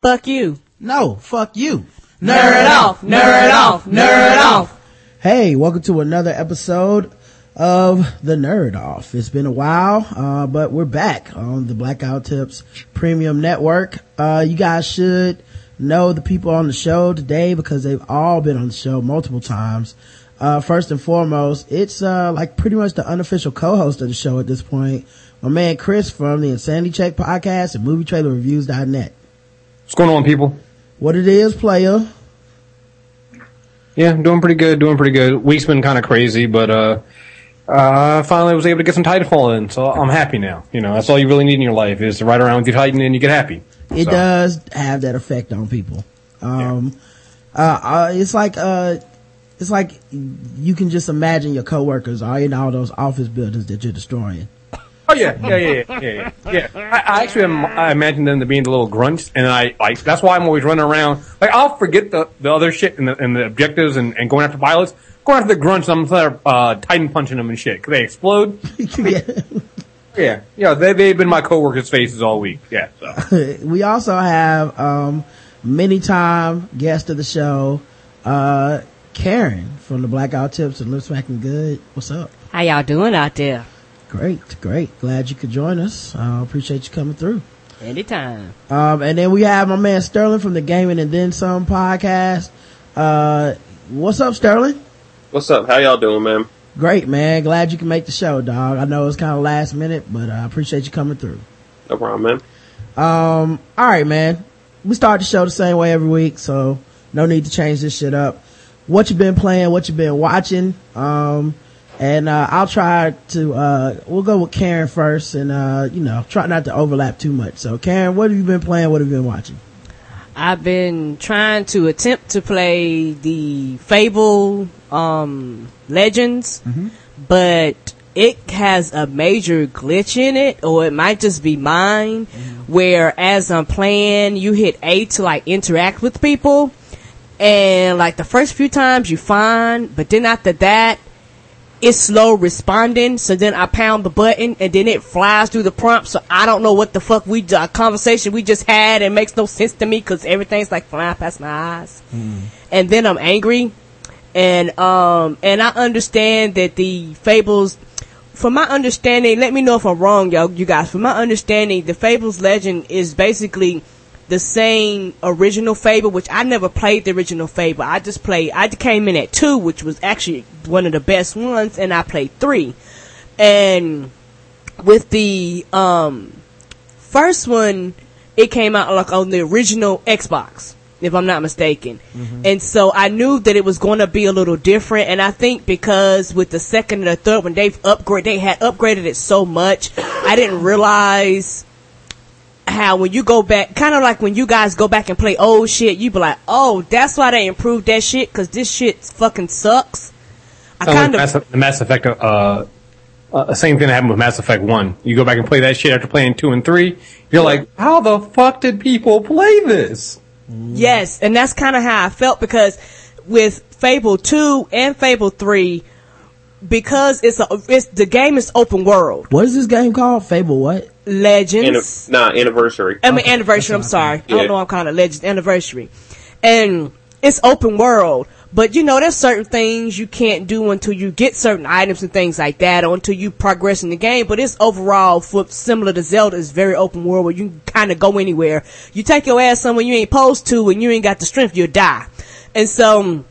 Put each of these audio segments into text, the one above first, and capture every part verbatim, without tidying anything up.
Fuck you. No, fuck you. Nerd, nerd off, nerd off, nerd off. Hey, welcome to another episode of the Nerd Off. It's been a while, uh, but we're back on the Blackout Tips Premium Network. Uh, you guys should know the people on the show today because they've all been on the show multiple times. Uh, first and foremost, it's, uh, like pretty much the unofficial co-host of the show at this point. My man Chris from the Insanity Check podcast and movie trailer reviews dot net. What's going on, people? What it is, player? Yeah, doing pretty good, doing pretty good. Week's been kind of crazy, but, uh, uh, finally was able to get some Titanfall in, so I'm happy now. You know, that's all you really need in your life is to ride around with your Titan and you get happy. It so. does have that effect on people. Um, yeah. uh, uh, it's like, uh, it's like you can just imagine your coworkers are in all those office buildings that you're destroying. Oh yeah, yeah, yeah, yeah, yeah. yeah. I, I actually, am, I imagine them to being the little grunts, and I like that's why I'm always running around. Like I'll forget the the other shit and the, and the objectives and, and going after pilots, going after the grunts. And I'm there, uh, Titan punching them and shit. Cause they explode. yeah, yeah, yeah. They they've been my coworkers' faces all week. Yeah. So. We also have um, many time guest of the show, uh, Karen from the Blackout Tips and Lip Smacking Good. What's up? How y'all doing out there? Great, great. Glad you could join us. I uh, appreciate you coming through. Anytime. Um, and then we have my man Sterling from the Gaming and Then Some podcast. Uh, what's up, Sterling? What's up? How y'all doing, man? Great, man. Glad you can make the show, dog. I know it's kind of last minute, but I appreciate you coming through. No problem, man. Um, all right, man. We start the show the same way every week, so no need to change this shit up. What you been playing? What you been watching? Um, And, uh, I'll try to, uh, we'll go with Karen first and, uh, you know, try not to overlap too much. So, Karen, what have you been playing? What have you been watching? I've been trying to attempt to play the Fable, um, Legends, mm-hmm. but it has a major glitch in it, or it might just be mine, mm-hmm. where as I'm playing, you hit A to, like, interact with people, and, like, the first few times you fine, but then after that, it's slow responding, so then I pound the button and then it flies through the prompt, so I don't know what the fuck we a conversation we just had and makes no sense to me because everything's like flying past my eyes. Mm. And then I'm angry, and um and I understand that the Fables, from my understanding, let me know if I'm wrong, y'all, you guys. From my understanding, the Fables Legend is basically the same original Fable, which I never played the original Fable. I just played, I came in at two, which was actually one of the best ones, and I played three. And with the, um, first one, it came out like on the original Xbox, if I'm not mistaken. Mm-hmm. And so I knew that it was going to be a little different, and I think because with the second and the third one, they've upgraded, they had upgraded it so much, I didn't realize how when you go back, kind of like when you guys go back and play old shit, you be like, oh, that's why they improved that shit, because this shit fucking sucks. I kind like of the Mass Effect, uh, uh, same thing that happened with Mass Effect one. You go back and play that shit after playing two and three, you're like, how the fuck did people play this? Yes, and that's kind of how I felt, because with Fable two and Fable three, because it's a, it's the game is open world. What is this game called? Fable what? Legends. Anni- nah, Anniversary. I mean, Anniversary, I'm sorry. Yeah. I don't know why I'm calling it Legends. Anniversary. And it's open world. But, you know, there's certain things you can't do until you get certain items and things like that, or until you progress in the game. But it's overall, for, similar to Zelda, it's very open world where you can kind of go anywhere. You take your ass somewhere you ain't supposed to and you ain't got the strength, you'll die. And so,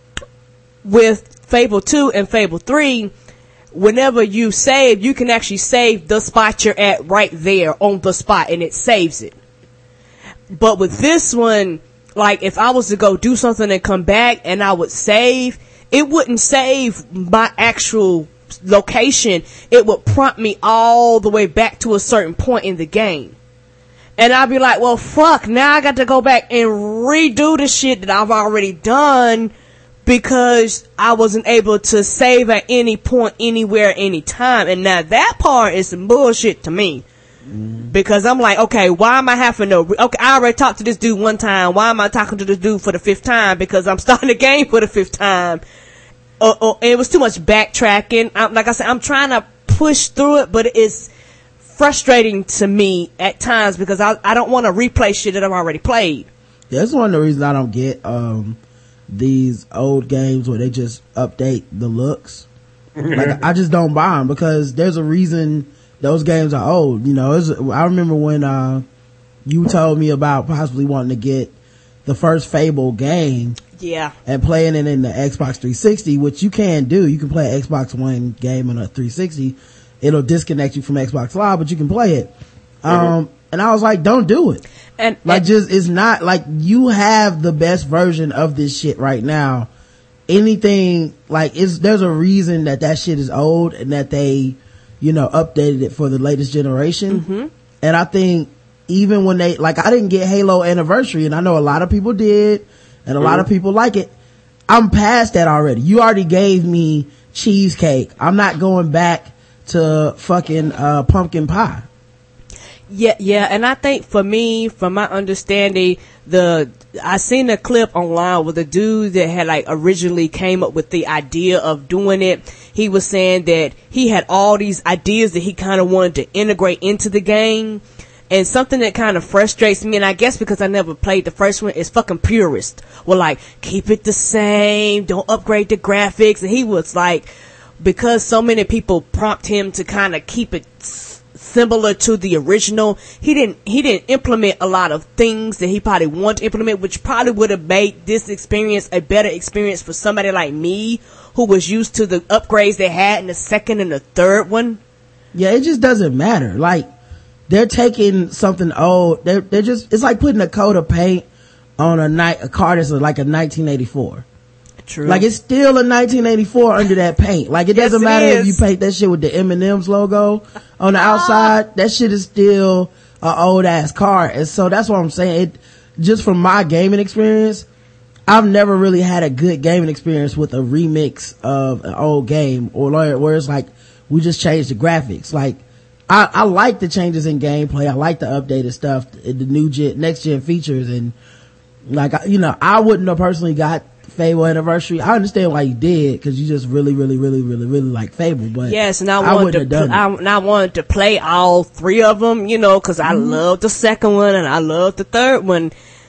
with Fable two and Fable three, whenever you save, you can actually save the spot you're at right there on the spot, and it saves it. But with this one, like, if I was to go do something and come back and I would save, it wouldn't save my actual location. It would prompt me all the way back to a certain point in the game. And I'd be like, well, fuck, now I got to go back and redo the shit that I've already done because I wasn't able to save at any point, anywhere, anytime. And now that part is some bullshit to me. Mm. Because I'm like, okay, why am I having to, re- okay, I already talked to this dude one time. Why am I talking to this dude for the fifth time? Because I'm starting the game for the fifth time. Uh, uh, it was too much backtracking. I, like I said, I'm trying to push through it, but it's frustrating to me at times because I, I don't want to replay shit that I've already played. Yeah, that's one of the reasons I don't get, um, these old games where they just update the looks. Like, I just don't buy them because there's a reason those games are old. You know, it was, I remember when, uh, you told me about possibly wanting to get the first Fable game. Yeah. And playing it in the Xbox three sixty, which you can do. You can play an Xbox One game on a three sixty. It'll disconnect you from Xbox Live, but you can play it. Mm-hmm. Um, and I was like, don't do it. And like, and, just, it's not like you have the best version of this shit right now. Anything, like, it's, there's a reason that that shit is old and that they, you know, updated it for the latest generation. Mm-hmm. And I think even when they, like, I didn't get Halo Anniversary, and I know a lot of people did. And a mm-hmm. lot of people like it. I'm past that already. You already gave me cheesecake. I'm not going back to fucking, uh, pumpkin pie. Yeah, yeah. And I think for me, from my understanding, the, I seen a clip online with a dude that had like originally came up with the idea of doing it. He was saying that he had all these ideas that he kind of wanted to integrate into the game. And something that kind of frustrates me, and I guess because I never played the first one, is fucking purist. Well, like, keep it the same, don't upgrade the graphics. And he was like, because so many people prompt him to kind of keep it s- similar to the original, he didn't, he didn't implement a lot of things that he probably wanted to implement, which probably would have made this experience a better experience for somebody like me, who was used to the upgrades they had in the second and the third one. Yeah, it just doesn't matter. Like, they're taking something old. They're, they're just, it's like putting a coat of paint on a night, a car that's like a nineteen eighty-four. True. Like, it's still a nineteen eighty-four under that paint. Like, it doesn't yes, matter it if you paint that shit with the M and M's logo on the outside. That shit is still an old ass car. And so that's what I'm saying. It, just from my gaming experience, I've never really had a good gaming experience with a remix of an old game, or where it's like, we just changed the graphics. Like, I, I like the changes in gameplay. I like the updated stuff, the new gen, next gen features. And like, you know, I wouldn't have personally got Fable Anniversary. I understand why you did, cause you just really, really, really, really, really like Fable, but yes, and I I wanted to, done pl- I, and I wanted to play all three of them, you know, cause I mm-hmm. love the second one and I love the third one.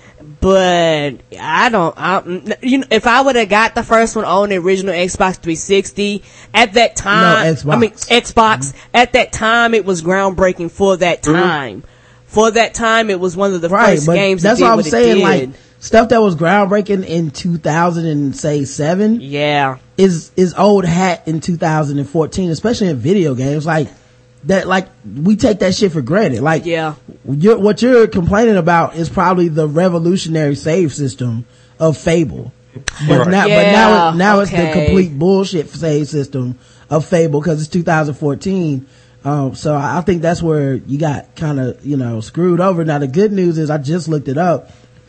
But I don't, I, you know, if I would have got the first one on the original Xbox three sixty at that time, no, Xbox. I mean Xbox, mm-hmm. at that time it was groundbreaking for that time. Mm-hmm. For that time, it was one of the right, first but games. That's that what I'm what saying. Like stuff that was groundbreaking in two thousand and say seven, yeah, is is old hat in two thousand fourteen, especially in video games. Like that, like we take that shit for granted. Like, yeah, you're, what you're complaining about is probably the revolutionary save system of Fable, but right. now, yeah, but now, it, now okay. it's the complete bullshit save system of Fable because it's two thousand fourteen. Um, so I think that's where you got kind of, you know, screwed over. Now the good news is I just looked it up.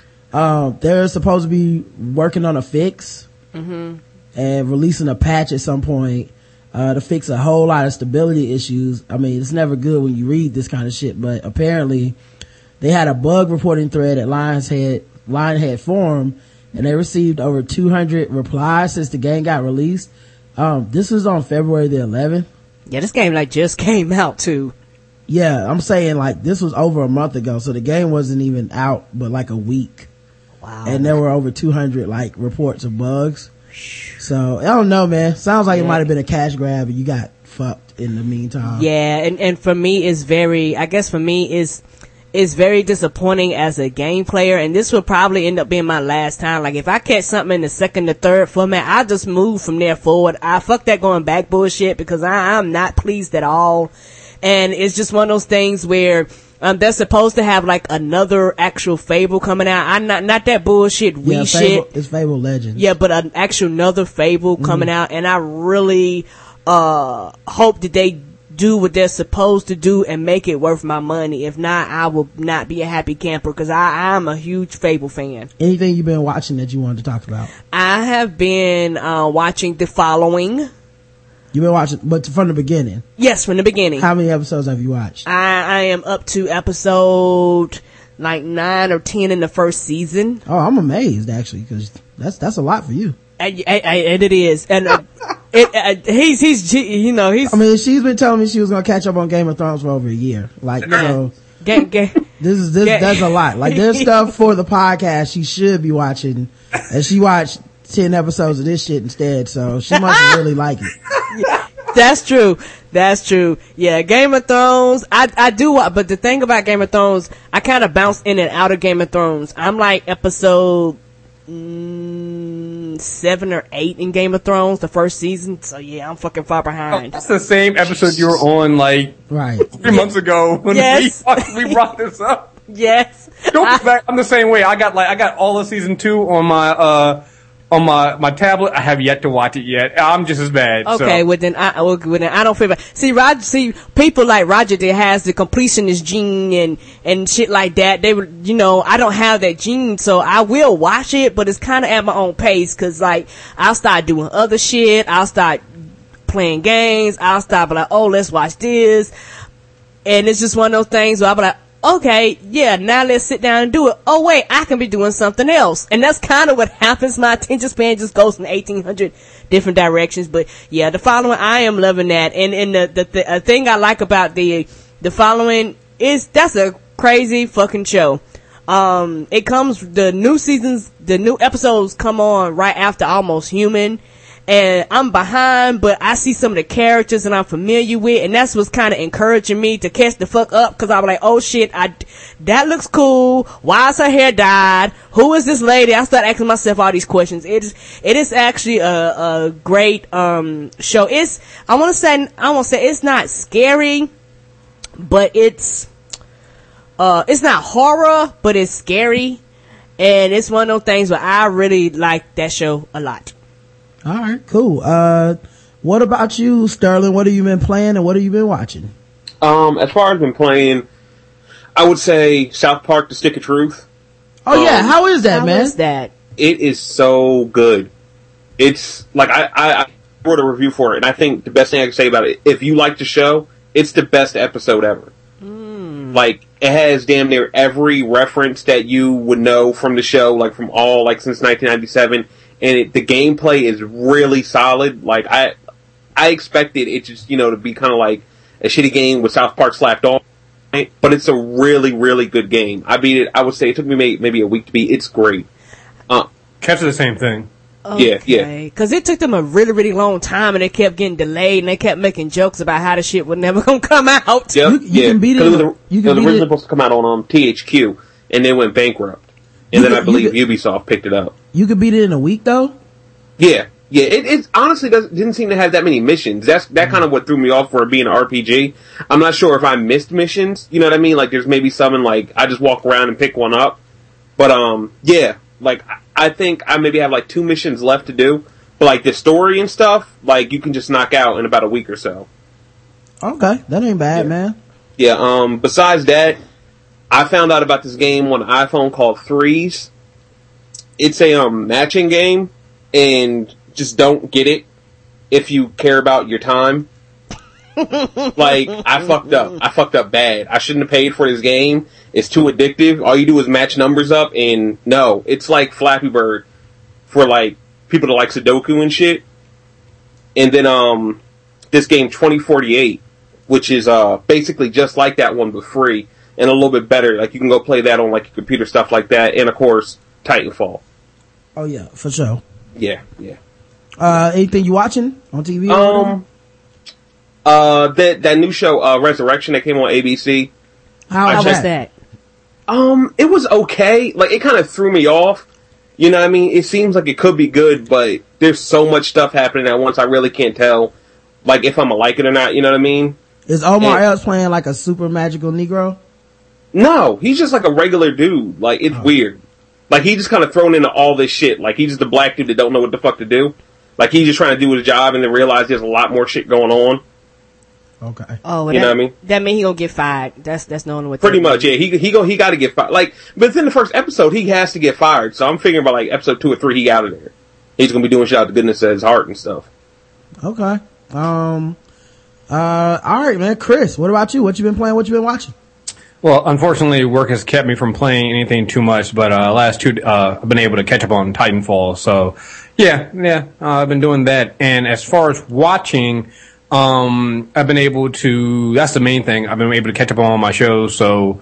Um, they're supposed to be working on a fix mm-hmm. and releasing a patch at some point, uh, to fix a whole lot of stability issues. I mean, it's never good when you read this kind of shit, but apparently they had a bug reporting thread at Lionhead, Lionhead Forum, and they received over two hundred replies since the game got released. Um, this was on February the eleventh. Yeah, this game like just came out too. Yeah, I'm saying like this was over a month ago, so the game wasn't even out but like a week. Wow. And there were over two hundred like reports of bugs. So, I don't know, man. Sounds like yeah. it might have been a cash grab and you got fucked in the meantime. Yeah, and, and for me it's very, I guess for me is, it's very disappointing as a game player, and this will probably end up being my last time. Like, if I catch something in the second or third format, I just move from there forward. I fuck that going back bullshit because I, I'm not pleased at all. And it's just one of those things where, um, they're supposed to have like another actual Fable coming out. I not, not that bullshit Wii yeah, shit. It's Fable Legends. Yeah, but an actual another Fable mm-hmm. coming out, and I really, uh, hope that they do what they're supposed to do and make it worth my money. If not, I will not be a happy camper because I I'm a huge Fable fan. Anything you've been watching that you wanted to talk about? I have been uh watching The Following. You've been watching, but from the beginning? Yes, from the beginning. How many episodes have you watched? I, I am up to episode like nine or ten in the first season. Oh, I'm amazed actually because that's that's a lot for you. And, and, and it is. And uh, it, uh, he's, he's, you know, he's. I mean, she's been telling me she was gonna catch up on Game of Thrones for over a year. Like, so. Gang, gang. This is, this, that's a lot. Like, there's stuff for the podcast she should be watching, and she watched ten episodes of this shit instead, so she must really like it. That's true. That's true. Yeah, Game of Thrones. I I do, but the thing about Game of Thrones, I kind of bounce in and out of Game of Thrones. I'm like episode mm, seven or eight in Game of Thrones, the first season. So yeah, I'm fucking far behind. Oh, that's the same episode you were on like right three months ago when yes. we we brought this up. Yes. Don't I, go back. I'm the same way. I got like I got all of season two on my uh. on my, my tablet. I have yet to watch it yet. I'm just as bad. Okay, so. well then I, well then I don't feel bad. See, Roger, see, people like Roger that has the completionist gene and, and shit like that, they would, you know, I don't have that gene, so I will watch it, but it's kinda at my own pace, cause like, I'll start doing other shit, I'll start playing games, I'll start be like, oh, let's watch this, and it's just one of those things where I'll be like, okay, yeah, now let's sit down and do it. Oh wait, I can be doing something else. And that's kind of what happens. My attention span just goes in eighteen hundred different directions. But yeah, the following, I am loving that. And, and the, the, the uh, thing I like about the, the following is that's a crazy fucking show. Um, it comes, the new seasons, the new episodes come on right after Almost Human. And I'm behind, but I see some of the characters that I'm familiar with, and that's what's kind of encouraging me to catch the fuck up, cause I'm like, oh shit, I, that looks cool. Why is her hair dyed? Who is this lady? I start asking myself all these questions. It is, it is actually a, a great, um, show. It's, I wanna say, I wanna say it's not scary, but it's, uh, it's not horror, but it's scary. And it's one of those things where I really like that show a lot. All right, cool. Uh, what about you, Sterling? What have you been playing and what have you been watching? Um, as far as I've been playing, I would say South Park: The Stick of Truth. Oh um, yeah, how is that, how man? How is that? It is so good. It's like I, I, I wrote a review for it, and I think the best thing I can say about it, if you like the show, it's the best episode ever. Mm. Like it has damn near every reference that you would know from the show, like from all like since nineteen ninety-seven. And it, the gameplay is really solid. Like I, I expected it just, you know, to be kind of like a shitty game with South Park slapped on, right? But it's a really, really good game. I beat it. I would say it took me maybe, maybe a week to beat. It's great. Uh, Catch the same thing. Okay. Yeah, yeah. Cause it took them a really, really long time and they kept getting delayed and they kept making jokes about how the shit was never gonna come out. Yep, you, you yeah. can beat it. It was, you you can know, beat the original it. supposed to come out on um, T H Q and then went bankrupt. And You then could- I believe you could- Ubisoft picked it up. You could beat it in a week though? Yeah, yeah. It, it honestly doesn't, didn't seem to have that many missions. That's that kind of what threw me off for it being an R P G. I'm not sure if I missed missions. You know what I mean? Like there's maybe some in like I just walk around and pick one up. But um, yeah. Like I, I think I maybe have like two missions left to do. But like the story and stuff, like you can just knock out in about a week or so. Okay, that ain't bad, Yeah. man. Yeah. Um. Besides that, I found out about this game on the iPhone called Threes. It's a um matching game, and just don't get it if you care about your time. Like, I fucked up. I fucked up bad. I shouldn't have paid for this game. It's too addictive. All you do is match numbers up, and no, it's like Flappy Bird for like people that like Sudoku and shit. And then um, this game twenty forty-eight, which is uh basically just like that one but free and a little bit better. Like you can go play that on like your computer, stuff like that, and of course Titanfall. Oh yeah, for sure. Yeah, yeah. Uh, anything you watching on T V? or whatever? Um, uh, that that new show, uh, Resurrection, that came on A B C. how, How was was that? that? Um, it was okay. Like it kind of threw me off. You know what I mean? It seems like it could be good, but there's so much stuff happening at once. I really can't tell, like, if I'm gonna like it or not. You know what I mean? Is Omar And- Epps playing like a super magical Negro? No, he's just like a regular dude. Like it's Oh. weird. Like he's just kind of thrown into all this shit. Like he's just a black dude that don't know what the fuck to do. Like he's just trying to do his job and then realize there's a lot more shit going on. Okay. Oh, well, You that, know what I mean? That mean he gonna get fired. That's that's knowing what. Pretty that much, means. yeah. He he go he got to get fired. Like, but within the first episode, he has to get fired. So I'm figuring by like episode two or three, he out of there. He's gonna be doing shit out the goodness of his heart and stuff. Okay. Um. Uh. All right, man. Chris, what about you? What you been playing? What you been watching? Well, unfortunately, work has kept me from playing anything too much, but uh, last two, uh, I've been able to catch up on Titanfall. So, yeah, yeah, uh, I've been doing that. And as far as watching, um, I've been able to. That's the main thing. I've been able to catch up on all my shows. So,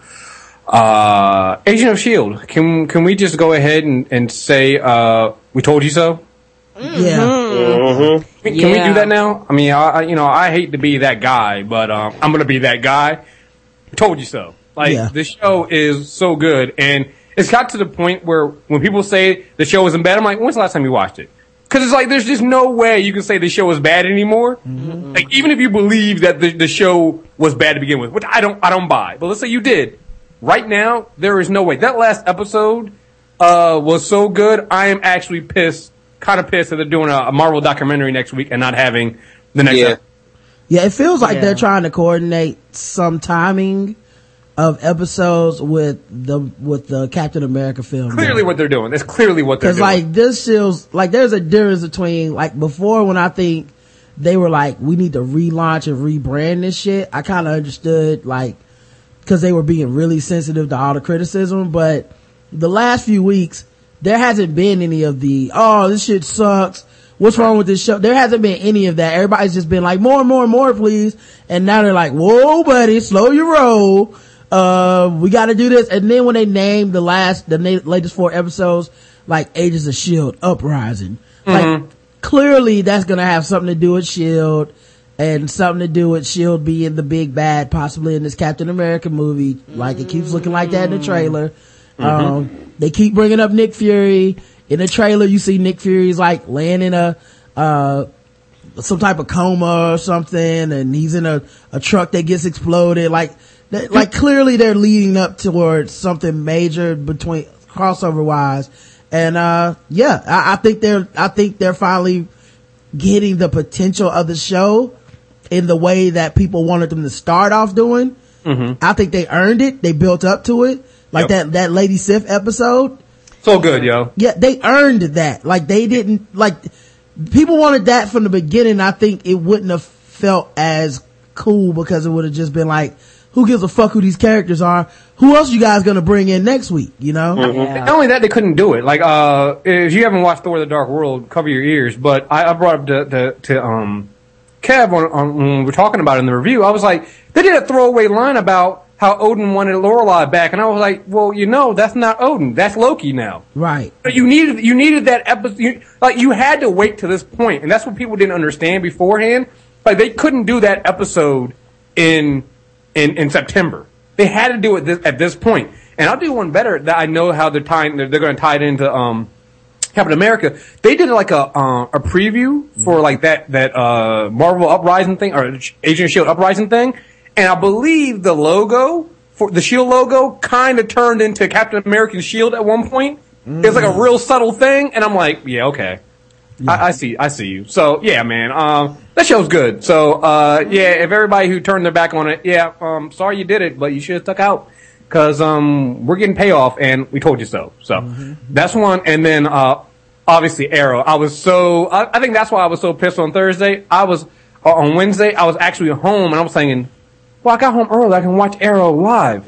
uh, Agent of Shield. Can can we just go ahead and and say uh, we told you so? Yeah. Mm-hmm. Can Yeah. we do that now? I mean, I, I you know, I hate to be that guy, but um, I'm gonna be that guy. Told you so. Like, Yeah. the show is so good, and it's got to the point where when people say the show isn't bad, I'm like, when's the last time you watched it? Because it's like, there's just no way you can say the show is bad anymore. Mm-hmm. Like, even if you believe that the, the show was bad to begin with, which I don't, I don't buy. But let's say you did. Right now, there is no way. That last episode, uh, was so good, I am actually pissed, kind of pissed that they're doing a, a Marvel documentary next week and not having the next Yeah. episode. Yeah, it feels like Yeah. they're trying to coordinate some timing of episodes with the with the Captain America film. Clearly what they're doing. That's clearly what they're Because doing. like this feels like there's a difference between like before when I think they were like we need to relaunch and rebrand this shit. I kind of understood like because they were being really sensitive to all the criticism, but the last few weeks there hasn't been any of the oh this shit sucks. What's wrong with this show? There hasn't been any of that. Everybody's just been like more and more and more, please. And now they're like, whoa, buddy, slow your roll. Uh, we got to do this. And then when they named the last, the na- latest four episodes, like Agents of Shield, Uprising, Mm-hmm. like clearly that's going to have something to do with Shield and something to do with Shield being the big bad, possibly in this Captain America movie. Like it keeps looking like that in the trailer. Mm-hmm. Um, they keep bringing up Nick Fury. In the trailer, you see Nick Fury's like laying in a, uh, some type of coma or something, and he's in a, a truck that gets exploded. Like, they, like clearly they're leading up towards something major between crossover wise. And, uh, yeah, I, I think they're, I think they're finally getting the potential of the show in the way that people wanted them to start off doing. Mm-hmm. I think they earned it. They built up to it. Like Yep. that, that Lady Sif episode. So good, yo. Yeah, they earned that. Like they didn't, like, people wanted that from the beginning. I think it wouldn't have felt as cool because it would have just been like, who gives a fuck who these characters are? Who else you guys gonna bring in next week, you know? Yeah. Not only that, they couldn't do it. Like, uh, if you haven't watched Thor: The Dark World, cover your ears. But I, I brought up to, to, to um, Kev on, on, when we were talking about it in the review. I was like, they did a throwaway line about how Odin wanted Lorelai back, and I was like, well, you know, that's not Odin. That's Loki now. Right. But you needed, you needed that episode. You, like, you had to wait to this point, and that's what people didn't understand beforehand. Like, they couldn't do that episode in in, in September. They had to do it this, at this point. And I'll do one better that I know how they're tying. They're, they're going to tie it into um, Captain America. They did like a uh, a preview for like that that uh, Marvel Uprising thing or Agent of Shield Uprising thing, and I believe the logo for the Shield logo kind of turned into Captain America's Shield at one point. Mm. It was like a real subtle thing, and I'm like, yeah, okay. Yeah. I, I see, I see you. So yeah, man, um, that show's good. So uh, yeah, if everybody who turned their back on it, yeah, um, sorry you did it, but you should have stuck out because um, we're getting payoff, and we told you so. So mm-hmm. that's one, and then uh, obviously Arrow. I was so, I, I think that's why I was so pissed on Thursday. I was uh, on Wednesday. I was actually home, and I was thinking, well, I got home early. I can watch Arrow live.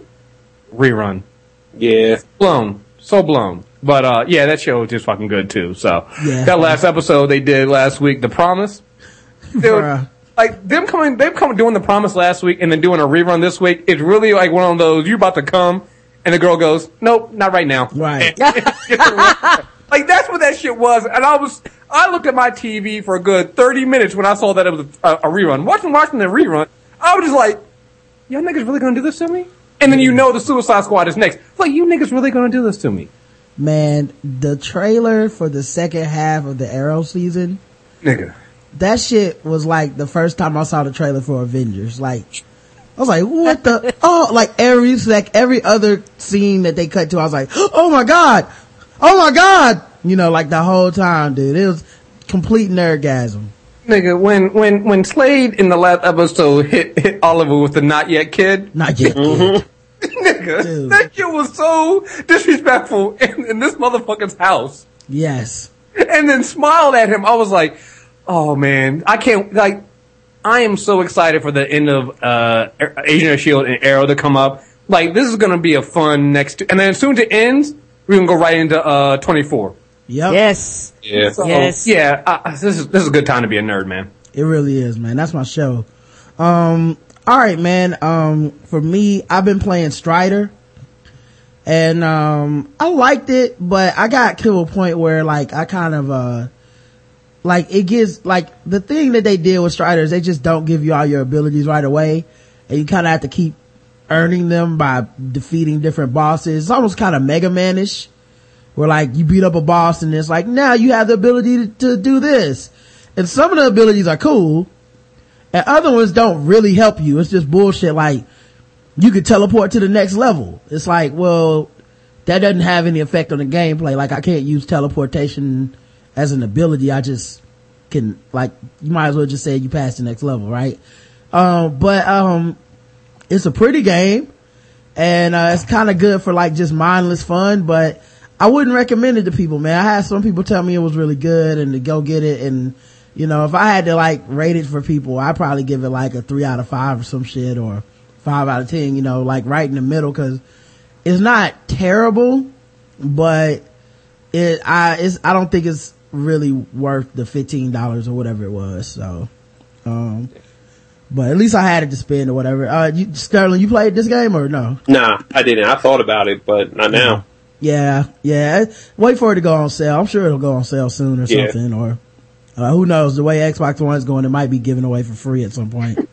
Rerun. Yeah, blown, so blown. But, uh, yeah, that show was just fucking good, too. So, yeah. That last episode they did last week, The Promise. Dude, like, them coming, them coming doing The Promise last week and then doing a rerun this week, it's really like one of those, you're about to come, and the girl goes, nope, not right now. Right. Like, that's what that shit was. And I was, I looked at my T V for a good thirty minutes when I saw that it was a, a rerun. Watching, watching the rerun, I was just like, y'all niggas really gonna do this to me? And then you know the Suicide Squad is next. Like, you niggas really gonna do this to me? Man, the trailer for the second half of the Arrow season, nigga, that shit was like the first time I saw the trailer for Avengers. Like, I was like, what the? Oh, like every like every other scene that they cut to, I was like, oh my god, oh my god, you know, like the whole time, dude. It was complete nerdgasm. Nigga, when when when Slade in the last episode hit hit Oliver with the not yet kid, not yet. Mm-hmm. Nigga, dude. That shit was so disrespectful in, in this motherfucker's house. Yes. And then smiled at him. I was like, oh man, I can't, like, I am so excited for the end of, uh, Agent of Shield and Arrow to come up. like this is gonna be a fun next, and then as soon as it ends, we're gonna go right into uh twenty-four. Yep. Yes. Yeah. So, Yes. Yeah. Uh, this is this is a good time to be a nerd, man. It really is, man. That's my show. Um, all right, man. Um, for me, I've been playing Strider, and um, I liked it, but I got to a point where like I kind of uh, like it gives like the thing that they did with Strider is they just don't give you all your abilities right away, and you kind of have to keep earning them by defeating different bosses. It's almost kind of Mega Man-ish, where like you beat up a boss and it's like now you have the ability to, to do this. And some of the abilities are cool, and other ones don't really help you. It's just bullshit. Like, you could teleport to the next level. It's like, well, that doesn't have any effect on the gameplay. Like, I can't use teleportation as an ability. I just can, like, you might as well just say you passed the next level, right? Um, but, um, it's a pretty game, and, uh, it's kind of good for, like, just mindless fun, but I wouldn't recommend it to people, man. I had some people tell me it was really good and to go get it, and, you know, if I had to like rate it for people, I'd probably give it like a three out of five or some shit, or five out of ten, you know, like right in the middle, cause it's not terrible, but it, I, it's, I don't think it's really worth the fifteen dollars or whatever it was. So, um, but at least I had it to spend or whatever. Uh, you, Sterling, you played this game or no? Nah, I didn't. I thought about it, but not now. Yeah, yeah. Wait for it to go on sale. I'm sure it'll go on sale soon or Yeah. something, or, Uh, who knows, the way Xbox One is going, it might be given away for free at some point.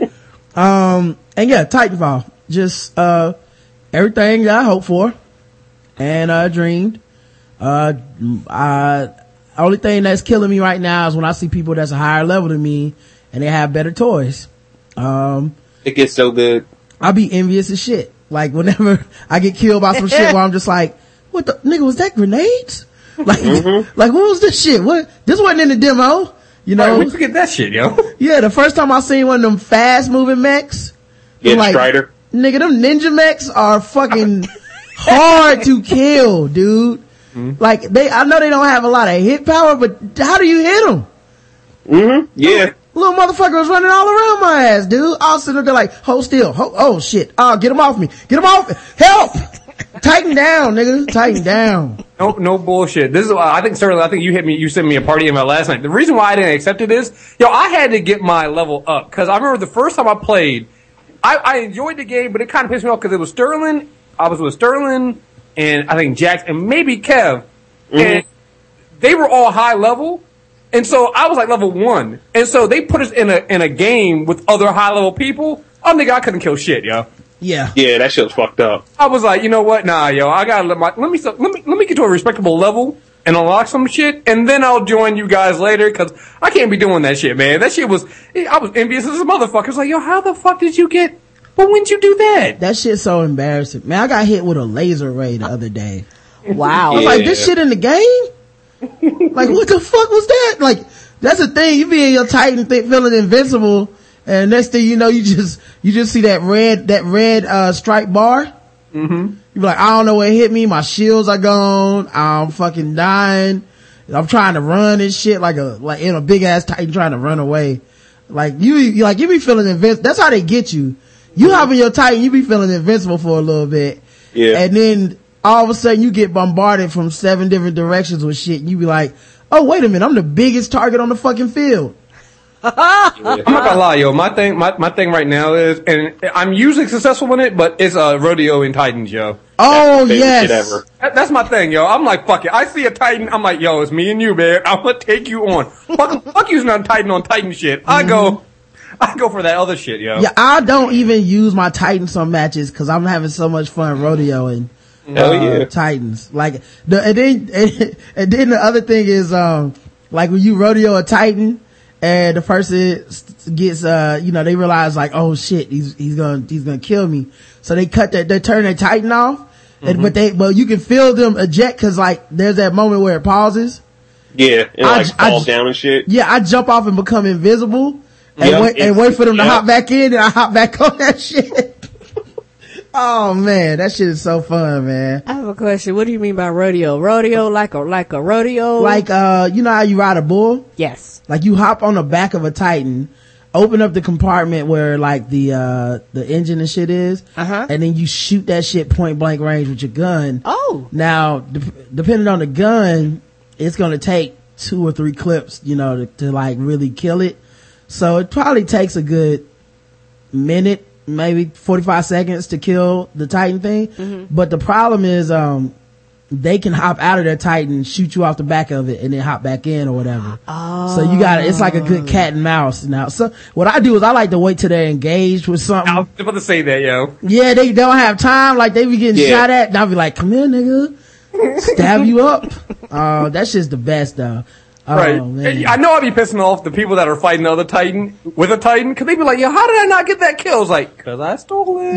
um, and yeah, Titanfall. Just, uh, everything that I hoped for and, uh, dreamed. Uh, I, only thing that's killing me right now is when I see people that's a higher level than me and they have better toys. Um, It gets so good. I'll be envious as shit. Like whenever I get killed by some shit where I'm just like, what the, nigga, was that grenades? Like, mm-hmm. like what was this shit? What? This wasn't in the demo, you know? Right, where'd you get that shit, yo? Yeah, the first time I seen one of them fast moving mechs, Yeah, like, Strider. nigga, them ninja mechs are fucking hard to kill, dude. Mm-hmm. Like they, I know they don't have a lot of hit power, but how do you hit them? Mm-hmm. Yeah. Little motherfucker was running all around my ass, dude. All sitting there like, hold still. Hold, oh shit. Oh, get him off me. Get him off me. Help! Tighten down, nigga. Tighten down. No, no bullshit. This is why I think, Sterling, I think you hit me, you sent me a party email last night. The reason why I didn't accept it is, yo, I had to get my level up. Cause I remember the first time I played, I, I enjoyed the game, but it kind of pissed me off because it was Sterling, I was with Sterling, and I think Jax, and maybe Kev. Mm-hmm. And they were all high level. And so I was like level one. And so they put us in a, in a game with other high level people. Oh nigga, I couldn't kill shit, yo. Yeah. Yeah, that shit was fucked up. I was like, you know what? Nah, yo, I gotta let my, let me, let me, let me get to a respectable level and unlock some shit, and then I'll join you guys later, cause I can't be doing that shit, man. That shit was, I was envious as a motherfucker. I was like, yo, how the fuck did you get, but when'd you do that? That shit's so embarrassing. Man, I got hit with a laser ray the other day. Wow. I was Yeah. like, this shit in the game? Like, what the fuck was that? Like, that's the thing. You be in your Titan thing, feeling invincible, and next thing you know, you just, you just see that red, that red, uh, stripe bar. Mm-hmm. You be like, I don't know what hit me. My shields are gone. I'm fucking dying. I'm trying to run and shit like a, like in a big ass Titan trying to run away. Like you, you like, you be feeling invincible. That's how they get you. You mm-hmm. hop in your Titan, you be feeling invincible for a little bit. Yeah. And then all of a sudden you get bombarded from seven different directions with shit. And you be like, oh, wait a minute. I'm the biggest target on the fucking field. I'm not gonna lie, yo. My thing, my, my thing right now is, and I'm usually successful in it, but it's a uh, rodeo in Titans, yo. Oh, Favorite yes. shit ever. That, that's my thing, yo. I'm like, fuck it. I see a Titan, I'm like, yo, it's me and you, man. I'm gonna take you on. Fuck, fuck using on Titan on Titan shit. I go, I go for that other shit, yo. Yeah, I don't even use my Titans on matches because I'm having so much fun rodeoing. Hell uh, yeah. Titans. Like, the, and then, and, and then the other thing is, um, like when you rodeo a Titan and the person gets, uh, you know, they realize like, oh shit, he's, he's gonna, he's gonna kill me. So they cut that, they turn their Titan off. Mm-hmm. And, but they, but you can feel them eject cause like there's that moment where it pauses. Yeah, and I- like I- falls down and shit. Yeah, I jump off and become invisible and Yep, wait, and wait for them to yep. hop back in and I hop back on that shit. Oh man, that shit is so fun, man. I have a question. What do you mean by rodeo? Rodeo like a, like a rodeo? Like, uh, you know how you ride a bull? Yes. Like you hop on the back of a Titan, open up the compartment where like the uh the engine and shit is, Uh-huh. and then you shoot that shit point blank range with your gun. Oh. Now, de- depending on the gun, it's gonna take two or three clips, you know, to, to like really kill it. So it probably takes a good minute, maybe forty-five seconds to kill the Titan thing. Mm-hmm. But the problem is, um, they can hop out of their Titan, shoot you off the back of it, and then hop back in or whatever. Oh. So you got it's like a good cat and mouse now. So what I do is I like to wait till they're engaged with something. I was about to say that, yo. Yeah, they don't have time. Like they be getting Yeah. shot at, and I'll be like, "Come here, nigga, stab you up." Uh, that's just the best, though. Oh, Right. man. I know I'd be pissing off the people that are fighting the other Titan with a Titan, cause they be like, yo, how did I not get that kill? It's like, cause I stole it.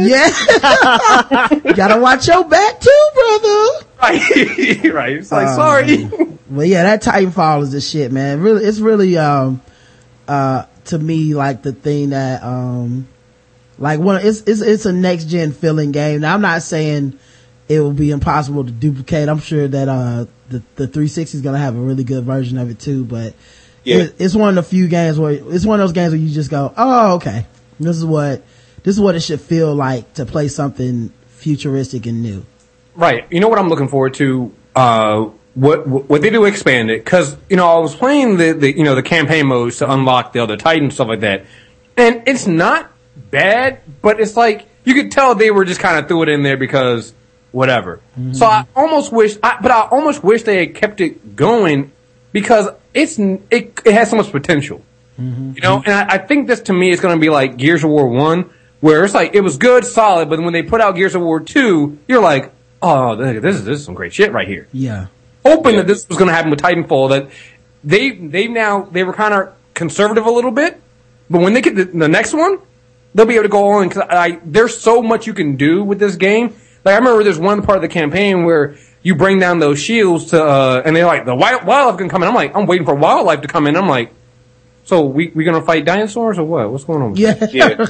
Yeah, gotta watch your back too, brother. Right. Right. It's like, Oh, sorry. Well, yeah, that Titanfall is the shit, man. Really, it's really, um, uh, to me, like the thing that, um, like one, it's, it's, it's a next gen feeling game. Now, I'm not saying it will be impossible to duplicate. I'm sure that, uh, the, the three sixty is gonna have a really good version of it too, but Yeah. it, it's one of the few games where, it's one of those games where you just go, oh, okay, this is what, this is what it should feel like to play something futuristic and new. Right. You know what I'm looking forward to? Uh, what what they do expand it, because you know I was playing the, the you know the campaign modes to unlock the other Titan stuff like that, and it's not bad, but it's like you could tell they were just kind of threw it in there because whatever. Mm-hmm. So I almost wish, I, but I almost wish they had kept it going because it's it it has so much potential, mm-hmm. you know. And I, I think this to me is going to be like Gears of War One, where it's like it was good, solid, but when they put out Gears of War Two, you're like, oh, this is this is some great shit right here. Yeah. Hoping that this was going to happen with Titanfall, that they they now they were kind of conservative a little bit, but when they get the, the next one, they'll be able to go on because I there's so much you can do with this game. Like I remember there's one part of the campaign where you bring down those shields to, uh, and they're like the wild, wildlife can come in. I'm like, I'm waiting for wildlife to come in. I'm like, so we we gonna fight dinosaurs or what? What's going on? With Yeah. Yeah.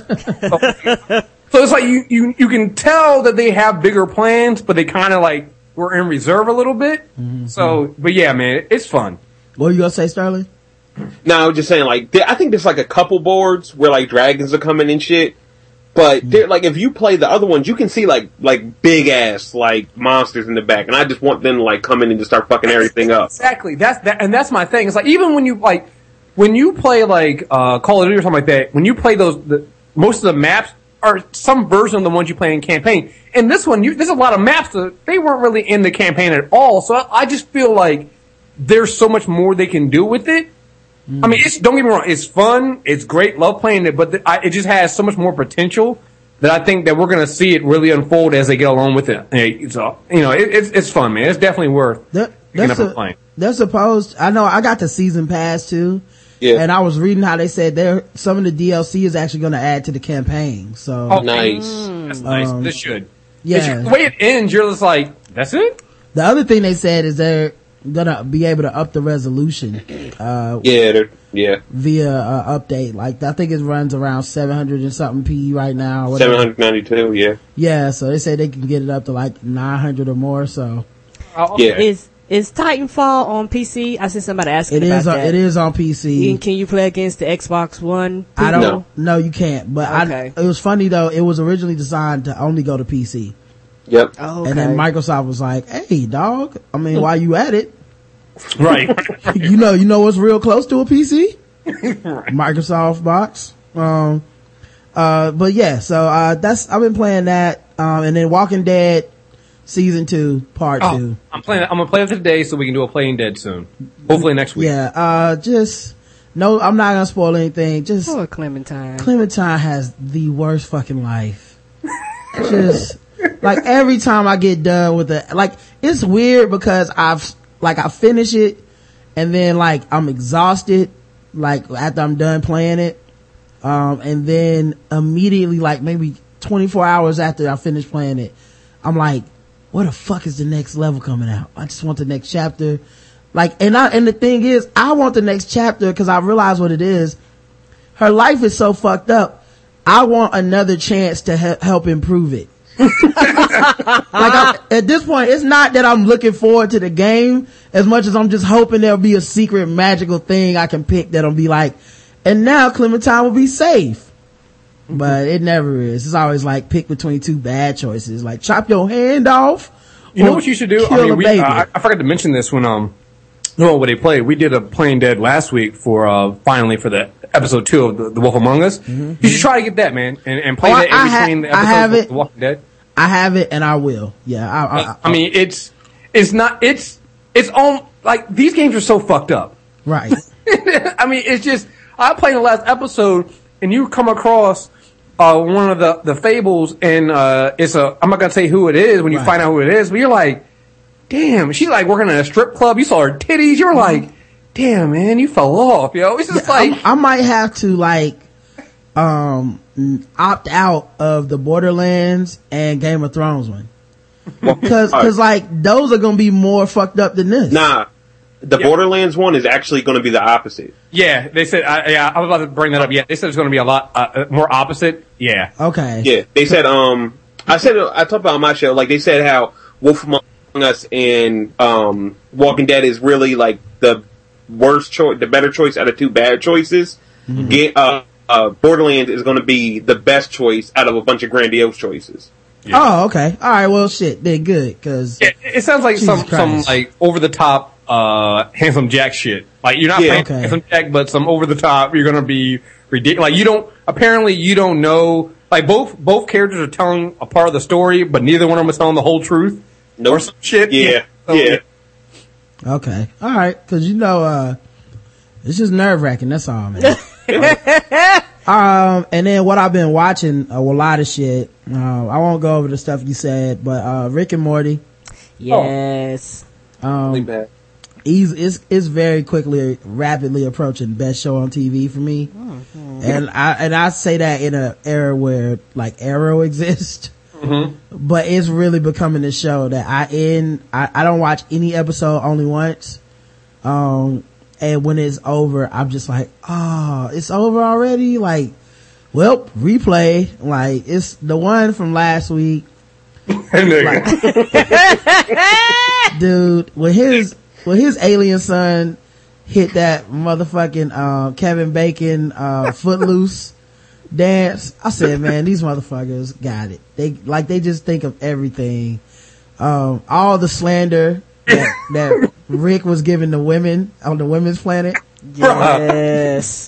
so, so it's like you, you you can tell that they have bigger plans, but they kind of like were in reserve a little bit. Mm-hmm. So, but yeah, man, it's fun. What were you gonna say, Sterling? No, I was just saying, like, there, I think there's like a couple boards where like dragons are coming and shit. But they're, like, if you play the other ones, you can see like like big ass like monsters in the back, and I just want them to like come in and just start fucking everything up. Exactly. That's that, and that's my thing. It's like even when you like when you play like uh, Call of Duty or something like that, when you play those, the, most of the maps are some version of the ones you play in campaign. And this one, you, there's a lot of maps that they weren't really in the campaign at all. So I, I just feel like there's so much more they can do with it. Mm. I mean, it's, don't get me wrong, it's fun, it's great, love playing it, but the, I, it just has so much more potential that I think that we're going to see it really unfold as they get along with it. So, you know, it, it's it's fun, man. It's definitely worth They're, picking up a, and playing. They're supposed, I know I got the season pass too. Yeah. And I was reading how they said there some of the D L C is actually going to add to the campaign. So Oh, Nice. That's nice. Um, This should. yeah. It should. The way it ends, you're just like, that's it? the other thing they said is they're gonna be able to up the resolution uh Yeah, they're- yeah. via uh, update. Like I think it runs around seven hundred and something P right now. or whatever. seven hundred ninety-two, yeah. Yeah, so they say they can get it up to like nine hundred or more. So Oh, Yeah. Is is Titanfall on P C? I see somebody asking it about is on, that. it is on P C. And can you play against the Xbox One? I don't No. no you can't. But Okay. I, it was funny though. It was originally designed to only go to P C. Yep. Oh, okay. And then Microsoft was like, "Hey, dog. I mean, while you at it, Right. you know, you know what's real close to a P C? Microsoft box. Um, uh, but yeah, so, uh, that's, I've been playing that. Um, and then Walking Dead season two, part Oh, two. I'm playing. I'm gonna play it today so we can do a Playing Dead soon. Hopefully next week. Yeah, uh, just, no, I'm not gonna spoil anything. Just, Poor Clementine. Clementine has the worst fucking life. Just, like every time I get done with it, like, it's weird because I've, like, I finish it and then like I'm exhausted, like after I'm done playing it. Um, and then immediately, like maybe twenty-four hours after I finish playing it, I'm like, what the fuck is the next level coming out? I just want the next chapter. Like, and I, and the thing is, I want the next chapter because I realize what it is. Her life is so fucked up. I want another chance to he- help improve it. like I, at this point, it's not that I'm looking forward to the game as much as I'm just hoping there'll be a secret magical thing I can pick that'll be like, and now Clementine will be safe. But it never is. It's always like pick between two bad choices, like chop your hand off. You know what you should do? I mean, we, uh, I, I forgot to mention this when um, no, when they played, we did a Playing Dead last week for uh, finally for the episode two of the, the Wolf Among Us. Mm-hmm. You should try to get that, man, and, and play oh, that in I between ha- the episodes I have of it. The Walking Dead. I have it, and I will. Yeah, I, I, I, I mean, it's it's not it's it's on like these games are so fucked up. Right. I mean, it's just I played the last episode, and you come across uh, one of the the fables, and uh, it's a I'm not gonna say who it is when you right. find out who it is, but you're like, damn, she's like working at a strip club. You saw her titties. You're like, damn, man, you fell off, yo. It's just yeah, like I, I might have to like um opt out of the Borderlands and Game of Thrones one. Cause, cause like, those are gonna be more fucked up than this. Nah. The yeah. Borderlands one is actually gonna be the opposite. Yeah, they said, uh, yeah, I was about to bring that up. Yeah, they said it's gonna be a lot, uh, more opposite. Yeah. Okay. Yeah, they said, um, I said, I talked about on my show, like, they said how Wolf Among Us and, um, Walking Dead is really, like, the worst choice, the better choice out of two bad choices. Mm-hmm. Get, uh, uh, Borderlands is gonna be the best choice out of a bunch of grandiose choices. Yeah. Oh, okay. All right. Well, shit. They're good because yeah, it sounds like Jesus some Christ. some like over the top uh handsome Jack shit. Like you're not yeah, playing okay. handsome Jack, but some over the top. You're gonna be ridiculous. Like you don't. Apparently, you don't know. Like both both characters are telling a part of the story, but neither one of them is telling the whole truth. Nope. Or some shit. Yeah. So, yeah. Okay. All right. Because you know, uh, it's just nerve wracking. That's all, man. Um, and then what I've been watching, uh, a lot of shit. Uh, I won't go over the stuff you said, but, uh, Rick and Morty. Yes. Um, bad. he's, it's, it's very quickly, rapidly approaching best show on T V for me. Mm-hmm. And I, and I say that in a era where, like, Arrow exists. Mm-hmm. But it's really becoming a show that I in, I, I don't watch any episode only once. Um, And when it's over, I'm just like, oh, it's over already? Like, well, replay. Like, it's the one from last week. Like, dude, when his, when his alien son hit that motherfucking, uh, Kevin Bacon, uh, Footloose dance, I said, man, these motherfuckers got it. They, like, they just think of everything. Um, all the slander that, that Rick was giving the women on the women's planet. Yes.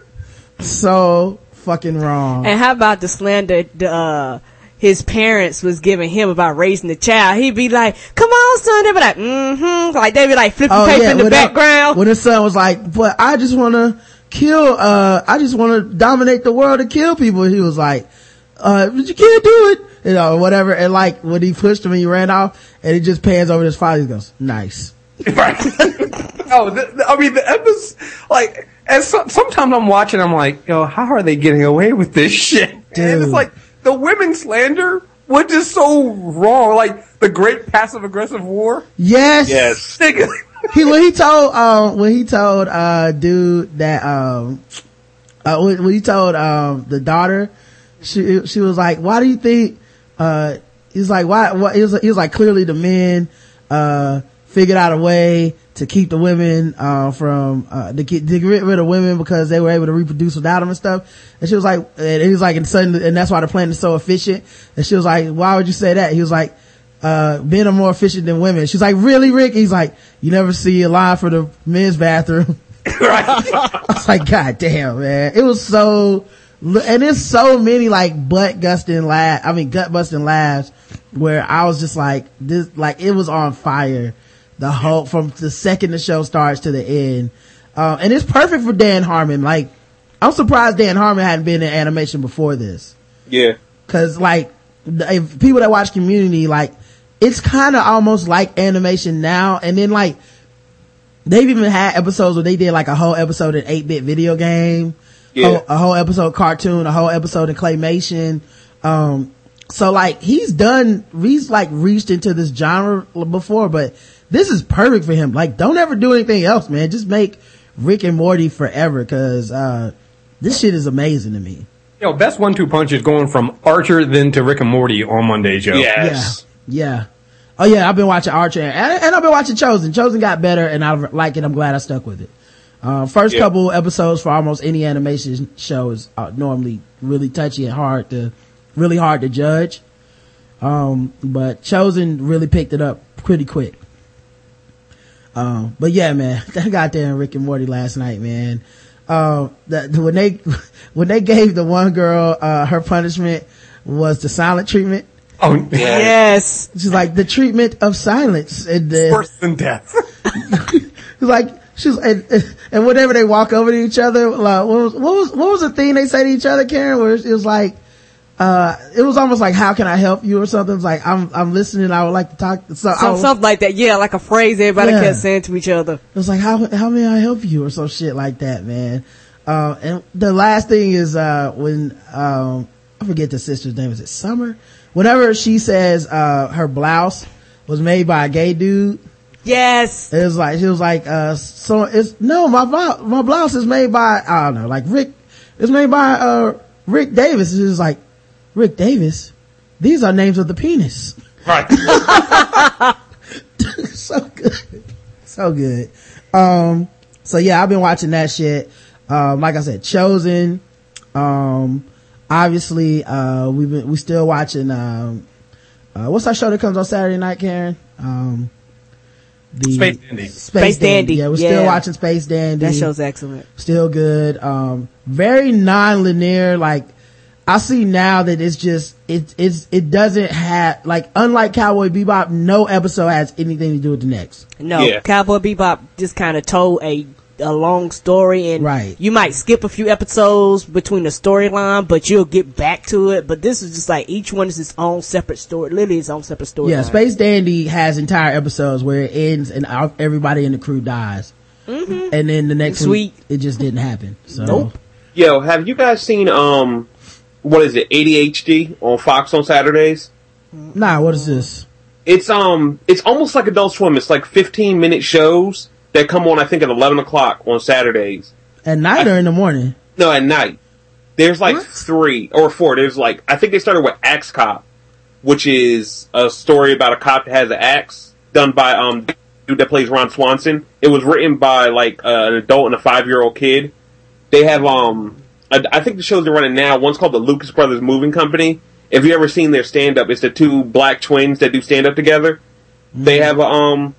So fucking wrong. And how about the slander the, uh, his parents was giving him about raising the child? He'd be like, come on, son. They'd be like, mm-hmm. Like, they'd be like flipping oh, paper yeah, in the when background. I, when his son was like, but I just want to kill, uh, I just want to dominate the world and kill people. He was like, uh, but you can't do it. You know, whatever. And like, when he pushed him and he ran off and he just pans over to his father, he goes, nice. Right. Oh, the, the, I mean, the episode, like, and so, sometimes I'm watching, I'm like, yo, how are they getting away with this shit? Dude. And it's like, the women slander was just so wrong. Like, the great passive aggressive war. Yes. Yes. he, when he told, um, when he told, uh, dude that, um, uh, when, when he told, um, the daughter, she, she was like, why do you think, uh, he's like, why, what, he was, he was like, clearly the men, uh, figured out a way to keep the women, uh, from, uh, to get, to get rid of women because they were able to reproduce without them and stuff. And she was like, and he was like, and suddenly, and that's why the planet is so efficient. And she was like, why would you say that? He was like, uh, men are more efficient than women. She's like, really, Rick? He's like, you never see a line for the men's bathroom. Right. I was like, God damn, man. It was so, and there's so many like butt gusting laughs, I mean gut busting laughs where I was just like, this, like it was on fire. The whole, from the second the show starts to the end. Um, and it's perfect for Dan Harmon. Like, I'm surprised Dan Harmon hadn't been in animation before this. Yeah. Cause like, if people that watch Community, like, it's kinda almost like animation now. And then like, they've even had episodes where they did like a whole episode in eight bit video game. Yeah. Whole, a whole episode cartoon, a whole episode in claymation. Um, so like, he's done, he's like reached into this genre before, but this is perfect for him. Like, don't ever do anything else, man. Just make Rick and Morty forever, cause, uh, this shit is amazing to me. Yo, best one two punch is going from Archer then to Rick and Morty on Monday, Joe. Yes. Yeah. Yeah. Oh yeah, I've been watching Archer and, and I've been watching Chosen. Chosen got better and I like it. I'm glad I stuck with it. Uh, first Yeah. couple episodes for almost any animation show is uh, normally really touchy and hard to, really hard to judge. Um, but Chosen really picked it up pretty quick. Um, but yeah, man, that goddamn Rick and Morty last night, man. Um, that when they, when they gave the one girl, uh, her punishment was the silent treatment. Oh, Yeah. Yes. She's like, the treatment of silence. And then, worse than death. it's like, she's, and, and whenever they walk over to each other, like, what was, what was, what was the thing they say to each other, Karen, where it was like, uh, it was almost like, how can I help you or something? It's like, I'm, I'm listening. I would like to talk. So I Some, was, something like that. Yeah, like a phrase everybody Yeah. kept saying to each other. it was like, how, how may I help you or some shit like that, man. Uh, and the last thing is, uh, when, um, I forget the sister's name. Is it Summer? Whenever she says, uh, her blouse was made by a gay dude, Yes. it was like, she was like, uh, so it's, no, my, blo- my blouse is made by, I don't know, like Rick, it's made by, uh, Rick Davis. It was like, Rick Davis? These are names of the penis. Right. So good. So good. Um, so yeah, I've been watching that shit. Um, like I said, Chosen. Um, obviously, uh, we've been, we still watching, um, uh, what's that show that comes on Saturday night, Karen? Um, the Space Dandy. Space, Space Dandy. Yeah, we're Yeah. still watching Space Dandy. That show's excellent. Still good. Um, very non-linear. Like, I see now that it's just, it, it's, it doesn't have, like, unlike Cowboy Bebop, no episode has anything to do with the next. No, Yeah. Cowboy Bebop just kind of told a a long story, and Right. you might skip a few episodes between the storyline, but you'll get back to it. But this is just like each one is its own separate story, literally its own separate story. Yeah, Space Dandy has entire episodes where it ends and all- everybody in the crew dies. Mm-hmm. And then the next Sweet. week, it just didn't happen. So, Nope. Yo, have you guys seen um, what is it, A D H D on Fox on Saturdays? nah, what is this? It's um, it's almost like Adult Swim. It's like fifteen minute shows that come on, I think, at eleven o'clock on Saturdays. At night or in the morning? No, at night. There's like What? three or four. There's like, I think they started with Axe Cop, which is a story about a cop that has an axe, done by um the dude that plays Ron Swanson. It was written by like uh, an adult and a five year old kid. They have um, I, I think the shows they're running now. One's called the Lucas Brothers Moving Company. If you ever seen their stand up, it's the two black twins that do stand up together. Mm-hmm. They have a um.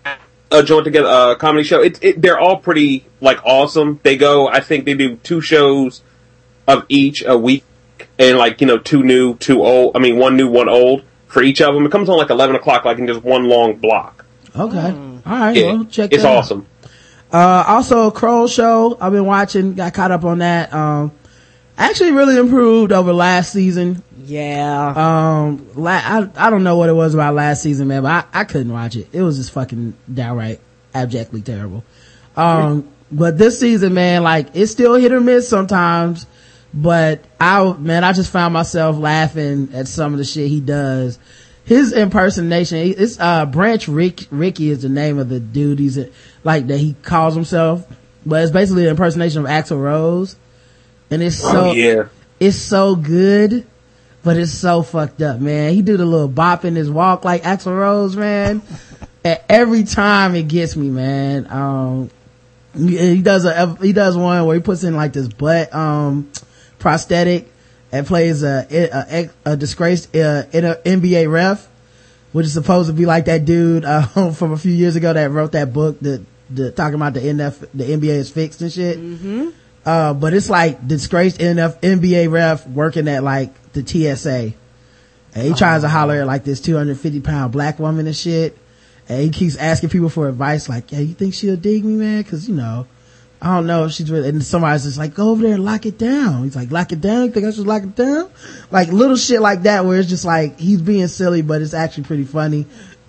a joint together, a uh, comedy show. It, it, they're all pretty, like, awesome. They go, I think they do two shows of each a week, and, like, you know, two new, two old, I mean, one new, one old for each of them. It comes on, like, eleven o'clock, like, in just one long block. Okay. Mm. All right. Yeah, Well, check it's that out. awesome. Uh, also Kroll Show, I've been watching, got caught up on that. Um, actually really improved over last season. Yeah. Um, la- I, I don't know what it was about last season, man, but I, I couldn't watch it. It was just fucking downright abjectly terrible. Um, but this season, man, like, it's still hit or miss sometimes, but I, man, I just found myself laughing at some of the shit he does. His impersonation, it's, uh, Branch Rick, Ricky is the name of the dude he's, like, that he calls himself, but it's basically an impersonation of Axl Rose. And it's so, Oh, yeah. it's so good, but it's so fucked up, man. He do the little bop in his walk like Axl Rose, man. And every time it gets me, man. Um, he, he does a, he does one where he puts in like this butt, um, prosthetic and plays a, a, a disgraced, uh, N B A ref, which is supposed to be like that dude, uh, from a few years ago that wrote that book that, that talking about the N F, the N B A is fixed and shit. Mm-hmm. Uh, but it's like disgraced N B A ref working at like the T S A. And he tries to holler at like this two hundred fifty pound black woman and shit. And he keeps asking people for advice like, yeah, you think she'll dig me, man? Cause you know, I don't know if she's really, and somebody's just like, go over there and lock it down. He's like, lock it down? You think I should lock it down? Like little shit like that where it's just like, he's being silly, but it's actually pretty funny.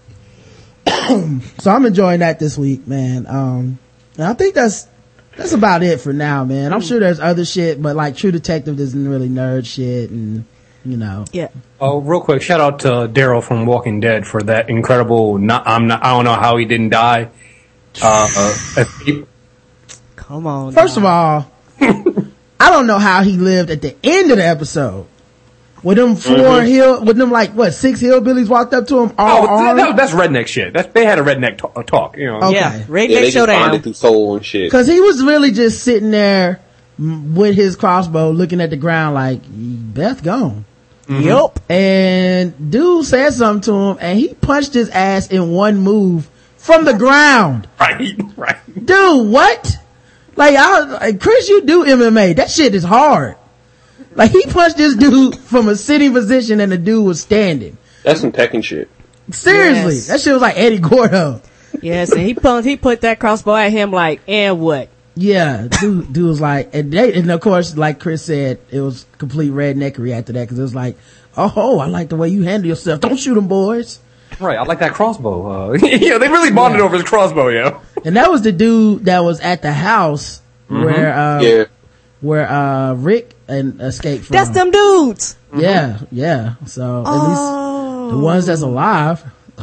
So I'm enjoying that this week, man. Um, and I think that's, That's about it for now, man. I'm sure there's other shit, but like True Detective isn't really nerd shit, and you know. Yeah. Oh, real quick, shout out to Daryl from Walking Dead for that incredible. Not, I'm not. I don't know how he didn't die. Uh, uh, escape. Come on. First now. of all, I don't know how he lived at the end of the episode. With them four mm-hmm. hill, with them like, what, six hillbillies walked up to him all Oh, armed? that, that's redneck shit. That's, they had a redneck t- talk, you know. Okay. Yeah, redneck yeah, they showdown. just bonded through soul and shit. Cause he was really just sitting there with his crossbow looking at the ground like, Beth gone. Mm-hmm. Yup. And dude said something to him and he punched his ass in one move from the ground. Right, right. Dude, what? Like, I was like, Chris, you do M M A. That shit is hard. Like, he punched this dude from a sitting position and the dude was standing. That's some Tekken shit. Seriously. Yes. That shit was like Eddie Gordo. Yes, and he put, he put that crossbow at him like, and what? Yeah, dude, dude was like, and they, and of course, like Chris said, it was complete redneckery after that, cause it was like, oh, I like the way you handle yourself. Don't shoot them, boys. Right, I like that crossbow. Uh, yeah, they really bonded Yeah. over his crossbow, yo. And that was the dude that was at the house Mm-hmm. where, uh, Yeah. where, uh, Rick and escaped from. That's them dudes. Yeah, yeah. So, at Oh. least the ones that's alive.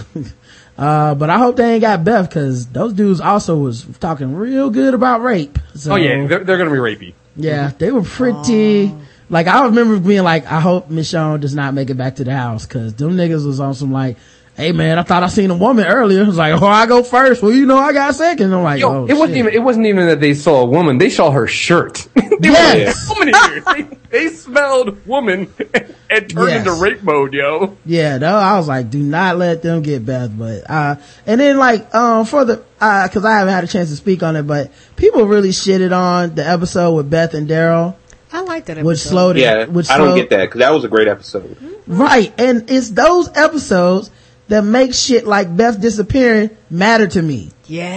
uh, but I hope they ain't got Beth, cause those dudes also was talking real good about rape. So, Oh yeah, they're, they're gonna be rapey. yeah, they were pretty, like, I remember being like, I hope Michonne does not make it back to the house, cause them niggas was on some like, hey man, I thought I seen a woman earlier. I was like, oh, I go first. Well, you know, I got second. I'm like, Yo, oh, it wasn't shit. even, it wasn't even that they saw a woman, they saw her shirt. they Yes. were woman here. They, they smelled woman and turned Yes. into rape mode, yo. Yeah, no, I was like, do not let them get Beth, but, uh, and then like, um, for the, uh, cause I haven't had a chance to speak on it, but people really shitted on the episode with Beth and Daryl, I like that episode. which slowed it, Yeah, which I don't slowed- get that, because that was a great episode. Right, and it's those episodes that make shit like Beth disappearing matter to me.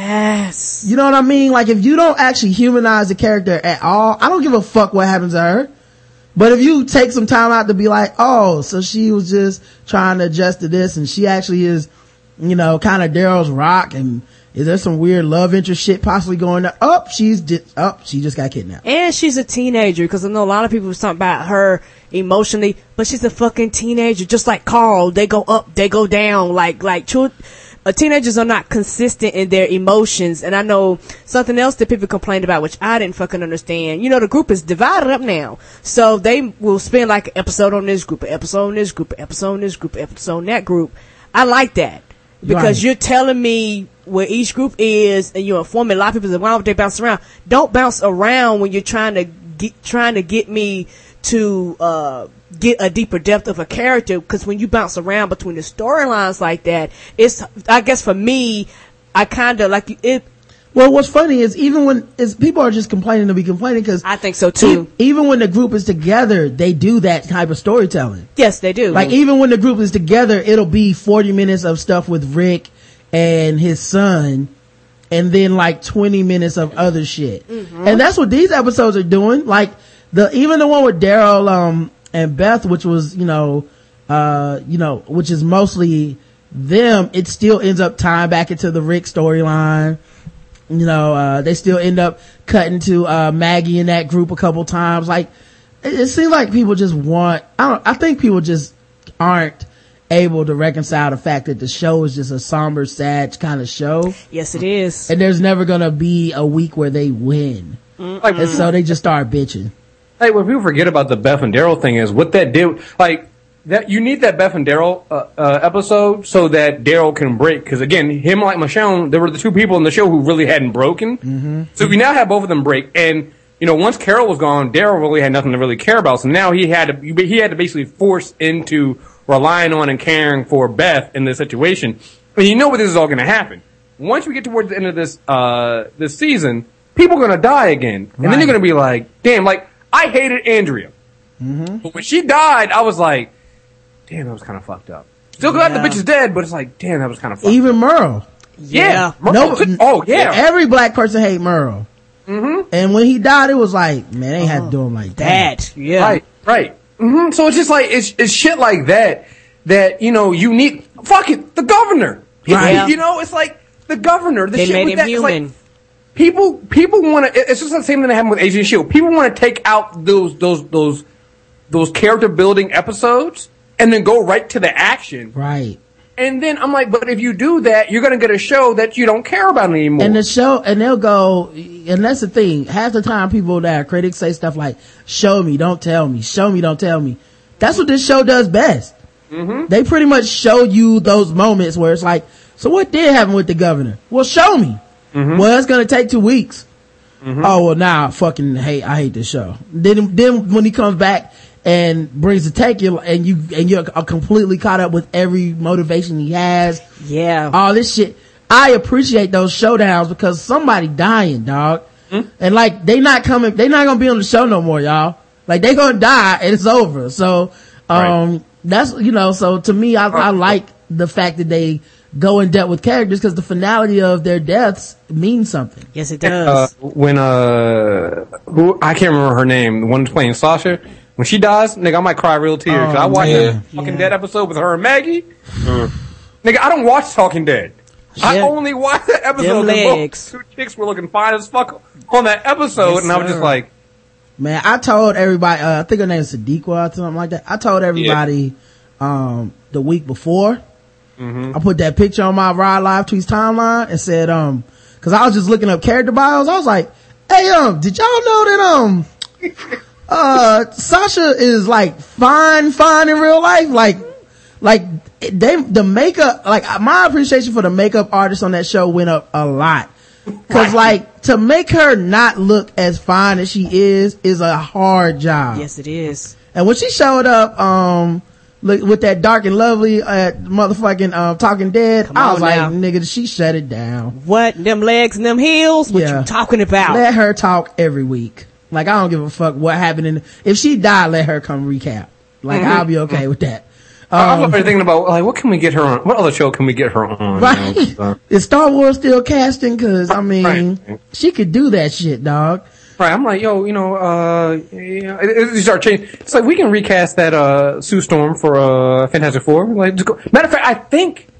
Yes. You know what I mean? Like, if you don't actually humanize the character at all, I don't give a fuck what happens to her. But if you take some time out to be like, oh, so she was just trying to adjust to this and she actually is, you know, kind of Daryl's rock, and is there some weird love interest shit possibly going up? Oh, she's just, oh, she just got kidnapped. And she's a teenager, because I know a lot of people was talking about her emotionally, but she's a fucking teenager, just like Carl. They go up, they go down, like, like, children, uh, teenagers are not consistent in their emotions. And I know something else that people complained about, which I didn't fucking understand. You know, the group is divided up now. So they will spend like an episode on this group, an episode on this group, an episode on this group, an episode on that group. I like that. Because Right. you're telling me where each group is, and you're informing a lot of people that why would they bounce around? Don't bounce around when you're trying to get, trying to get me to, uh, get a deeper depth of a character. Cause when you bounce around between the storylines like that, it's, I guess for me, I kinda like it, Well, what's funny is even when, is people are just complaining to be complaining, cause I think so too. e- even when the group is together, they do that type of storytelling. Yes, they do. Like, even when the group is together, it'll be forty minutes of stuff with Rick and his son, and then like twenty minutes of other shit. Mm-hmm. And that's what these episodes are doing. Like, the, even the one with Daryl, um, and Beth, which was, you know, uh, you know, which is mostly them, it still ends up tying back into the Rick storyline. You know, uh, they still end up cutting to, uh, Maggie in that group a couple times. Like, it, it seems like people just want, I don't, I think people just aren't able to reconcile the fact that the show is just a somber, sad kind of show. yes, it is. And there's never gonna be a week where they win. Like, And so they just start bitching. like, what people forget about the Beth and Daryl thing is what that did, like, that you need that Beth and Daryl uh, uh, episode so that Daryl can break. Because again, him like Michonne, there were the two people in the show who really hadn't broken. Mm-hmm. So we now have both of them break, and you know, once Carol was gone, Daryl really had nothing to really care about. So now he had to he had to basically force into relying on and caring for Beth in this situation. And you know what this is all going to happen. Once we get towards the end of this uh this season, people are going to die again, and Right. then you're going to be like, damn, like I hated Andrea, mm-hmm. but when she died, I was like, damn, that was kind of fucked up. Still glad Yeah. the bitch is dead, but it's like, damn, that was kind of fucked Even up. Merle. Yeah. Yeah. No, oh, yeah. Every black person hate Merle. Mm-hmm. And when he died, it was like, man, they ain't have to do him like that. That, yeah. Right, right. hmm So it's just like, it's, it's shit like that, that, you know, you need, fuck it, the governor. Right. Yeah. You know, it's like, the governor, the They shit made with him that, it's like, human. people, people want to, it's just the same thing that happened with Agent Shield. People want to take out those, those, those, those character building episodes and then go right to the action. Right. And then I'm like, but if you do that, you're going to get a show that you don't care about anymore. And the show, and they'll go, and that's the thing, half the time people that are critics say stuff like, show me, don't tell me, show me, don't tell me. That's what this show does best. Mm-hmm. They pretty much show you those moments where it's like, so what did happen with the governor? Well, show me. Mm-hmm. Well, it's gonna take two weeks. Mm-hmm. Oh, well, now nah, I fucking hate, I hate this show. Then, then when he comes back and brings the take, you and you, and you're completely caught up with every motivation he has. Yeah. All this shit. I appreciate those showdowns because somebody dying, dog. Mm-hmm. And like, they not coming, they not gonna be on the show no more, y'all. Like, they gonna die and it's over. So, um, right. that's, you know, so to me, I, I like the fact that they go in depth with characters because the finality of their deaths means something. Yes, it does. Uh, when, uh, who, I can't remember her name, the one who's playing Sasha, when she dies, nigga, I might cry real tears. Oh, I watched yeah. the Talking yeah. Dead episode with her and Maggie. Mm. Nigga, I don't watch Talking Dead. Yeah. I only watched that episode because two chicks were looking fine as fuck on that episode, yes, and I was just like, man, I told everybody, uh, I think her name is Sadiqa or something like that. I told everybody, yeah. um, the week before, mm-hmm. I put that picture on my Ride Live Tweets timeline and said, um, cause I was just looking up character bios. I was like, hey, um, did y'all know that, um, uh, Sasha is like fine, fine in real life? Like, like, they, the makeup, like, my appreciation for the makeup artist on that show went up a lot. Cause like, to make her not look as fine as she is, is a hard job. Yes, it is. And when she showed up, um, look, with that Dark and Lovely at motherfucking um Talking Dead, Come I was like, now. nigga, she shut it down. What? Them legs and them heels? What yeah. you talking about? Let her talk every week. Like, I don't give a fuck what happened in, if she died, let her come recap. Like, mm-hmm. I'll be okay mm-hmm. with that. Um, I was thinking about, like, what can we get her on? What other show can we get her on? Right. You know, so. Is Star Wars still casting? Cause, I mean, right. she could do that shit, dog. Right, I'm like, yo, you know, uh, yeah, it, it start changing. It's like we can recast that uh Sue Storm for uh Fantastic Four. Like, just go. Matter of fact, I think,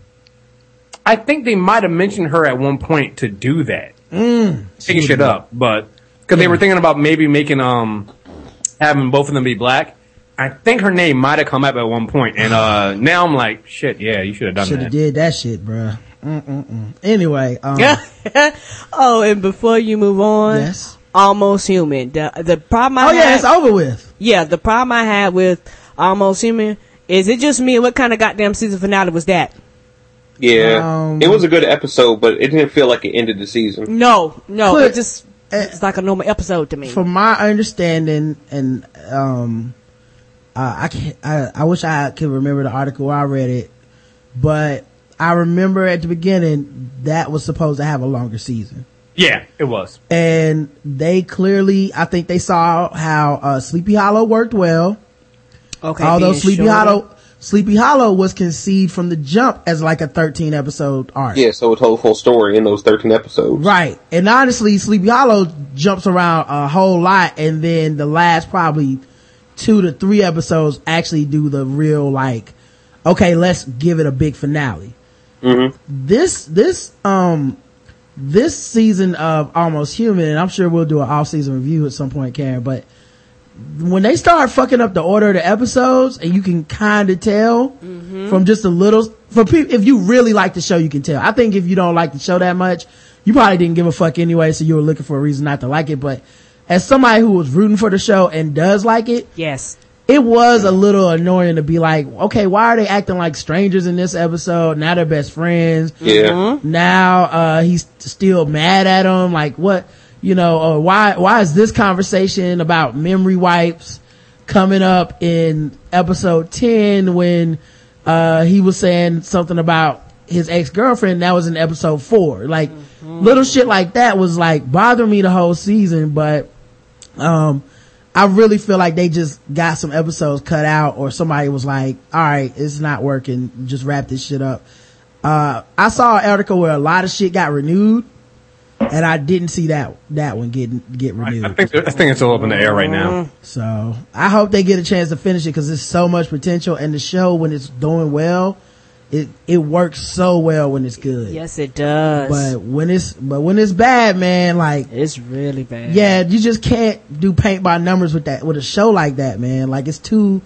I think they might have mentioned her at one point to do that, mm, taking shit up, but because yeah. they were thinking about maybe making um having both of them be black. I think her name might have come up at one point, and uh now I'm like, shit, yeah, you should have done Should've that. Should have did that shit, bruh. Mm-mm-mm. Anyway, um, oh, and before you move on, yes. Almost Human. The the problem I Oh yeah, had, it's over with. Yeah, the problem I had with Almost Human is it just me? What kind of goddamn season finale was that? Yeah, um, it was a good episode, but it didn't feel like it ended the season. No, no, Put, it just it's like a normal episode to me. From my understanding, and um, uh, I can't. I, I wish I could remember the article where I read it, but I remember at the beginning that was supposed to have a longer season. Yeah, it was. And they clearly, I think they saw how uh, Sleepy Hollow worked well. Okay. Although Sleepy shorter. Hollow, Sleepy Hollow was conceived from the jump as like a thirteen episode arc. Yeah, so it told a full story in those thirteen episodes. Right. And honestly, Sleepy Hollow jumps around a whole lot, and then the last probably two to three episodes actually do the real like, okay, let's give it a big finale. Mm-hmm. This, this, um, this season of Almost Human, and I'm sure we'll do an off-season review at some point, Karen, but when they start fucking up the order of the episodes, and you can kind of tell mm-hmm. from just a little, for people, if you really like the show, you can tell. I think if you don't like the show that much, you probably didn't give a fuck anyway, so you were looking for a reason not to like it. But as somebody who was rooting for the show and does like it, yes, it was a little annoying to be like, okay, why are they acting like strangers in this episode? Now they're best friends. Yeah. Mm-hmm. Now, uh, he's still mad at him. Like, what, you know, uh, why, why is this conversation about memory wipes coming up in episode ten when, uh, he was saying something about his ex-girlfriend? That was in episode four. Like, mm-hmm. little shit like that was like bothering me the whole season, but, um, I really feel like they just got some episodes cut out, or somebody was like, all right, it's not working, just wrap this shit up. Uh, I saw an article where a lot of shit got renewed, and I didn't see that, that one get, get renewed. I think, I think it's all up in the air right now. So, I hope they get a chance to finish it, cause there's so much potential, and the show, when it's doing well, it, it works so well when it's good. Yes, it does. But when it's, but when it's bad, man, like, it's really bad. Yeah, you just can't do paint by numbers with that, with a show like that, man. Like, it's too,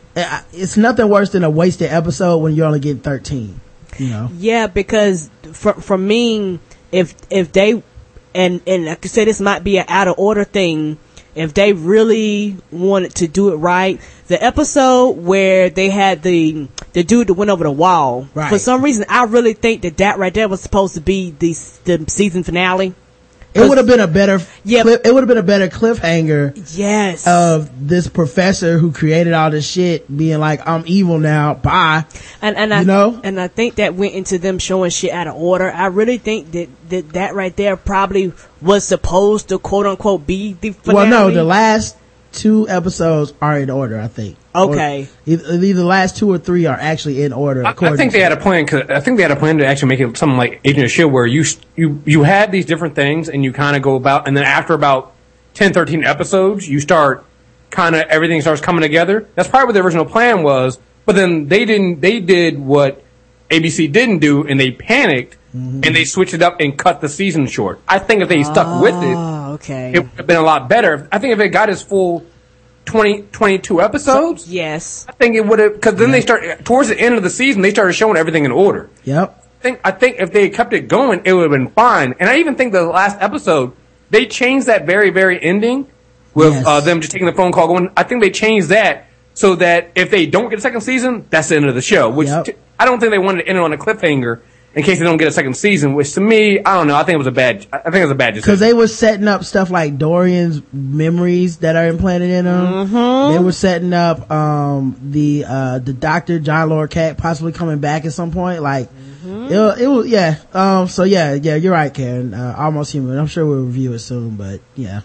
it's nothing worse than a wasted episode when you're only getting thirteen, you know? Yeah, because for, for me, if, if they, and, and like I said, this might be an out of order thing. if they really wanted to do it right, the episode where they had the the dude that went over the wall, right. for some reason, I really think that that right there was supposed to be the the season finale. It would have been a better, yeah, clip, it would have been a better cliffhanger. Yes. Of this professor who created all this shit being like, I'm evil now, bye. And, and you I, know? And I think that went into them showing shit out of order. I really think that, that, that right there probably was supposed to quote unquote be the finale. Well, no, the last two episodes are in order, I think. Okay. Or either, either the last two or three are actually in order. I, I think they had a plan. Cause I think they had a plan to actually make it something like Agent of S H I E L D, where you you you had these different things and you kind of go about, and then after about ten, thirteen episodes, you start kind of everything starts coming together. That's probably what the original plan was. But then they didn't. They did what A B C didn't do, and they panicked mm-hmm. and they switched it up and cut the season short. I think if they stuck oh, with it, okay. it would have been a lot better. I think if it got his full twenty, twenty-two episodes. So, yes. I think it would have, cause then yeah. they start, towards the end of the season, they started showing everything in order. Yep. I think, I think if they had kept it going, it would have been fine. And I even think the last episode, they changed that very, very ending with, yes. uh, them just taking the phone call going, I think they changed that so that if they don't get a second season, that's the end of the show, which yep. t- I don't think they wanted to end it on a cliffhanger in case they don't get a second season, which to me, I don't know, I think it was a bad, I think it was a bad decision. Cause they were setting up stuff like Dorian's memories that are implanted in him. Mm-hmm. They were setting up, um, the, uh, the doctor, John Lorcat, possibly coming back at some point. Like, mm-hmm. it, it was, yeah. Um, so yeah, yeah, you're right, Karen. Uh, Almost Human. I'm sure we'll review it soon, but yeah.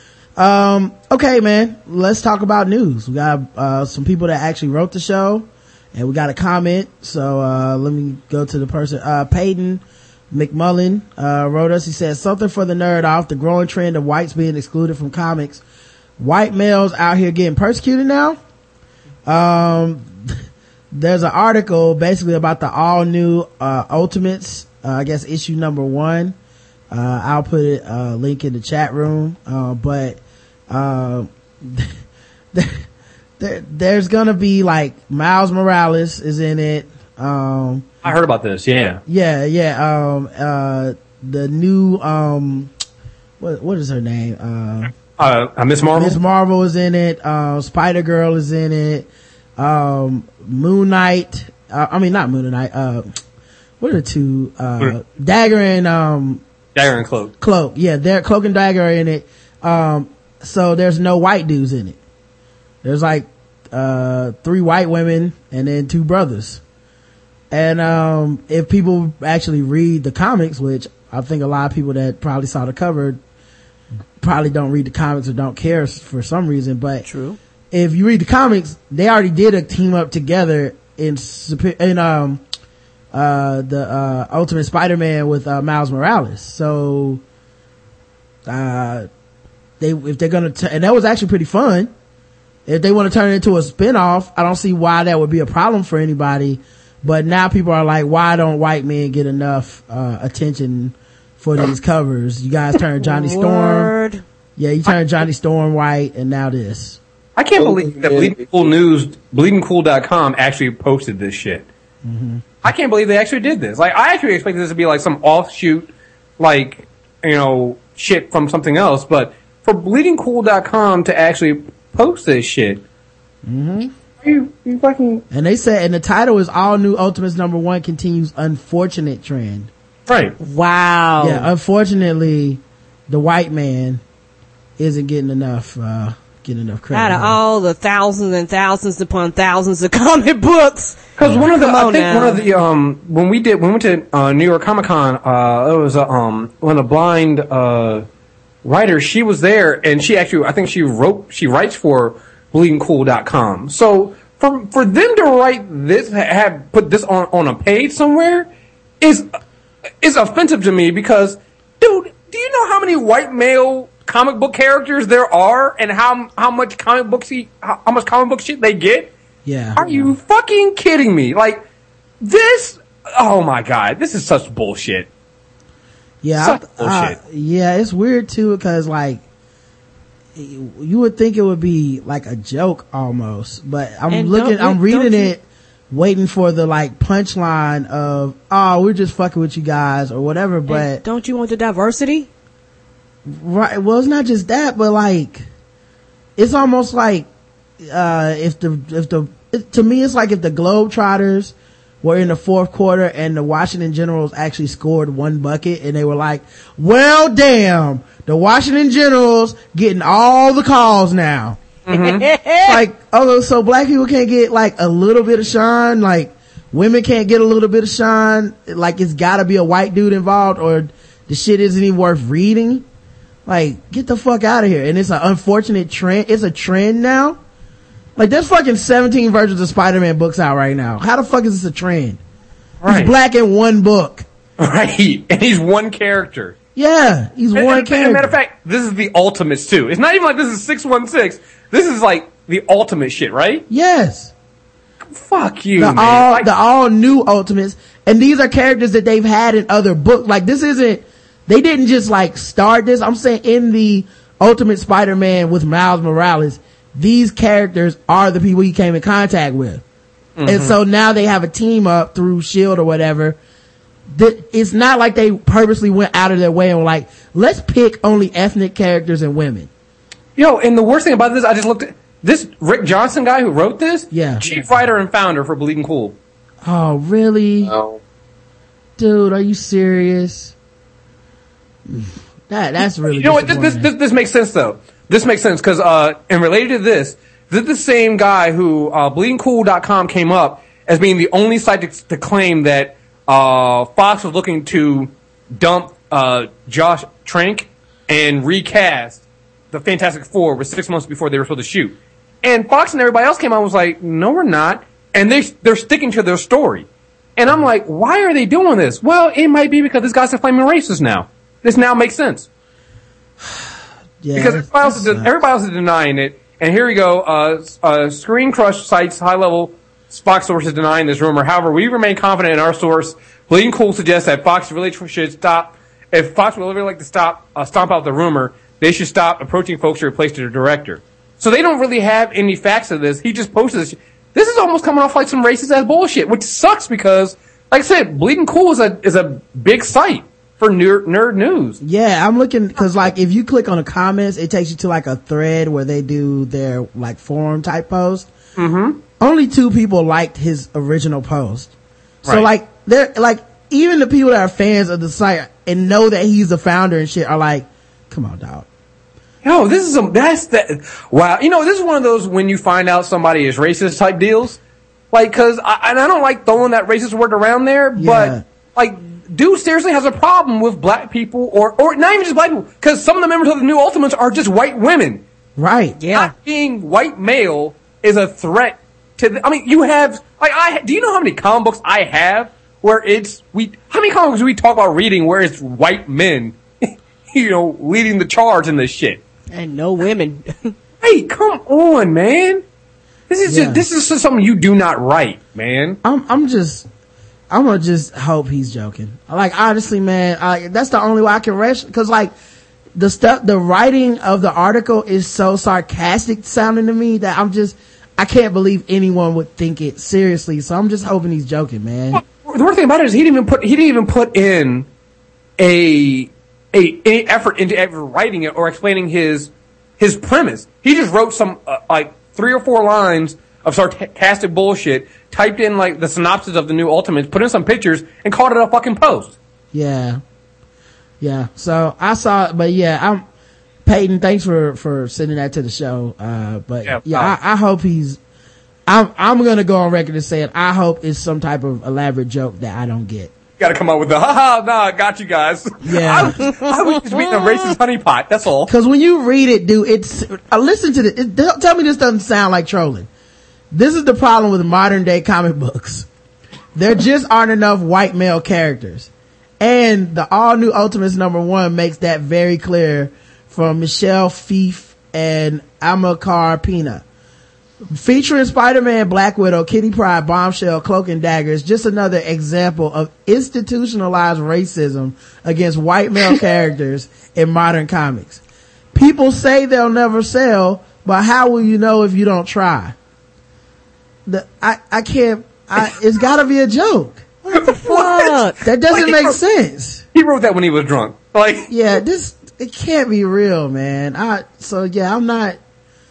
Um, okay, man, let's talk about news. We got, uh, some people that actually wrote the show. And we got a comment, so uh let me go to the person. Uh Peyton McMullen uh wrote us. He says, something for the nerd off, the growing trend of whites being excluded from comics. White males out here getting persecuted now. Um there's an article basically about the all new uh Ultimates, uh, I guess issue number one. Uh I'll put it uh link in the chat room. Uh but uh There, there's gonna be like Miles Morales is in it. Um, I heard about this. Yeah, yeah, yeah. Um, uh, the new um, what what is her name? Uh, uh, Miss Marvel. Miss Marvel is in it. Um, Spider Girl is in it. Um, Moon Knight. Uh, I mean, not Moon Knight. Uh, what are the two? Uh, Dagger and um, Dagger and Cloak. Cloak. Yeah, they're Cloak and Dagger are in it. Um, so there's no white dudes in it. There's like, uh, three white women and then two brothers. And, um, if people actually read the comics, which I think a lot of people that probably saw the cover probably don't read the comics or don't care for some reason, but true. If you read the comics, they already did a team up together in, in, um, uh, the, uh, Ultimate Spider-Man with, uh, Miles Morales. So, uh, they, if they're gonna, t- and that was actually pretty fun. If they want to turn it into a spin-off, I don't see why that would be a problem for anybody. But now people are like, why don't white men get enough uh attention for these covers? You guys turned Johnny Word. Storm. Yeah, you turned Johnny Storm white, and now this. I can't believe that Bleeding Cool News, bleeding cool dot com actually posted this shit. Mm-hmm. I can't believe they actually did this. Like, I actually expected this to be like some offshoot, like, you know, shit from something else. But for bleeding cool dot com to actually post this shit. Mm-hmm. You, you fucking. And they said, and the title is All New Ultimates Number One Continues Unfortunate Trend. Right. Wow. Yeah, unfortunately, the white man isn't getting enough, uh, getting enough credit. Out of all the thousands and thousands upon thousands of comic books. Because one of the, Come I on think now. one of the, um, when we did, when we went to, uh, New York Comic Con, uh, it was, uh, um, one of the blind, uh, writer, she was there, and she actually, I think she wrote, she writes for bleeding cool dot com. So, for, for them to write this, have, put this on, on a page somewhere, is, is offensive to me because, dude, do you know how many white male comic book characters there are, and how, how much comic book shit, how, how much comic book shit they get? Yeah. Are you fucking kidding me? Like, this, oh my god, this is such bullshit. Yeah, I, I, yeah, it's weird too because like you would think it would be like a joke almost, but I'm And looking, I'm reading you, it, waiting for the like punchline of oh we're just fucking with you guys or whatever. But don't you want the diversity? Right. Well, it's not just that, but like it's almost like, uh, if the, if the, it, to me, it's like if the Globetrotters were in the fourth quarter and the Washington Generals actually scored one bucket and they were like, well, damn, the Washington Generals getting all the calls now. Mm-hmm. Like, oh, so black people can't get like a little bit of shine, like women can't get a little bit of shine, like it's gotta be a white dude involved or the shit isn't even worth reading. Like, get the fuck out of here. And it's an unfortunate trend. It's a trend now. Like, there's fucking seventeen versions of Spider-Man books out right now. How the fuck is this a trend? Right. He's black in one book. Right. And he's one character. Yeah, he's and, one and, character. As a matter of fact, this is the Ultimates too. It's not even like this is six one six. This is like the ultimate shit, right? Yes. Fuck you, the man. All, like, the all new Ultimates. And these are characters that they've had in other books. Like, this isn't, they didn't just like start this. I'm saying in the Ultimate Spider-Man with Miles Morales, these characters are the people he came in contact with. Mm-hmm. And so now they have a team up through S H I E L D or whatever. It's not like they purposely went out of their way and were like, let's pick only ethnic characters and women. Yo, and the worst thing about this, I just looked at this Rick Johnson guy who wrote this. Yeah. Chief writer and founder for Bleeding Cool. Oh, really? No. Dude, are you serious? That, that's really, you know what, this, this, this, this makes sense though. This makes sense because, uh, and related to this, this is the same guy who, uh, bleeding cool dot com came up as being the only site to, to claim that, uh, Fox was looking to dump, uh, Josh Trank and recast the Fantastic Four with six months before they were supposed to shoot. And Fox and everybody else came out and was like, no, we're not. And they, they're sticking to their story. And I'm like, why are they doing this? Well, it might be because this guy's a flaming racist now. This now makes sense. Yeah, because everybody else, is, everybody else is denying it. And here we go. Uh, uh, Screen Crush cites high-level Fox sources denying this rumor. However, we remain confident in our source. Bleeding Cool suggests that Fox really should stop. If Fox would really like to stop, uh, stomp out the rumor, they should stop approaching folks to replace their director. So they don't really have any facts of this. He just posted this. This is almost coming off like some racist ass bullshit, which sucks because, like I said, Bleeding Cool is a is a big site for nerd, nerd news. Yeah, I'm looking, cause like if you click on the comments, it takes you to like a thread where they do their like forum type post. Mm-hmm. Only two people liked his original post. So right. like, they're like, even the people that are fans of the site and know that he's the founder and shit are like, come on, dog. Yo, this is some, that's that, wow. You know, this is one of those when you find out somebody is racist type deals. Like, cause I, and I don't like throwing that racist word around there, Yeah. but like, dude seriously has a problem with black people or, or not even just black people, cause some of the members of the New Ultimates are just white women. Right. Yeah. Not being white male is a threat to the, I mean, you have, like, I, do you know how many comic books I have where it's, we, how many comic books do we talk about reading where it's white men, you know, leading the charge in this shit? And no women. Hey, come on, man. This is Yeah. just, this is just something you do not write, man. I'm, I'm just, I'm gonna just hope he's joking. Like, honestly, man, I, that's the only way I can rest, cause like, the stuff, the writing of the article is so sarcastic sounding to me that I'm just, I can't believe anyone would think it seriously. So I'm just hoping he's joking, man. Well, the worst thing about it is he didn't even put, he didn't even put in a, a, any effort into ever writing it or explaining his, his premise. He just wrote some, uh, like, three or four lines of sarcastic bullshit, typed in, like, the synopsis of the New Ultimates, put in some pictures, and called it a fucking post. Yeah. Yeah. So I saw it, but yeah, I'm, Peyton, thanks for, for sending that to the show. Uh, but yeah, Yeah, yeah I, I hope he's, I'm, I'm gonna go on record and say I hope it's some type of elaborate joke that I don't get. Gotta come up with the, haha, nah, I got you guys. Yeah. I, I was just reading a racist honeypot, that's all. Cause when you read it, dude, it's, uh, listen to this. It, tell me this doesn't sound like trolling. This is the problem with modern day comic books. There just aren't enough white male characters. And the all new Ultimates number one makes that very clear from Michelle Fife and Amilcar Pina. Featuring Spider-Man, Black Widow, Kitty Pryde, Bombshell, Cloak and Dagger is just another example of institutionalized racism against white male characters in modern comics. People say they'll never sell, but how will you know if you don't try? The, I, I can't, I, it's gotta be a joke. What the fuck? That doesn't Like, make wrote, sense. He wrote that when he was drunk. Like, Yeah, this, it can't be real, man. I, so yeah, I'm not,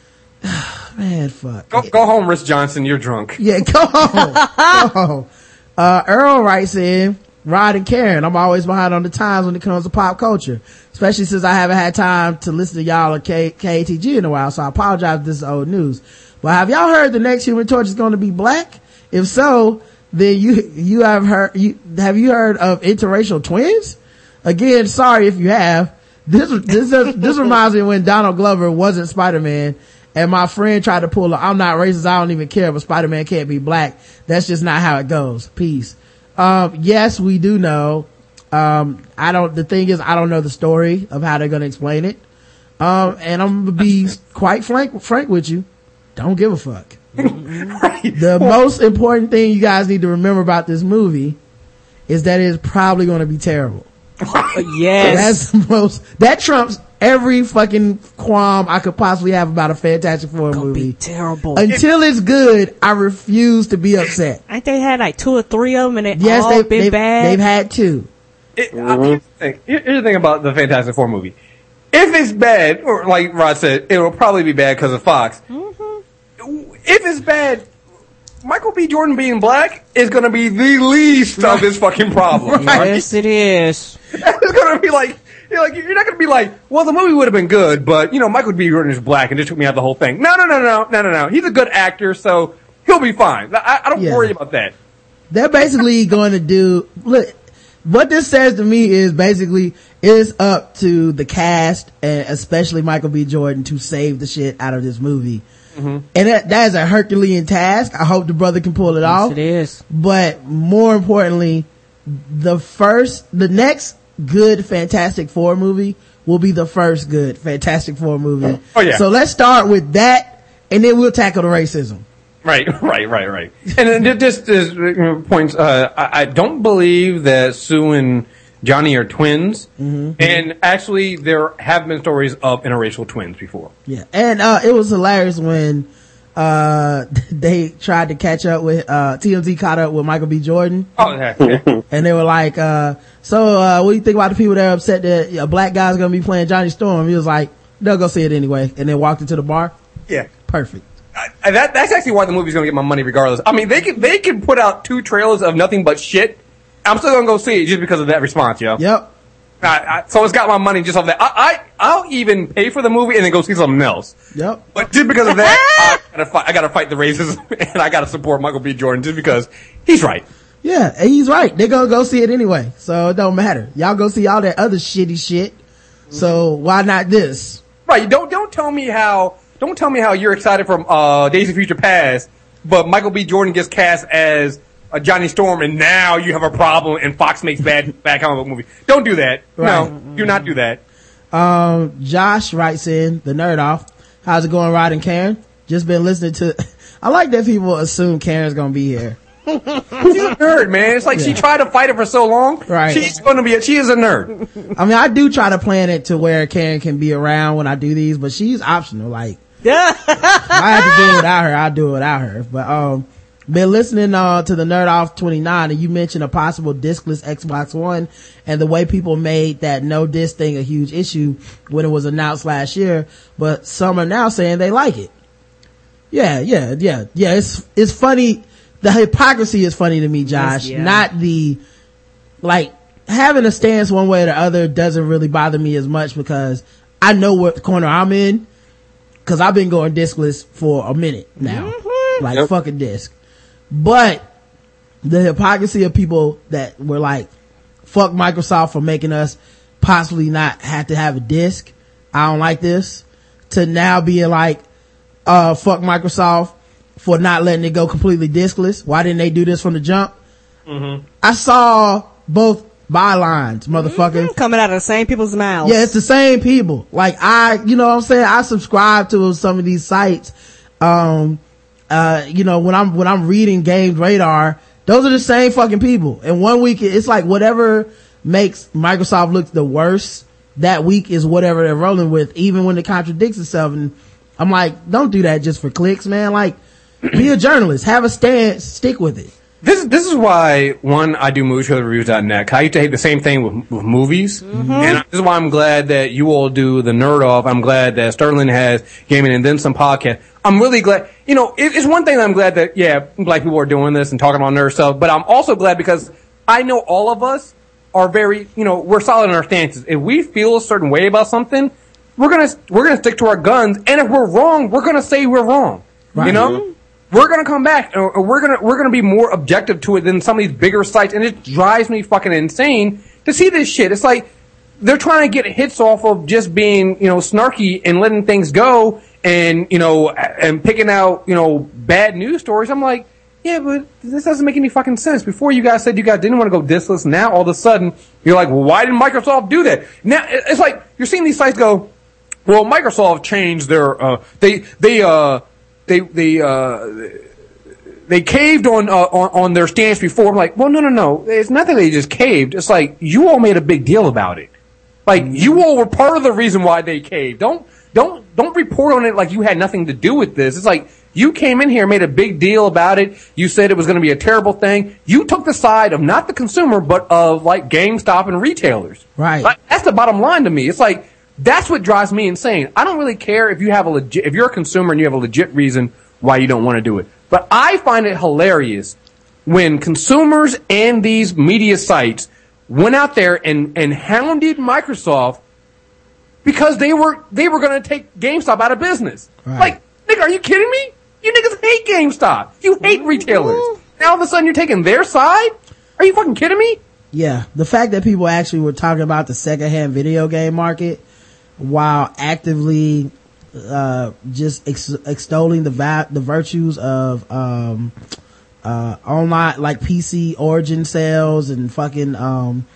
Man, fuck. Go, go home, Rich Johnson. You're drunk. Yeah, go home. Go home. Uh, Earl writes in, Rod and Karen, I'm always behind on the times when it comes to pop culture, especially since I haven't had time to listen to y'all or K- KATG in a while, so I apologize if this is old news. But have y'all heard the next Human Torch is going to be black? If so, then you, you have heard, you, have you heard of interracial twins? Again, sorry if you have. This, this, this reminds me when Donald Glover wasn't Spider-Man and my friend tried to pull a, I'm not racist, I don't even care, but Spider-Man can't be black. That's just not how it goes. Peace. Um, yes, we do know. Um, I don't, the thing is, I don't know the story of how they're going to explain it. Um, and I'm going to be quite frank, frank with you. Don't give a fuck. Right. The most important thing you guys need to remember about this movie is that it's probably going to be terrible. Yes. That's the most, that trumps every fucking qualm I could possibly have about a Fantastic Four Gonna movie. be terrible. Until it's good, I refuse to be upset. Ain't they had like two or three of them and they Yes, all they've, been they've, bad? they've had two. It, I, here's, the thing. Here- here's the thing about the Fantastic Four movie. If it's bad, or like Rod said, it will probably be bad because of Fox. Mm-hmm. If it's bad, Michael B. Jordan being black is going to be the least of his fucking problem. Right? Yes, it is. It's going to be like, you're like, you're not going to be like, well, the movie would have been good, but you know, Michael B. Jordan is black and just took me out of the whole thing. No, no, no, no, no, no, no. He's a good actor, so he'll be fine. I, I don't Yeah. worry about that. They're basically going to do, look, what this says to me is basically it's up to the cast and especially Michael B. Jordan to save the shit out of this movie. Mm-hmm. And that, that is a Herculean task. I hope the brother can pull it Yes, off. it is. But more importantly, the first, the next good Fantastic Four movie will be the first good Fantastic Four movie. Oh, yeah. So let's start with that and then we'll tackle the racism. Right, right, right, right. And then just as points, uh, I, I don't believe that Sue and Johnny are twins. Mm-hmm. And actually, there have been stories of interracial twins before. Yeah. And, uh, it was hilarious when, uh, they tried to catch up with, uh, T M Z caught up with Michael B. Jordan. Oh, yeah. yeah. And they were like, uh, so, uh, what do you think about the people that are upset that a black guy's gonna be playing Johnny Storm? He was like, they'll go see it anyway. And then walked into the bar. Yeah. Perfect. I, that, that's actually why the movie's gonna get my money regardless. I mean, they can, they can put out two trailers of nothing but shit. I'm still gonna go see it just because of that response, yo. Yep. I, I, so it's got my money just off that. I, I, I'll even pay for the movie and then go see something else. Yep. But just because of that, I gotta fight, I gotta fight the racism and I gotta support Michael B. Jordan just because he's right. Yeah, and he's right. They're gonna go see it anyway. So it don't matter. Y'all go see all that other shitty shit. So why not this? Right. Don't, don't tell me how, don't tell me how you're excited for, uh, Days of Future Past, but Michael B. Jordan gets cast as a Johnny Storm and now you have a problem and Fox makes bad, bad comic book movie. Don't do that. Right. No, do not do that. Um, Josh writes in, the nerd off. How's it going, Rod and Karen? Just been listening to, I like that people assume Karen's gonna be here. She's a nerd, man. It's like she tried to fight it for so long. Right. She's gonna be a, she is a nerd. I mean, I do try to plan it to where Karen can be around when I do these, but she's optional. Like, I have to do it without her. I'll do it without her. But, um, been listening, uh, to the Nerd Off twenty-nine and you mentioned a possible discless Xbox One and the way people made that no disc thing a huge issue when it was announced last year, but some are now saying they like it. Yeah, yeah, yeah, yeah. It's, it's funny. The hypocrisy is funny to me, Josh. Yes, yeah. Not the, like, having a stance one way or the other doesn't really bother me as much because I know what corner I'm in because I've been going discless for a minute now. Mm-hmm. Like, yep. Fuck a disc. But the hypocrisy of people that were like, fuck Microsoft for making us possibly not have to have a disc. I don't like this. To now being like, uh, fuck Microsoft for not letting it go completely discless. Why didn't they do this from the jump? Mm-hmm. I saw both bylines, motherfucker. Mm-hmm. Coming out of the same people's mouths. Yeah, it's the same people. Like I, you know what I'm saying? I subscribe to some of these sites. Um, uh, you know, when I'm, when I'm reading Games Radar, those are the same fucking people. And one week, it's like whatever makes Microsoft look the worst that week is whatever they're rolling with, even when it contradicts itself. And I'm like, don't do that just for clicks, man. Like, be a journalist, have a stance, stick with it. This this is why one I do movie trailer reviews dot net. I used to hate the same thing with, with movies, mm-hmm. and this is why I'm glad that you all do the Nerd Off. I'm glad that Sterling has gaming and then some podcast. I'm really glad. You know, it, it's one thing that I'm glad that yeah, black people are doing this and talking about nerd stuff, but I'm also glad because I know all of us are very, you know, we're solid in our stances. If we feel a certain way about something, we're gonna we're gonna stick to our guns, and if we're wrong, we're gonna say we're wrong. Right. You know. Mm-hmm. We're gonna come back, and we're gonna we're gonna be more objective to it than some of these bigger sites, and it drives me fucking insane to see this shit. It's like they're trying to get hits off of just being, you know, snarky and letting things go, and you know, and picking out, you know, bad news stories. I'm like, yeah, but this doesn't make any fucking sense. Before you guys said you guys didn't want to go diskless, now all of a sudden you're like, well, why didn't Microsoft do that? Now it's like you're seeing these sites go, well, Microsoft changed their uh, they they uh. They they uh they caved on, uh, on on their stance before. I'm like, well, no, no, no. It's not that they just caved. It's like you all made a big deal about it. Like you all were part of the reason why they caved. Don't don't don't report on it like you had nothing to do with this. It's like you came in here, made a big deal about it. You said it was going to be a terrible thing. You took the side of not the consumer, but of like GameStop and retailers. Right. Like, that's the bottom line to me. It's like. That's what drives me insane. I don't really care if you have a legit, if you're a consumer and you have a legit reason why you don't want to do it. But I find it hilarious when consumers and these media sites went out there and, and hounded Microsoft because they were, they were going to take GameStop out of business. Right. Like, nigga, are you kidding me? You niggas hate GameStop. You hate retailers. Now all of a sudden you're taking their side? Are you fucking kidding me? Yeah. The fact that people actually were talking about the secondhand video game market while actively uh just ex- extolling the va- the virtues of um uh online like P C origin sales and fucking um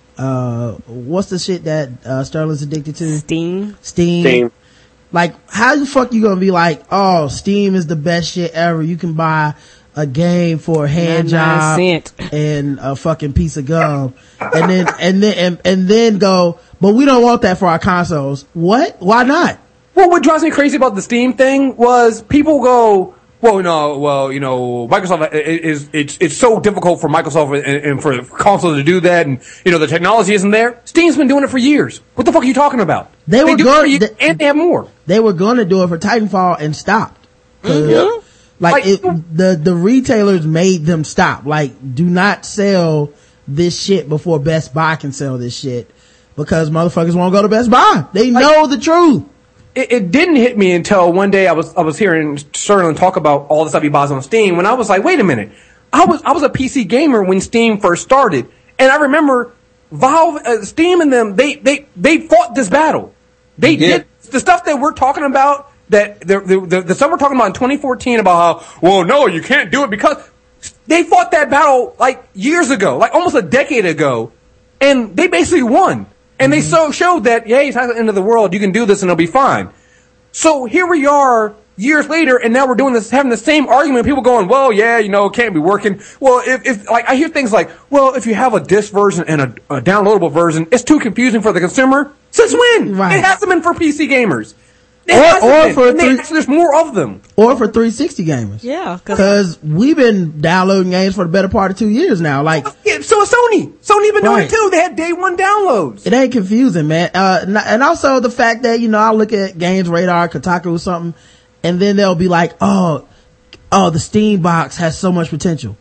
uh what's the shit that uh Sterling's addicted to? Steam. Steam. Steam. Like how the fuck you gonna be like, oh, Steam is the best shit ever. You can buy a game for a hand job and a fucking piece of gum, and then and then and, and then go, but we don't want that for our consoles. What? Why not? Well, what drives me crazy about the Steam thing was people go, well, no, well, you know, Microsoft is it's it's so difficult for Microsoft and, and for consoles to do that, and you know the technology isn't there. Steam's been doing it for years. What the fuck are you talking about? They, they were going, they, and they have more. They were going to do it for Titanfall and stopped. Mm-hmm. Like, like it, the, the retailers made them stop. Like, do not sell this shit before Best Buy can sell this shit because motherfuckers won't go to Best Buy. They like, know the truth. It, it didn't hit me until one day I was, I was hearing Sterling talk about all the stuff he buys on Steam when I was like, wait a minute. I was, I was a P C gamer when Steam first started. And I remember Valve, uh, Steam and them, they, they, they fought this battle. They yeah. did the stuff that we're talking about. That the, the, the stuff we're talking about in twenty fourteen about how, well, no, you can't do it because they fought that battle like years ago, like almost a decade ago, and they basically won. And mm-hmm. they so showed that, yeah, it's not the end of the world, you can do this and it'll be fine. So here we are years later, and now we're doing this, having the same argument. People going, well, yeah, you know, it can't be working. Well, if, if like I hear things like, well, if you have a disc version and a, a downloadable version, it's too confusing for the consumer. Since when? Right. It hasn't been for P C gamers. Or, or for three, there's more of them. Or for three sixty gamers. Yeah. Cause we've been downloading games for the better part of two years now. Like, yeah, so is Sony. Sony been doing it too. They had day one downloads. It ain't confusing, man. Uh, and also the fact that, you know, I'll look at Games Radar, Kotaku or something, and then they'll be like, oh, oh, the Steam box has so much potential.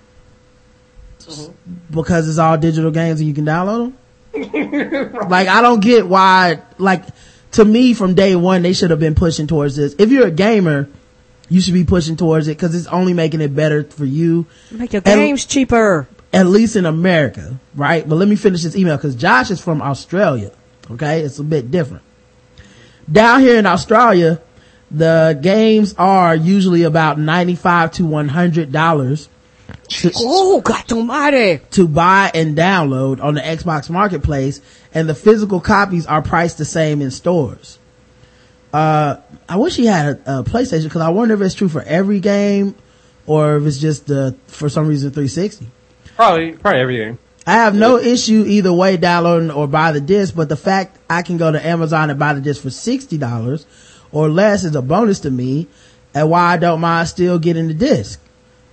Mm-hmm. Because it's all digital games and you can download them. Right. Like, I don't get why, like, to me, from day one, they should have been pushing towards this. If you're a gamer, you should be pushing towards it because it's only making it better for you. Make your games at, cheaper. At least in America, right? But let me finish this email because Josh is from Australia. Okay? It's a bit different. Down here in Australia, the games are usually about ninety-five to one hundred dollars. To, oh, God almighty. To buy and download on the Xbox Marketplace, and the physical copies are priced the same in stores. Uh, I wish he had a, a PlayStation because I wonder if it's true for every game or if it's just uh, for some reason three sixty. Probably, probably every game. I have no issue either way downloading or buy the disc, but the fact I can go to Amazon and buy the disc for sixty dollars or less is a bonus to me, and why I don't mind still getting the disc.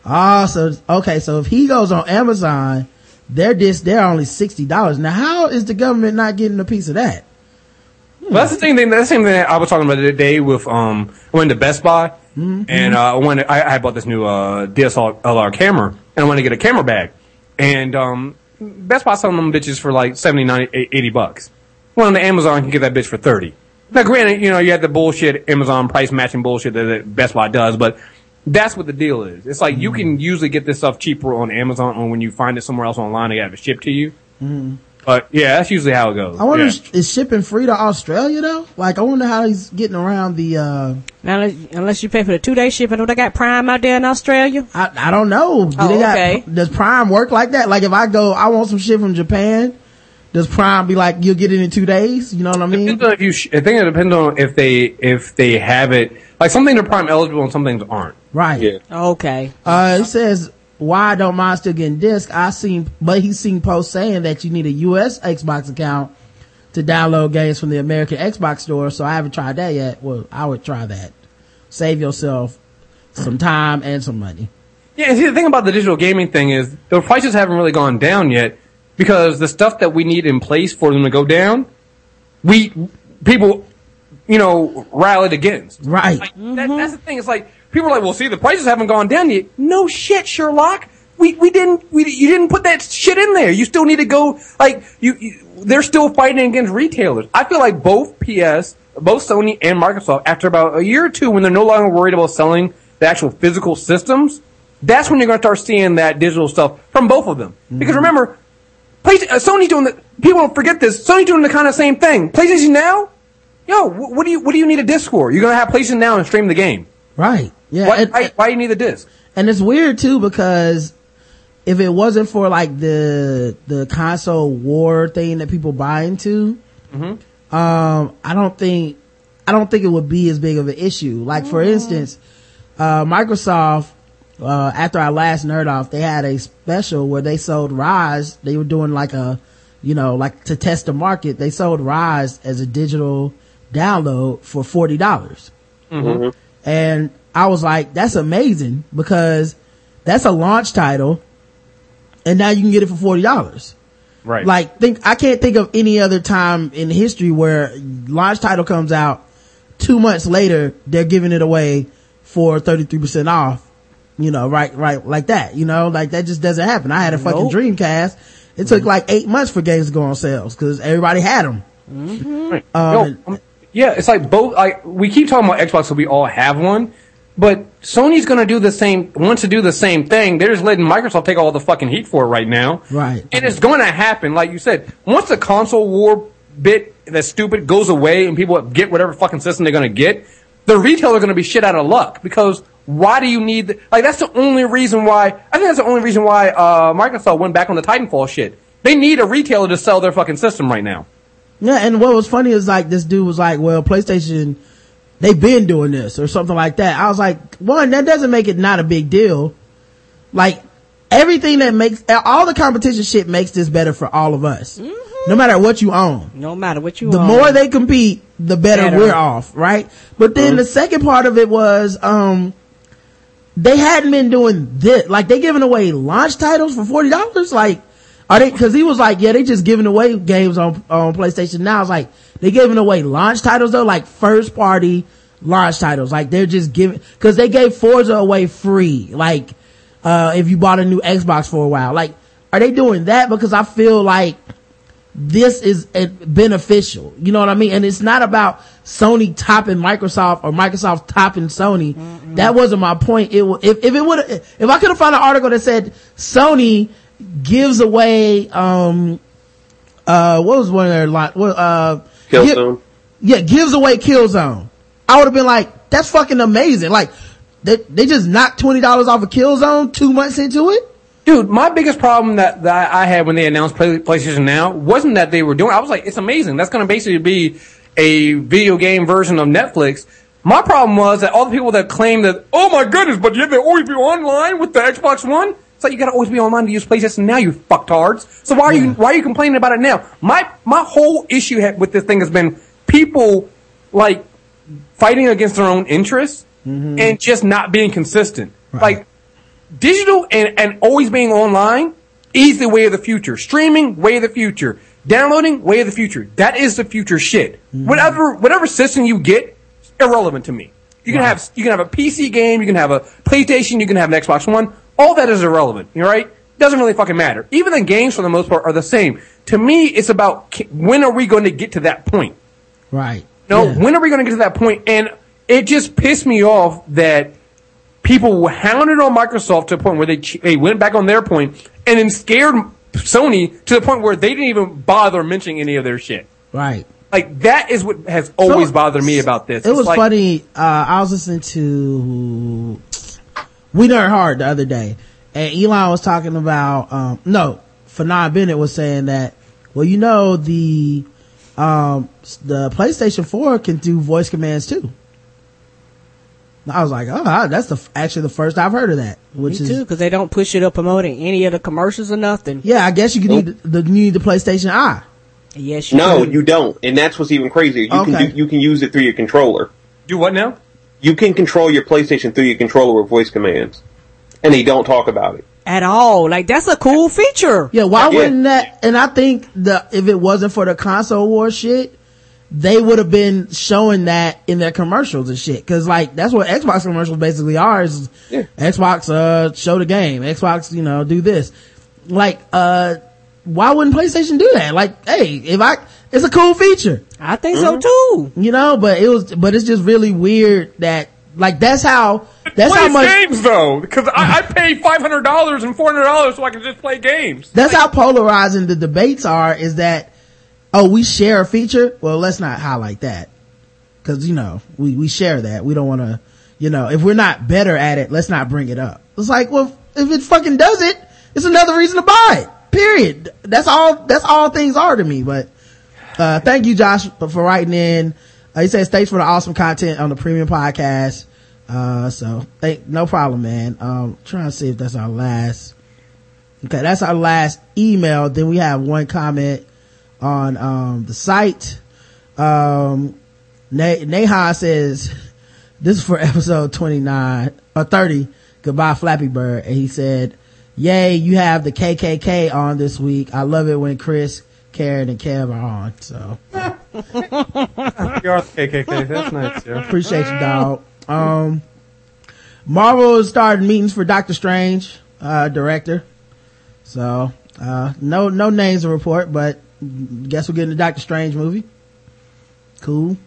Ah, so, okay, so if he goes on Amazon, their disc, they're only sixty dollars. Now, how is the government not getting a piece of that? Well, that's the same thing. That's the same thing I was talking about the other day with, um, I went to Best Buy, mm-hmm. and, uh, I wanted, I, I bought this new, uh, D S L R camera, and I wanted to get a camera bag. And, um, Best Buy selling them bitches for like seventy, ninety, eighty bucks. Well, on the Amazon, you can get that bitch for thirty. Now, granted, you know, you have the bullshit Amazon price matching bullshit that, that Best Buy does, but that's what the deal is. It's like, mm-hmm. you can usually get this stuff cheaper on Amazon, or when you find it somewhere else online, they have it shipped to you. Mm-hmm. But yeah, that's usually how it goes. I wonder, yeah. is, is shipping free to Australia though? Like, I wonder how he's getting around the, uh... Now, unless you pay for the two day shipping, do they got Prime out there in Australia? I, I don't know. Do oh, they got, okay. Does Prime work like that? Like, if I go, I want some shit from Japan, does Prime be like, you'll get it in two days? You know what I mean? Depends on if you sh- I think it depends on if they, if they have it, like some things are Prime eligible and some things aren't. Right. Yeah. Okay. Uh, it says, why don't mind still getting disc? I seen, but he's seen posts saying that you need a U S Xbox account to download games from the American Xbox store. So I haven't tried that yet. Well, I would try that. Save yourself some time and some money. Yeah, and see, the thing about the digital gaming thing is the prices haven't really gone down yet because the stuff that we need in place for them to go down, we, people, you know, rallied against. Right. Like, mm-hmm. that, that's the thing. It's like, people are like, well, see, the prices haven't gone down yet. No shit, Sherlock. We, we didn't, we, you didn't put that shit in there. You still need to go, like, you, you, they're still fighting against retailers. I feel like both P S, both Sony and Microsoft, after about a year or two when they're no longer worried about selling the actual physical systems, that's when you're going to start seeing that digital stuff from both of them. Mm-hmm. Because remember, PlayStation, uh, Sony doing the, people don't forget this, Sony doing the kind of same thing. PlayStation Now? Yo, wh- what do you, what do you need a disc for? You're going to have PlayStation Now and stream the game. Right. Yeah. Why, and, why, why do you need the disc? And it's weird too because if it wasn't for like the the console war thing that people buy into, mm-hmm. um, I don't think I don't think it would be as big of an issue. Like for mm. instance, uh, Microsoft, uh, after our last Nerd Off, they had a special where they sold Rise. They were doing like a, you know, like to test the market. They sold Rise as a digital download for forty dollars. Mm-hmm. And I was like, that's amazing because that's a launch title and now you can get it for forty dollars. Right. Like, think, I can't think of any other time in history where launch title comes out two months later, they're giving it away for thirty-three percent off, you know, right, right, like that, you know, like that just doesn't happen. I had a fucking nope. Dreamcast. It took like eight months for games to go on sales because everybody had them. Mm-hmm. Right. Um, Yo, yeah, it's like both, like, we keep talking about Xbox so we all have one. But Sony's gonna do the same, wants to do the same thing. They're just letting Microsoft take all the fucking heat for it right now. Right. And it's gonna happen, like you said. Once the console war bit that's stupid goes away and people get whatever fucking system they're gonna get, the retailer are gonna be shit out of luck. Because why do you need, the, like that's the only reason why, I think that's the only reason why, uh, Microsoft went back on the Titanfall shit. They need a retailer to sell their fucking system right now. Yeah, and what was funny is like this dude was like, well, PlayStation, they've been doing this or something like that. I was like, one, that doesn't make it not a big deal. Like, everything that makes, all the competition shit makes this better for all of us. Mm-hmm. No matter what you own. No matter what you the own. The more they compete, the better, better. we're off, right? But then mm-hmm. the second part of it was, um, they hadn't been doing this. Like, they giving away launch titles for forty dollars? Like, are they, cause he was like, yeah, they just giving away games on, on PlayStation Now. I was like, they giving away launch titles though, like first party launch titles. Like they're just giving, cause they gave Forza away free. Like, uh, if you bought a new Xbox for a while, like, are they doing that? Because I feel like this is a beneficial. You know what I mean? And it's not about Sony topping Microsoft or Microsoft topping Sony. Mm-hmm. That wasn't my point. It if, if it would, if I could have found an article that said Sony gives away, um, uh, what was one of their lot, uh, Killzone. Give, yeah, gives away Killzone. I would have been like, that's fucking amazing. Like, they, they just knocked twenty dollars off of Killzone two months into it. Dude, my biggest problem that, that I had when they announced Play, PlayStation Now wasn't that they were doing, I was like, it's amazing. That's going to basically be a video game version of Netflix. My problem was that all the people that claim that, oh my goodness, but you have to always be online with the Xbox One. It's like you gotta always be online to use PlayStation Now, you fucktards. So why are you, why are you complaining about it now? My, my whole issue with this thing has been people, like, fighting against their own interests mm-hmm. and just not being consistent. Right. Like, digital and, and always being online is the way of the future. Streaming, way of the future. Downloading, way of the future. That is the future shit. Mm-hmm. Whatever, whatever system you get, irrelevant to me. You can wow. have, you can have a P C game, you can have a PlayStation, you can have an Xbox One. All that is irrelevant. You right? Doesn't really fucking matter. Even the games, for the most part, are the same. To me, it's about when are we going to get to that point? Right. No, yeah. when are we going to get to that point? And it just pissed me off that people hounded on Microsoft to the point where they they went back on their point and then scared Sony to the point where they didn't even bother mentioning any of their shit. Right. Like, that is what has always so, bothered me about this. It it's was like, funny. Uh, I was listening to We Nerd Hard the other day, and Elon was talking about, um, no, Fanon Bennett was saying that, well, you know, the, um, the PlayStation four can do voice commands too. I was like, oh, that's the actually the first I've heard of that. Which Me is too, because they don't push it or promote it in any of the commercials or nothing. Yeah, I guess you can nope. need the, the you need the PlayStation Eye. Yes, you no, do. you don't, and that's what's even crazier. You okay. can do, you can use it through your controller. Do what now? You can control your PlayStation through your controller with voice commands, and they don't talk about it at all. Like, that's a cool feature. Yeah, why yeah. wouldn't that? And I think the if it wasn't for the console war shit, they would have been showing that in their commercials and shit. Cause like, that's what Xbox commercials basically are, is yeah. Xbox, uh, show the game. Xbox, you know, do this. Like, uh, why wouldn't PlayStation do that? Like, hey, if I, it's a cool feature. I think mm-hmm. so too. You know, but it was, but it's just really weird that, like, that's how, that's play how much. games though, because I, I pay five hundred dollars and four hundred dollars so I can just play games. That's like, how polarizing the debates are, is that, oh, we share a feature? Well, let's not highlight that. Cause, you know, we, we share that. We don't want to, you know, if we're not better at it, let's not bring it up. It's like, well, if it fucking does it, it's another reason to buy it. Period. That's all, that's all things are to me. But, uh, thank you, Josh, for, for writing in. Uh, he says, thanks for the awesome content on the premium podcast. Uh, so, hey, no problem, man. Um, trying to see if that's our last. Okay, that's our last email. Then we have one comment on um the site. um ne- Neha says, this is for episode twenty-nine or thirty, goodbye Flappy Bird, and he said, yay, you have the K K K on this week. I love it when Chris, Karen, and Kev are on. So you are the K K K. That's nice. Yeah. Appreciate you, dog. um Marvel has started meetings for Doctor Strange uh director, so uh no no names to report, but guess we're getting the Doctor Strange movie. Cool.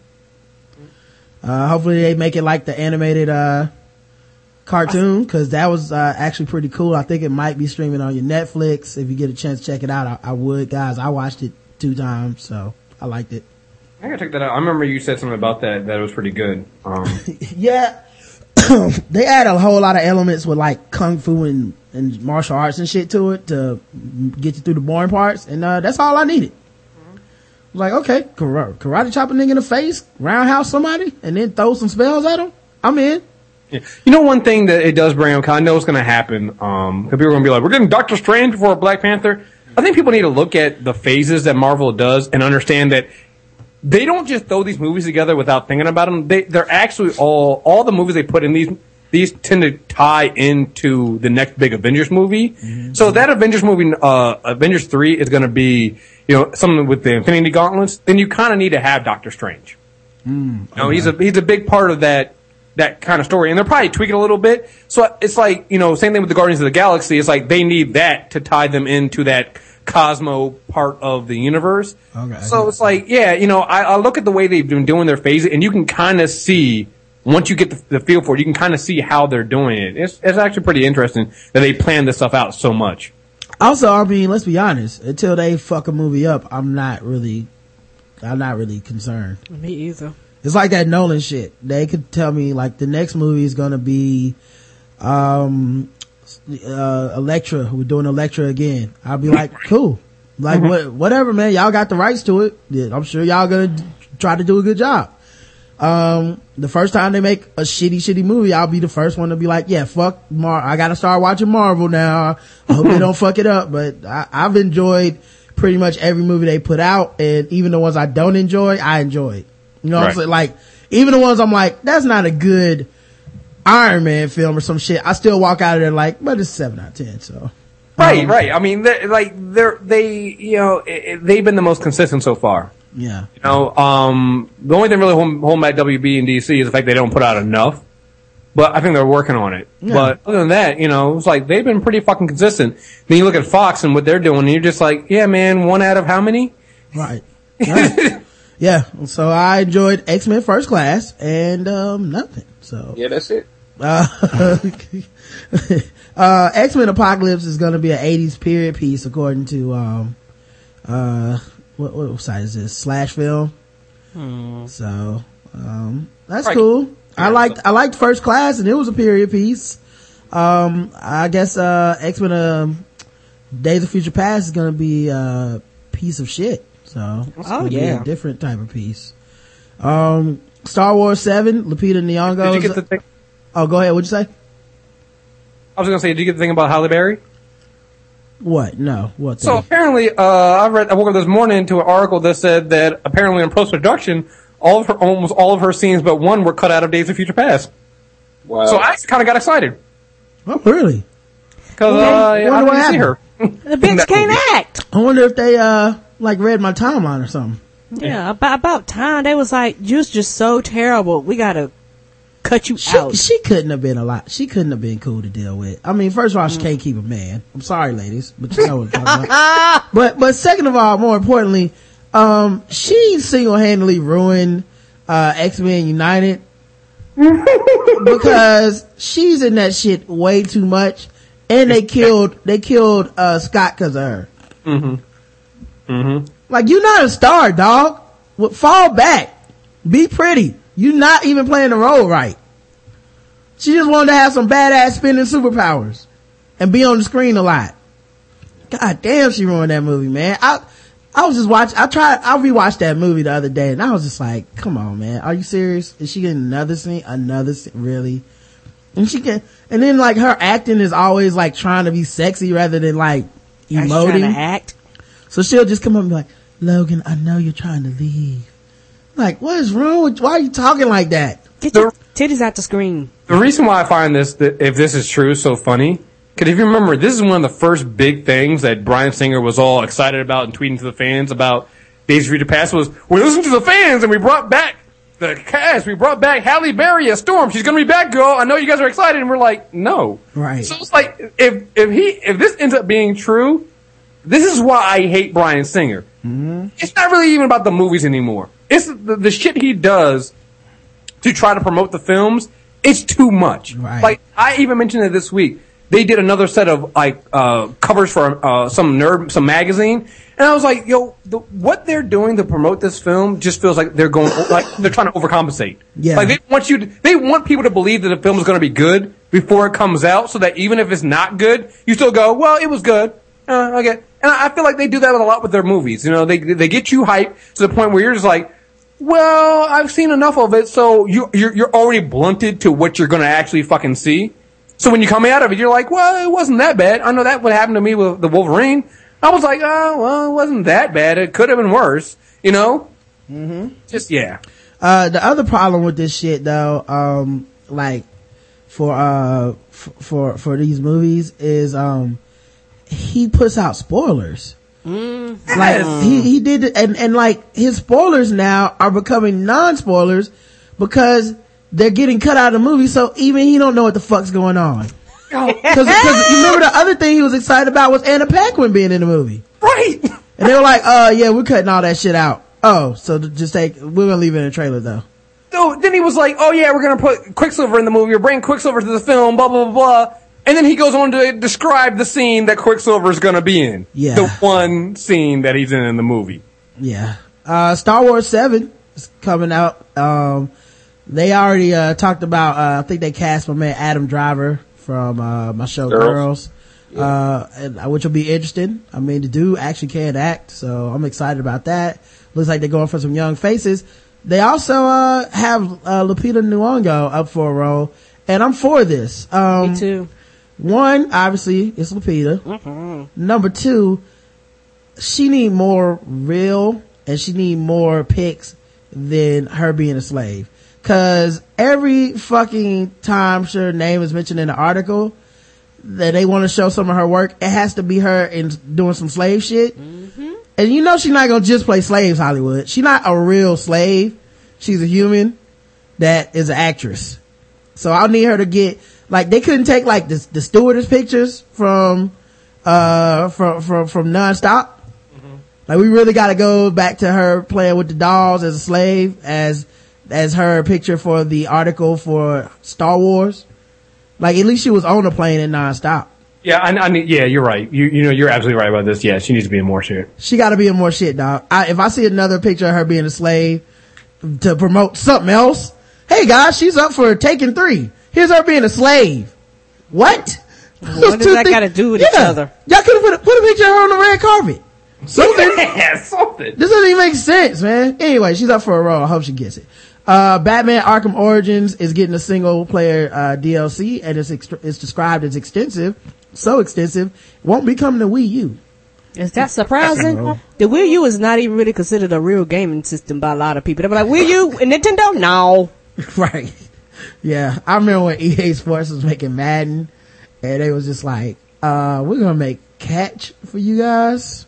Uh, hopefully they make it like the animated, uh, cartoon, cause that was, uh, actually pretty cool. I think it might be streaming on your Netflix. If you get a chance to check it out, I, I would, guys. I watched it two times, so I liked it. I gotta check that out. I remember you said something about that, that it was pretty good. Um, yeah. They add a whole lot of elements with like kung fu and, and martial arts and shit to it to get you through the boring parts, and uh that's all I needed. Mm-hmm. Like, okay, karate, karate chop a nigga in the face, roundhouse somebody, and then throw some spells at him. I'm in. Yeah. You know, one thing that it does bring up, I know it's going to happen, um, people are going to be like, we're getting Doctor Strange before Black Panther. I think people need to look at the phases that Marvel does and understand that they don't just throw these movies together without thinking about them. They, they're actually all, all the movies they put in these, these tend to tie into the next big Avengers movie. Mm-hmm. So that Avengers movie, uh, Avengers three is going to be, you know, something with the Infinity Gauntlets. Then you kind of need to have Doctor Strange. Mm, you know, he's a, he's a big part of that, that kind of story. And they're probably tweaking a little bit. So it's like, you know, same thing with the Guardians of the Galaxy. It's like they need that to tie them into that Cosmo part of the universe. Okay. So it's like, yeah, you know, I, I look at the way they've been doing their phases, and you can kind of see, once you get the, the feel for it, you can kind of see how they're doing it. It's, it's actually pretty interesting that they plan this stuff out so much. Also, I mean, let's be honest, until they fuck a movie up, I'm not really, I'm not really concerned. Me either. It's like that Nolan shit. They could tell me, like, the next movie is gonna be, um, uh, Elektra. We're doing Elektra again. I'll be like, cool. Like, mm-hmm. what, whatever, man. Y'all got the rights to it. Yeah, I'm sure y'all gonna d- try to do a good job. Um, the first time they make a shitty, shitty movie, I'll be the first one to be like, yeah, fuck Mar, I gotta start watching Marvel now. I hope they don't fuck it up. But I, I've enjoyed pretty much every movie they put out, and even the ones I don't enjoy, I enjoy. You know what right. I'm saying? Like, even the ones I'm like, that's not a good, Iron Man film or some shit, I still walk out of there like, but it's seven out of ten, so. Right, um, right. I mean, they're, like, they're, they, you know, it, it, they've been the most consistent so far. Yeah. You know, um, the only thing really holding hold back W B and D C is the fact they don't put out enough. But I think they're working on it. Yeah. But other than that, you know, it's like they've been pretty fucking consistent. Then you look at Fox and what they're doing, and you're just like, yeah, man, one out of how many? Right. Right. Yeah. So I enjoyed X-Men First Class and, um, nothing. So. Yeah, that's it. Uh, uh, X-Men Apocalypse is going to be an eighties period piece according to, um, uh, what, what site is this? Slash Film. Hmm. So, um, that's right. Cool. I liked, I liked First Class and it was a period piece. Um, I guess, uh, X-Men, um, Days of Future Past is going to be a piece of shit. So, it's oh, gonna yeah. be a different type of piece. Um, Star Wars seven, Lupita Nyong'o. Did you get the thing? Oh, go ahead. What'd you say? I was gonna say, did you get the thing about Halle Berry? What? No. What? So thing? apparently, uh, I read, I woke up this morning to an article that said that apparently in post-production, all of her, almost all of her scenes but one were cut out of Days of Future Past. Wow. So I kind of got excited. Oh, really? Cause, well, uh, I I didn't see her. The bitch can't act. I wonder if they, uh, like read my timeline or something. Yeah, about, about time. They was like, you're just so terrible. We gotta cut you she, out. She couldn't have been a lot. She couldn't have been cool to deal with. I mean, first of all, she mm. can't keep a man. I'm sorry, ladies, but you know what I'm talking about. But, but second of all, more importantly, um, she single-handedly ruined, uh, X-Men United. Because she's in that shit way too much. And they killed, they killed, uh, Scott cause of her. Mm-hmm. Mm-hmm. Like, you're not a star, dog. Well, fall back. Be pretty. You're not even playing the role right. She just wanted to have some badass spinning superpowers and be on the screen a lot. God damn, she ruined that movie, man. I, I was just watching, I tried, I rewatched that movie the other day and I was just like, come on, man. Are you serious? Is she getting another scene? Another scene? Really? And she can, and then like her acting is always like trying to be sexy rather than like emoting. Trying to act. So she'll just come up and be like, Logan, I know you're trying to leave. Like, what is wrong with, why are you talking like that? Get your titties out the screen. The reason why I find this, that if this is true, so funny, because if you remember, this is one of the first big things that Bryan Singer was all excited about and tweeting to the fans about Days of Future Past was, we listened to the fans and we brought back the cast, we brought back Halle Berry as Storm. She's gonna be back, girl. I know you guys are excited. And we're like, no. Right. So it's like, if, if he, if this ends up being true, this is why I hate Bryan Singer. Mm-hmm. It's not really even about the movies anymore. It's the, the shit he does to try to promote the films. It's too much. Right. Like, I even mentioned it this week. They did another set of, like, uh, covers for, uh, some nerd, some magazine. And I was like, yo, the, what they're doing to promote this film just feels like they're going, like, they're trying to overcompensate. Yeah. Like, they want you to, they want people to believe that the film is going to be good before it comes out so that even if it's not good, you still go, well, it was good. Uh, okay. And I feel like they do that a lot with their movies. You know, they, they get you hyped to the point where you're just like, well, I've seen enough of it, so you, you're, you're already blunted to what you're going to actually fucking see. So when you come out of it, you're like, well, it wasn't that bad. I know that what happened to me with the Wolverine. I was like, oh, well, it wasn't that bad. It could have been worse, you know? Mm-hmm. Just, yeah. Uh, the other problem with this shit, though, um, like, for, uh, f- for, for these movies is, um, he puts out spoilers. Mm. Like, he, he did, and, and like, his spoilers now are becoming non-spoilers because they're getting cut out of the movie, so even he don't know what the fuck's going on. Cause, cause you remember the other thing he was excited about was Anna Paquin being in the movie. Right! And they were like, uh, yeah, we're cutting all that shit out. Oh, so just take, we're gonna leave it in the trailer though. So then he was like, oh yeah, we're gonna put Quicksilver in the movie, or bring Quicksilver to the film, blah, blah, blah, blah. And then he goes on to describe the scene that Quicksilver is gonna be in. Yeah. The one scene that he's in in the movie. Yeah. Uh, Star Wars seven is coming out. Um, they already, uh, talked about, uh, I think they cast my man Adam Driver from, uh, my show Girls, Girls. Yeah. uh, and, which will be interesting. I mean, the dude actually can act, so I'm excited about that. Looks like they're going for some young faces. They also, uh, have, uh, Lupita Nyong'o up for a role, and I'm for this. Um, Me too. One, obviously, it's Lupita. Mm-hmm. Number two, she need more real, and she need more pics than her being a slave. Cause every fucking time her name is mentioned in the article that they want to show some of her work, it has to be her in doing some slave shit. Mm-hmm. And you know she's not gonna just play slaves, Hollywood. She's not a real slave. She's a human that is an actress. So I'll need her to get, like, they couldn't take like the, the stewardess pictures from, uh, from, from, from Nonstop. Mm-hmm. Like, we really gotta go back to her playing with the dolls as a slave, as, as her picture for the article for Star Wars. Like, at least she was on the plane in Nonstop. Yeah, I, I need, yeah, you're right. You, you know, you're absolutely right about this. Yeah, she needs to be in more shit. She gotta be in more shit, dog. I, if I see another picture of her being a slave to promote something else, hey guys, she's up for Taken three. Here's her being a slave. What? What does that got to do with yeah. each other? Y'all could have put a, put a picture of her on the red carpet. Something. Yeah, something. This doesn't even make sense, man. Anyway, she's up for a role. I hope she gets it. Uh, Batman Arkham Origins is getting a single player, uh, D L C, and it's, ext- it's described as extensive. So extensive, it won't be coming to Wii U. Is that surprising? The Wii U is not even really considered a real gaming system by a lot of people. They're like, Wii U and Nintendo? No. Right. Yeah. I remember when E A Sports was making Madden, and they was just like, uh, we're gonna make Catch for you guys.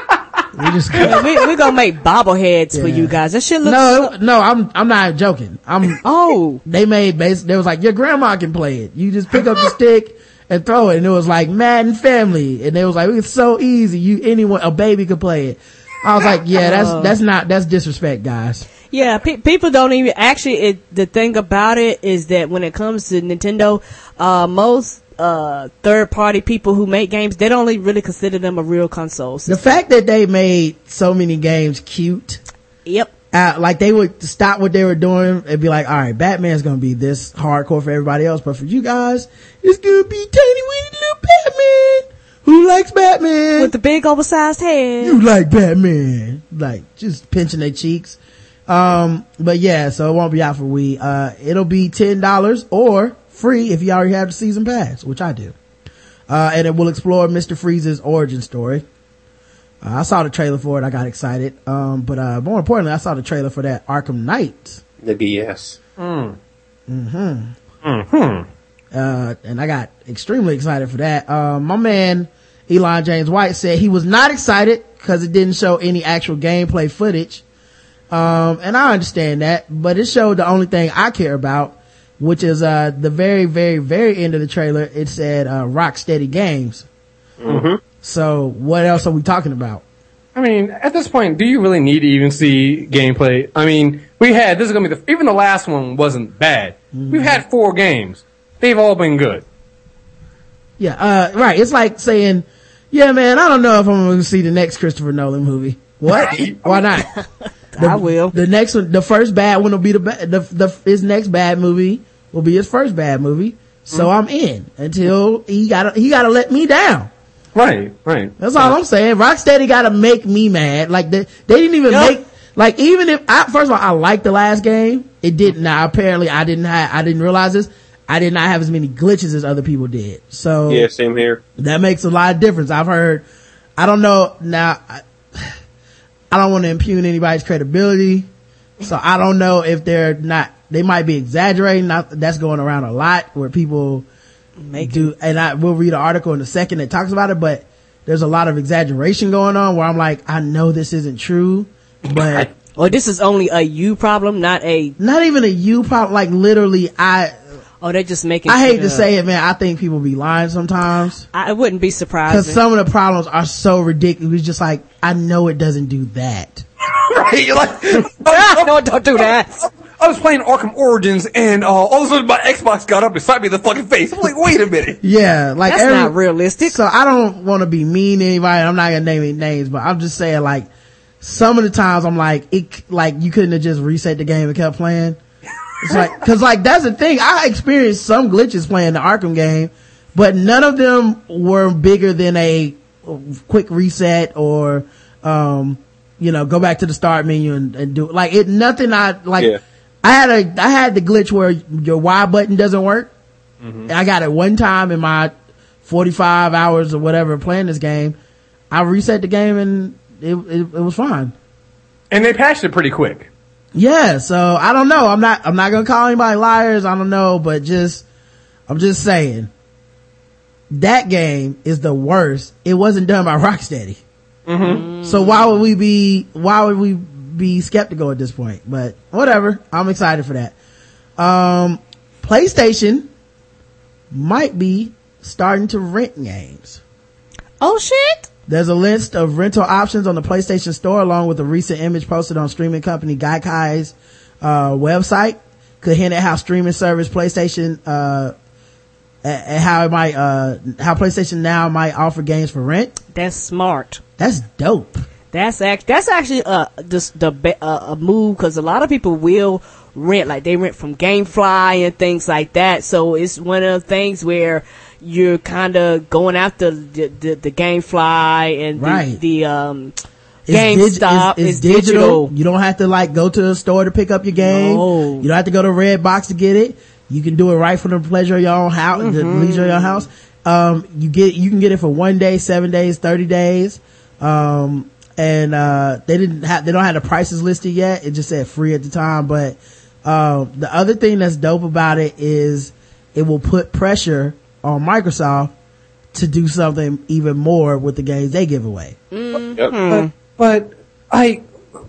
We just gonna, we, we're gonna make bobbleheads yeah. for you guys. That shit looks no, so- no. I'm I'm not joking. I'm oh. They made base. They was like, your grandma can play it. You just pick up the stick and throw it, and it was like Madden Family, and they was like, it's so easy. You anyone a baby could play it. I was like, yeah, that's that's not that's disrespect, guys. Yeah, pe- people don't even actually. It, the thing about it is that when it comes to Nintendo, uh, most uh third party people who make games, they don't really consider them a real console system. The fact that they made so many games cute, yep, uh, like they would stop what they were doing and be like, all right, Batman's gonna be this hardcore for everybody else, but for you guys it's gonna be tiny weeny little Batman who likes Batman with the big oversized head. You like Batman, like just pinching their cheeks. Um but yeah, so it won't be out for Wii. Uh it'll be ten dollars or free if you already have the season pass, which I do. Uh, and it will explore Mister Freeze's origin story. Uh, I saw the trailer for it. I got excited. Um, but, uh, more importantly, I saw the trailer for that Arkham Knight. The D S. Mm. Mm-hmm. Mm-hmm. Uh, and I got extremely excited for that. Um, my man, Elon James White, said he was not excited because it didn't show any actual gameplay footage. Um, and I understand that, but it showed the only thing I care about, which is, uh, the very, very, very end of the trailer. It said, uh, Rocksteady Games. Mm-hmm. So what else are we talking about? I mean, at this point, do you really need to even see gameplay? I mean, we had, this is gonna be the, even the last one wasn't bad. Mm-hmm. We've had four games. They've all been good. Yeah, uh, right. It's like saying, yeah, man, I don't know if I'm going to see the next Christopher Nolan movie. What? Why not? The, I will. The next one, the first bad one will be the, the, the, his next bad movie will be his first bad movie. So mm-hmm. I'm in until he gotta, he gotta let me down. Right, right. That's all I'm saying. Rocksteady gotta make me mad. Like they, they didn't even yep. make, like even if I, first of all, I liked the last game. It didn't, now apparently I didn't have, I didn't realize this. I did not have as many glitches as other people did. So. Yeah, same here. That makes a lot of difference. I've heard, I don't know, now, I, I don't want to impugn anybody's credibility. So I don't know if they're not, they might be exaggerating. Not, that's going around a lot where people Make do, it. and I will read an article in a second that talks about it, but there's a lot of exaggeration going on where I'm like, I know this isn't true, but. Or this is only a you problem, not a. Not even a you problem, like literally I. Oh, they're just making. I hate to say it, man. I think people be lying sometimes. I wouldn't be surprised. Because some of the problems are so ridiculous. It's just like, I know it doesn't do that. Right? You're like, no, don't do that. I was playing Arkham Origins, and uh, all of a sudden my Xbox got up and slapped me in the fucking face. I'm like, wait a minute. Yeah, like that's every, not realistic. So I don't want to be mean to anybody. I'm not gonna name any names, but I'm just saying, like, some of the times I'm like, it, like you couldn't have just reset the game and kept playing. It's like, cause like that's the thing. I experienced some glitches playing the Arkham game, but none of them were bigger than a quick reset or, um, you know, go back to the start menu and, and do like it. Nothing. I like. Yeah. I had a, I had the glitch where your Y button doesn't work. Mm-hmm. I got it one time in my forty-five hours or whatever playing this game. I reset the game and it, it, it was fine. And they patched it pretty quick. Yeah, so I don't know. I'm not, I'm not gonna call anybody liars. I don't know, but just, I'm just saying that game is the worst. It wasn't done by Rocksteady. Mm-hmm. So why would we be, why would we be skeptical at this point? But whatever. I'm excited for that. Um, PlayStation might be starting to rent games. Oh shit. There's a list of rental options on the PlayStation Store along with a recent image posted on streaming company Gaikai's uh, website. Could hint at how streaming service PlayStation, uh, and how it might, uh, how PlayStation Now might offer games for rent. That's smart. That's dope. That's act. That's actually uh just the be- uh, a move because a lot of people will rent, like they rent from GameFly and things like that. So it's one of the things where you're kind of going after the the, the GameFly and the, Right. the um It's GameStop. dig- it's, It's it's digital. digital. You don't have to like go to a store to pick up your game. No. You don't have to go to Redbox to get it. You can do it right from the pleasure of your own house, the Mm-hmm. leisure of your house. Um, you get, you can get it for one day, seven days, thirty days. Um, and, uh, they didn't have, they don't have the prices listed yet. It just said free at the time. But, um, the other thing that's dope about it is it will put pressure on Microsoft to do something even more with the games they give away. Yep. But, but I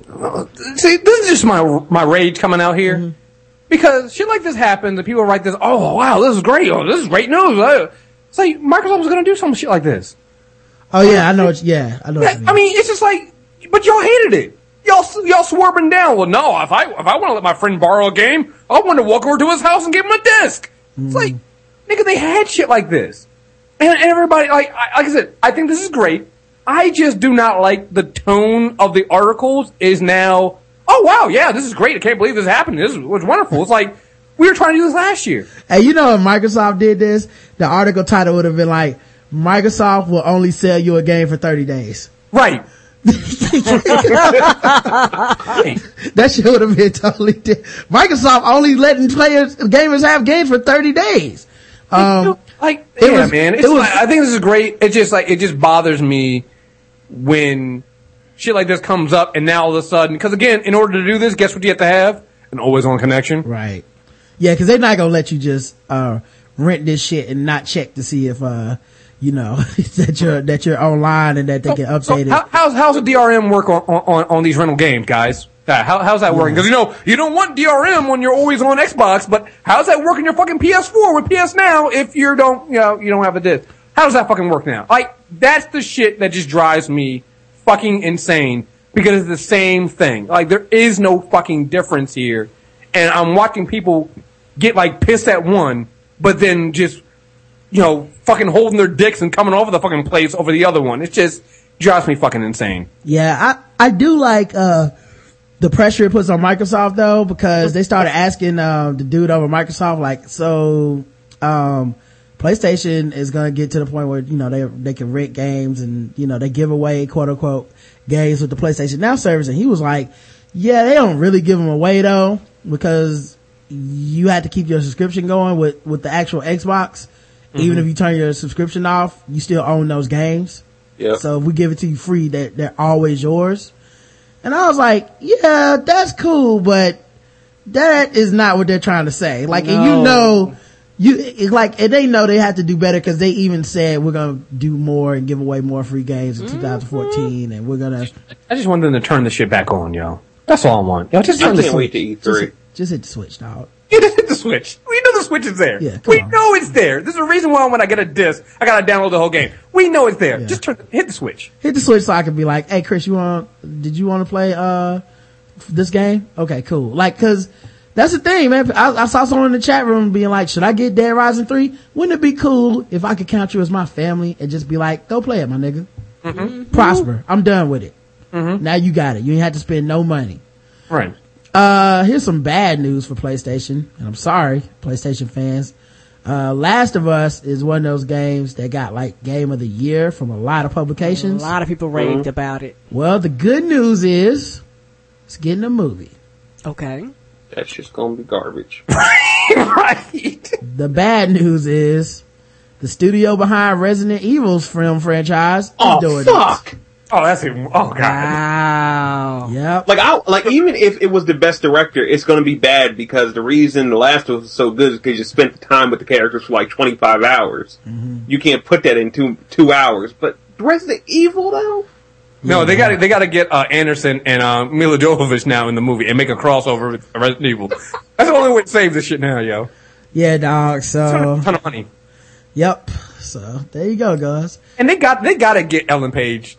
see. This is just my my rage coming out here Mm-hmm. because shit like this happens and people write this. Oh wow, this is great. Oh, this is great news. Uh, It's like Microsoft was going to do some shit like this. Oh yeah, I know what, yeah, I know what you mean. I mean, it's just like, but y'all hated it. Y'all, y'all swerving down. Well, no, if I, if I want to let my friend borrow a game, I want to walk over to his house and give him a disc. It's like, nigga, they had shit like this. And, and everybody, like, I, like I said, I think this is great. I just do not like the tone of the articles is now, oh wow, yeah, this is great. I can't believe this happened. This was wonderful. It's like, we were trying to do this last year. Hey, you know if Microsoft did this, the article title would have been like, Microsoft will only sell you a game for thirty days. Right. That shit would have been totally different. Microsoft only letting players, gamers have games for thirty days. Um, like, it yeah, was- man. It's it was- like, I think this is great. It just like, it just bothers me when shit like this comes up and now all of a sudden, because again, in order to do this, guess what you have to have? An always on connection. right. Yeah, cause they're not gonna let you just, uh, rent this shit and not check to see if, uh, you know, that you're, that you're online and that they can update So it. how, how's how's the D R M work on on, on these rental games, guys? Uh, how how's that working? Because you know you don't want D R M when you're always on Xbox, but how's that working your fucking P S four with P S Now if you don't you know you don't have a disc? How does that fucking work now? Like that's the shit that just drives me fucking insane because it's the same thing. Like there is no fucking difference here, and I'm watching people get like pissed at one, but then just you know, fucking holding their dicks and coming over the fucking place over the other one. It just drives me fucking insane. Yeah, I, I do like, uh, the pressure it puts on Microsoft though, because they started asking, um, the dude over Microsoft, like, so, um, PlayStation is gonna get to the point where, you know, they, they can rent games and, you know, they give away quote unquote games with the PlayStation Now service. And he was like, yeah, they don't really give them away though, because you had to keep your subscription going with, with the actual Xbox. Mm-hmm. Even if you turn your subscription off, you still own those games. Yeah. So if we give it to you free, they're, they're always yours. And I was like, yeah, that's cool, but that is not what they're trying to say. Like, and you No. know, you, it, like, and they know they have to do better because they even said we're gonna do more and give away more free games in twenty fourteen and we're gonna. I just want them to turn this shit back on, yo. That's all I want. Yo, just I turn the can't wait to switch. E Just, three. just hit the switch, dog. You just hit the switch. We know the switch is there. Yeah, come we on. know it's there. There's a reason why when I get a disc, I gotta download the whole game. We know it's there. Yeah. Just turn, hit the switch. Hit the switch so I can be like, hey Chris, you want, did you want to play, uh, this game? Okay, cool. Like, cause that's the thing, man. I, I saw someone in the chat room being like, should I get Dead Rising three? Wouldn't it be cool if I could count you as my family and just be like, go play it, my nigga. Mm-hmm. Prosper. I'm done with it. Mm-hmm. Now you got it. You ain't have to spend no money. Right. Uh, here's some bad news for PlayStation. And I'm sorry, PlayStation fans. Uh, Last of Us is one of those games that got like game of the year from a lot of A publications. lot of people raved about it. Well, the good news is it's getting a movie. Okay. That's just gonna be garbage. Right. The bad news is the studio behind Resident Evil's film franchise is Oh doing fuck! Oh, that's even. Oh god. Wow. Yep. Like, I like even if it was the best director, it's going to be bad because the reason The Last of Us was so good is because you spent the time with the characters for like twenty-five hours. Mm-hmm. You can't put that in two two hours. But Resident Evil, though. No, they got they got to get uh, Anderson and uh, Mila Jovovich now in the movie and make a crossover with Resident Evil. That's the only way to save this shit now, yo. Yeah, dog. So, a ton of money. Yep. So there you go, guys. And they got they got to get Ellen Page.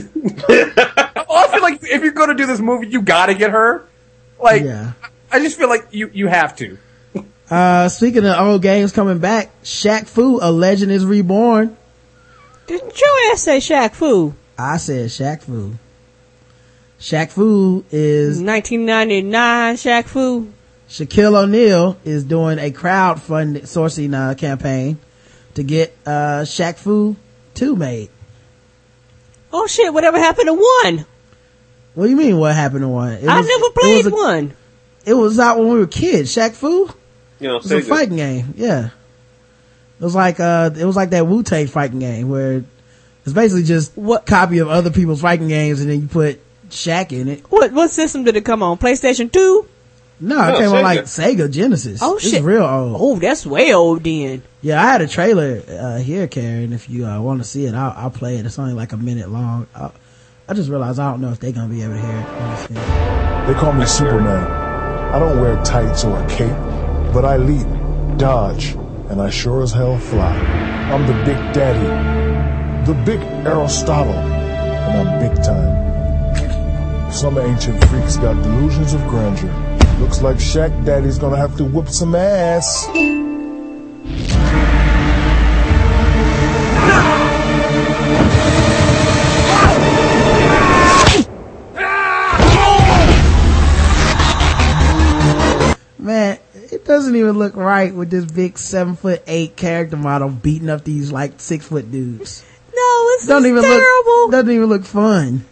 I feel like if you're going to do this movie, you got to get her. Like, yeah. I just feel like you you have to. Uh, speaking of old games coming back, Shaq Fu, A Legend is Reborn. Didn't your ass say Shaq Fu? I said Shaq Fu. Shaq Fu is nineteen ninety-nine Shaq Fu. Shaquille O'Neal is doing a crowdfunding sourcing uh, campaign to get uh Shaq Fu two made. Oh shit, whatever happened to one? What do you mean what happened to one? It I was, never played it a, one. It was out when we were kids. Shaq Fu? You know, it was a fighting game. Yeah. It was like uh it was like that Wu-Tang fighting game where it's basically just what copy of other people's fighting games and then you put Shaq in it. What what system did it come on? PlayStation two? No, it no, came Sega. on like Sega Genesis. Oh shit. It's real old. Oh, that's way old then. Yeah, I had a trailer uh here, Karen. If you uh, want to see it, I'll, I'll play it. It's only like a minute long. I'll, I just realized I don't know if they're gonna be able to hear it. They call me Superman. I don't wear tights or a cape, but I leap, dodge, and I sure as hell fly. I'm the Big Daddy, the Big Aristotle, and I'm big time. Some ancient freaks got delusions of grandeur. Looks like Shaq Daddy's gonna have to whoop some ass. Man, it doesn't even look right with this big seven foot eight character model beating up these like six foot dudes. No, it's doesn't even terrible. Look, doesn't even look fun.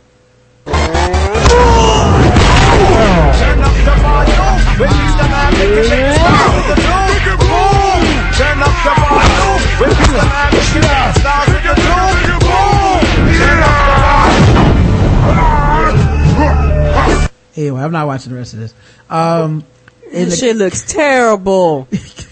Turn up the volume, when Mister Man make a shake stars with the boom. Turn up the volume, when Mister Man make a shake stars with the boom. Turn up the volume. Anyway, I'm not watching the rest of this. Um, this shit looks terrible.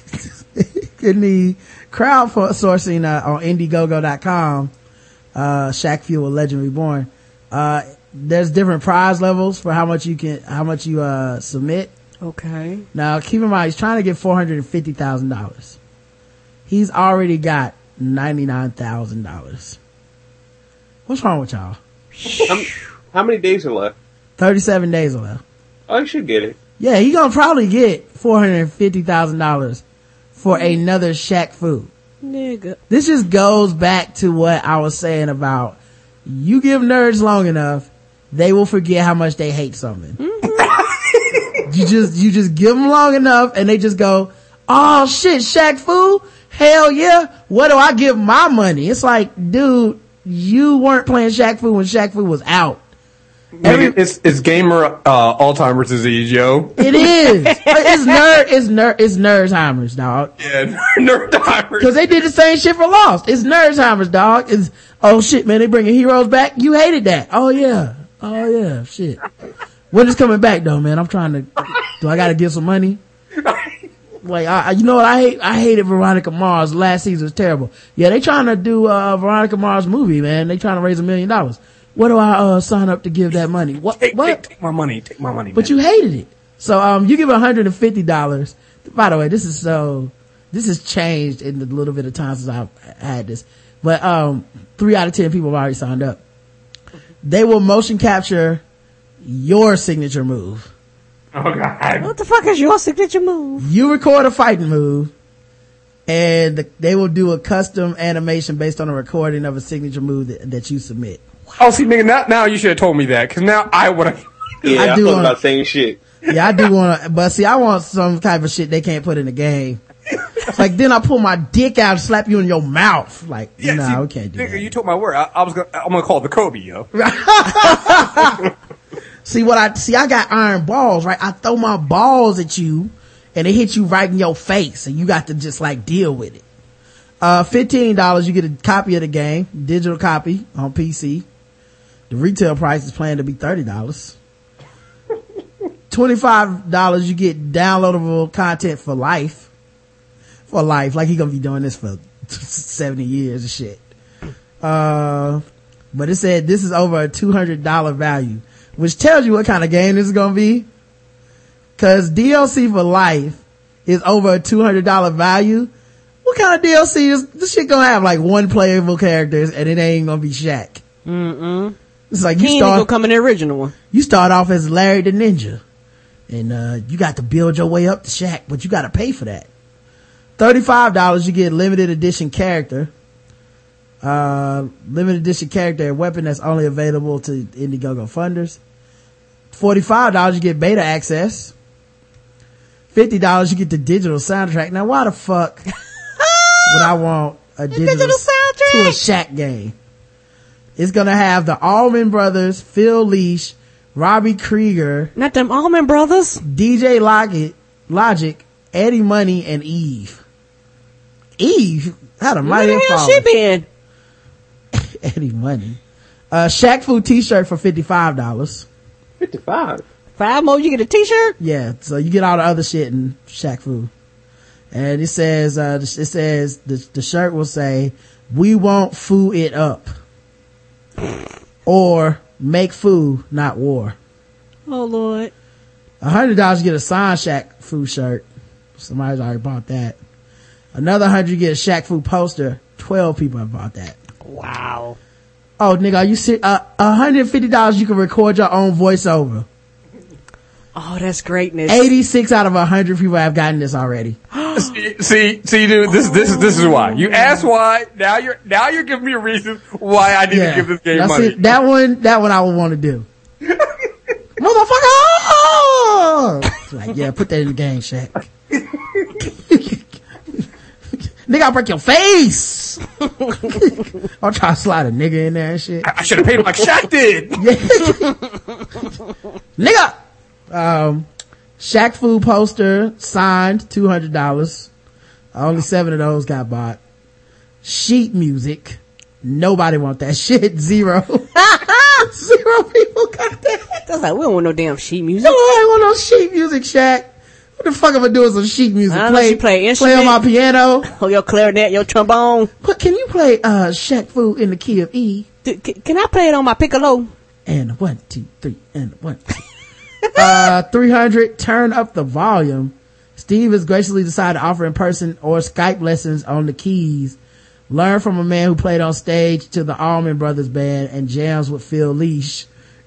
In the crowdsourcing uh, on Indiegogo dot com, uh, Shaq Fu, A Legend Reborn, uh, there's different prize levels for how much you can, how much you, uh, submit. Okay. Now, keep in mind, he's trying to get four hundred fifty thousand dollars. He's already got ninety-nine thousand dollars. What's wrong with y'all? How, how many days are left? thirty-seven days are left. Oh, you should get it. Yeah, he gonna probably get four hundred fifty thousand dollars for another Shaq Fu. Nigga. This just goes back to what I was saying about you give nerds long enough, they will forget how much they hate something. Mm-hmm. you just, you just give them long enough and they just go, oh shit, Shaq Fu? Hell yeah. What do I give my money? It's like, dude, you weren't playing Shaq Fu when Shaq Fu was out. Every, it's it's gamer uh, Alzheimer's disease, yo. It is. It's nerd. It's nerd. It's Nerdsheimer's, dog. Yeah, Nerdsheimer's. Because they did the same shit for Lost. It's Nerdsheimer's, dog. It's oh shit, man. They bringing heroes back. You hated that. Oh yeah. Oh yeah. Shit. When is coming back though, man? I'm trying to. Do I got to give some money? Like I, you know what I hate? I hated Veronica Mars. Last season was terrible. Yeah, they trying to do a uh, Veronica Mars movie, man. They trying to raise a million dollars. What do I uh, sign up to give that money? What? Take, what? Take, take my money. Take my money. But man. You hated it. So um, you give one hundred fifty dollars. By the way, this is so. This has changed in the little bit of time since I've had this. But um, three out of ten people have already signed up. They will motion capture your signature move. Oh God! What the fuck is your signature move? You record a fighting move, and the, they will do a custom animation based on a recording of a signature move that, that you submit. Oh, see, nigga, now, now you should have told me that, cause now I would've. Yeah, I, I do thought about saying shit. Yeah, I do wanna, but see, I want some type of shit they can't put in the game. Like, then I pull my dick out and slap you in your mouth. Like, yeah, no, nah, we can't do nigga, that. You took my word. I, I was gonna, I'm gonna call the Kobe, yo. See what I, see, I got iron balls, right? I throw my balls at you and they hit you right in your face and you got to just like deal with it. Uh, fifteen dollars, you get a copy of the game, digital copy on P C. The retail price is planned to be thirty dollars. twenty-five dollars you get downloadable content for life. For life. Like he gonna be doing this for seventy years and shit. Uh, but it said this is over a two hundred dollars value, which tells you what kind of game this is gonna be. Cause D L C for life is over a two hundred dollars value. What kind of D L C is this shit gonna have? Like one playable characters and it ain't gonna be Shaq. Mm-mm. It's like He you ain't gonna start, come in the original one. you start off as Larry the Ninja. And, uh, you got to build your way up to Shaq, but you gotta pay for that. thirty-five dollars you get limited edition character. Uh, limited edition character and weapon that's only available to Indiegogo funders. forty-five dollars you get beta access. fifty dollars you get the digital soundtrack. Now why the fuck would I want a digital, digital soundtrack to a Shaq game? It's gonna have the Allman Brothers, Phil Lesh, Robbie Krieger, Not them Allman Brothers. D J Logic, Logic, Eddie Money, and Eve. Eve? How the Where mighty the hell have she fallen. been? Eddie Money. Uh, Shaq Fu t-shirt for fifty-five dollars. fifty-five. Five more, you get a t-shirt? Yeah, so you get all the other shit in Shaq Fu. And it says, uh, it says, the, the shirt will say, we won't foo it up. Or, make foo, not war. Oh, Lord. A hundred dollars you get a signed Shaq Fu shirt. Somebody's already bought that. Another hundred you get a Shaq Fu poster. Twelve people have bought that. Wow. Oh, nigga, are you see, uh, a hundred fifty dollars you can record your own voiceover. Oh, that's greatness. eighty-six out of a hundred people have gotten this already. See, see, dude, this, this is, this is why. You asked why, now you're, now you're giving me a reason why I need to give this game Now, money. see, that one, that one I would want to do. Motherfucker! It's like, yeah, put that in the game, Shaq. Nigga, I'll break your face! I'll try to slide a nigga in there and shit. I, I should have paid him like Shaq did. Nigga! Um, Shaq Fu poster, signed, two hundred dollars. Only seven of those got bought. Sheet music. Nobody want that shit. Zero. Zero people got that. That's like, we don't want no damn sheet music. No, I ain't want no sheet music, Shaq. What the fuck am I doing some sheet music? I know you play play on instrument. my piano. Oh, your clarinet, your trombone. But can you play, uh, Shaq Fu in the key of E? D- c- can I play it on my piccolo? And a one, two, three, and a one, two. uh, three hundred, turn up the volume. Steve has graciously decided to offer in-person or Skype lessons on the keys. Learn from a man who played on stage to the Allman Brothers band and jams with Phil Lesh.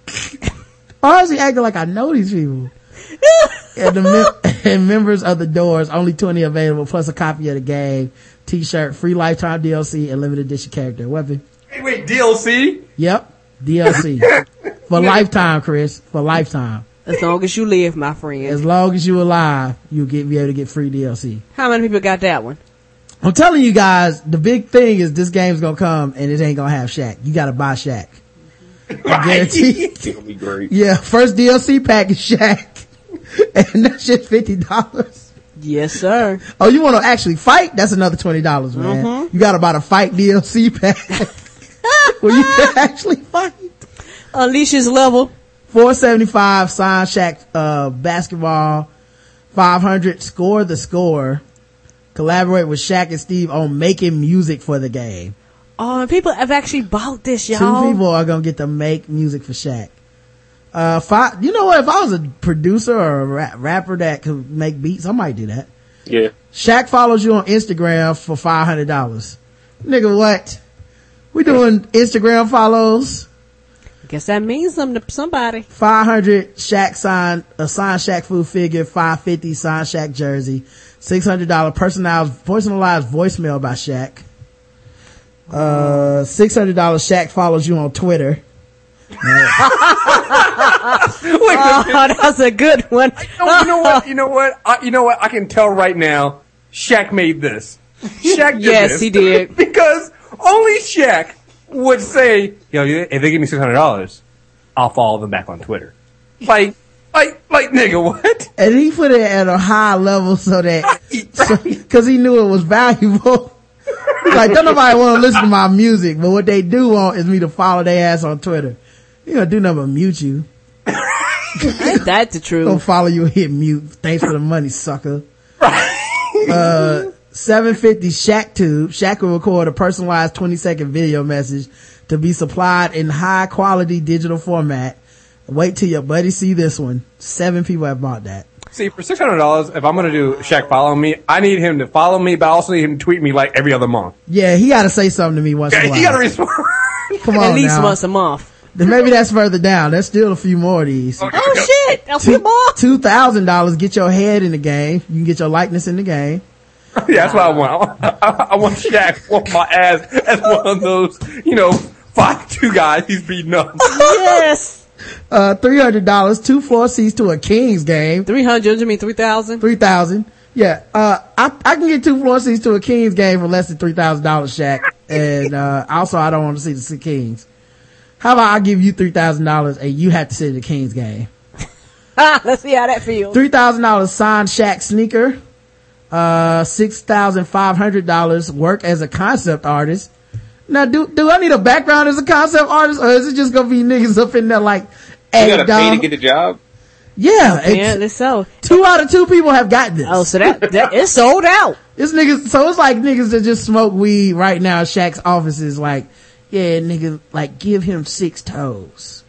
Why is he acting like I know these people? and, the mem- and members of the Doors, only twenty available, plus a copy of the game, t-shirt, free lifetime D L C, and limited edition character weapon. Wait, wait, D L C? Yep, D L C. For lifetime, Chris. For lifetime. As long as you live, my friend. As long as you're alive, you'll get, be able to get free D L C. How many people got that one? I'm telling you guys, the big thing is this game's gonna come and it ain't gonna have Shaq. You gotta buy Shaq. I guarantee. It's gonna be great. Yeah, first D L C pack is Shaq. And that shit's fifty dollars. Yes, sir. Oh, you wanna actually fight? That's another twenty dollars, man. Mm-hmm. You gotta buy the fight D L C pack. Where you can actually fight. Unleash his level. four seventy-five, sign Shaq, uh, basketball. five hundred, score the score. Collaborate with Shaq and Steve on making music for the game. Oh, and people have actually bought this, y'all. Two people are gonna get to make music for Shaq. Uh, five, you know what? If I was a producer or a rap, rapper that could make beats, I might do that. Yeah. Shaq follows you on Instagram for five hundred dollars. Nigga, what? We doing Instagram follows. Guess that means something to somebody. five hundred Shaq sign, a signed Shaq Fu figure, five fifty signed Shaq jersey, six hundred dollars personalized, personalized voicemail by Shaq. Uh, six hundred dollars Shaq follows you on Twitter. Oh, that's a good one. Oh, you know what? You know what? I, you know what? I can tell right now. Shaq made this. Shaq did Yes, this. he did. Because only Shaq would say, "Yo, if they give me six hundred dollars, I'll follow them back on Twitter." Like, like, like, nigga, what? And he put it at a high level so that, so, cause he knew it was valuable. Like, don't nobody want to listen to my music, but what they do want is me to follow their ass on Twitter. He gonna do nothing but mute you. Ain't that the truth? Gonna follow you and hit mute. Thanks for the money, sucker. uh, seven fifty Shaq Tube. Shaq will record a personalized twenty second video message to be supplied in high quality digital format. Wait till your buddy see this one. Seven people have bought that. See, for six hundred dollars, if I'm going to do Shaq follow me, I need him to follow me, but I also need him to tweet me like every other month. Yeah, he gotta say something to me once in a Yeah, while. he got to respond. Come on At least now. once a month. Then maybe that's further down. There's still a few more of these. Okay. Oh shit! A few more. Two thousand dollars get your head in the game. You can get your likeness in the game. Yeah, that's what I want. I, I, I want Shaq whoop my ass as one of those, you know, five two guys he's beating up. Yes. Uh, three hundred dollars, two floor seats to a Kings game. Three hundred. You mean three thousand? Three thousand. Yeah. Uh, I, I can get two floor seats to a Kings game for less than three thousand dollars, Shaq. And, uh, also I don't want to see the Kings. How about I give you three thousand dollars and you have to sit at the Kings game? Let's see how that feels. three thousand dollars signed Shaq sneaker. Uh, six thousand five hundred dollars work as a concept artist. Now, do, do I need a background as a concept artist, or is it just gonna be niggas up in there like, You hey, gotta pay to dog? get the job? Yeah, it's- Apparently so. two out of two people have got this. Oh, so that, that it's sold out. This niggas, so it's like niggas that just smoke weed right now. Shaq's office is like, yeah, nigga, like give him six toes.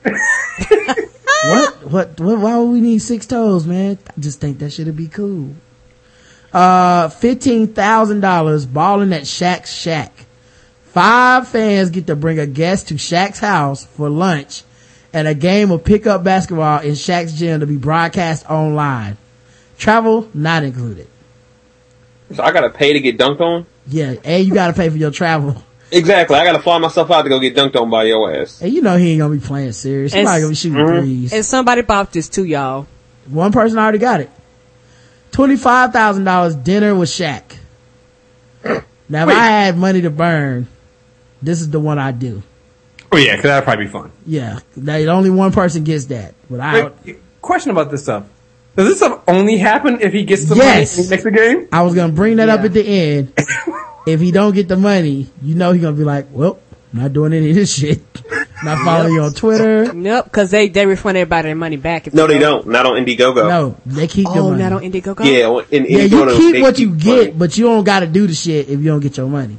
what, what, what, why would we need six toes, man? I just think that shit'd be cool. Uh, fifteen thousand dollars balling at Shaq's Shack. Five fans get to bring a guest to Shaq's house for lunch and a game of pickup basketball in Shaq's gym to be broadcast online. Travel not included. So I gotta pay to get dunked on? Yeah, and you gotta pay for your travel. Exactly. I gotta fly myself out to go get dunked on by your ass. And you know he ain't gonna be playing serious. He And- probably gonna be shooting Mhm. threes. And somebody bought this too, y'all. One person already got it. twenty-five thousand dollars dinner with Shaq. Now, if Wait. I had money to burn, this is the one I do. Oh yeah, because that'd probably be fun. Yeah, that only one person gets that. But I, Wait, question about this stuff. Does this stuff only happen if he gets the Yes. money and he makes the game? I was gonna bring that up Yeah. at the end. If he don't get the money, you know he's gonna be like, well, not doing any of this shit. Not following you on Twitter. Nope, because they, they refund everybody their money back. If No, they don't. Not on Indiegogo. No, they keep the Oh, money. not on Indiegogo? Yeah, on- in Yeah, you Indiegogo, keep they what you keep get, money. but you don't gotta do the shit if you don't get your money.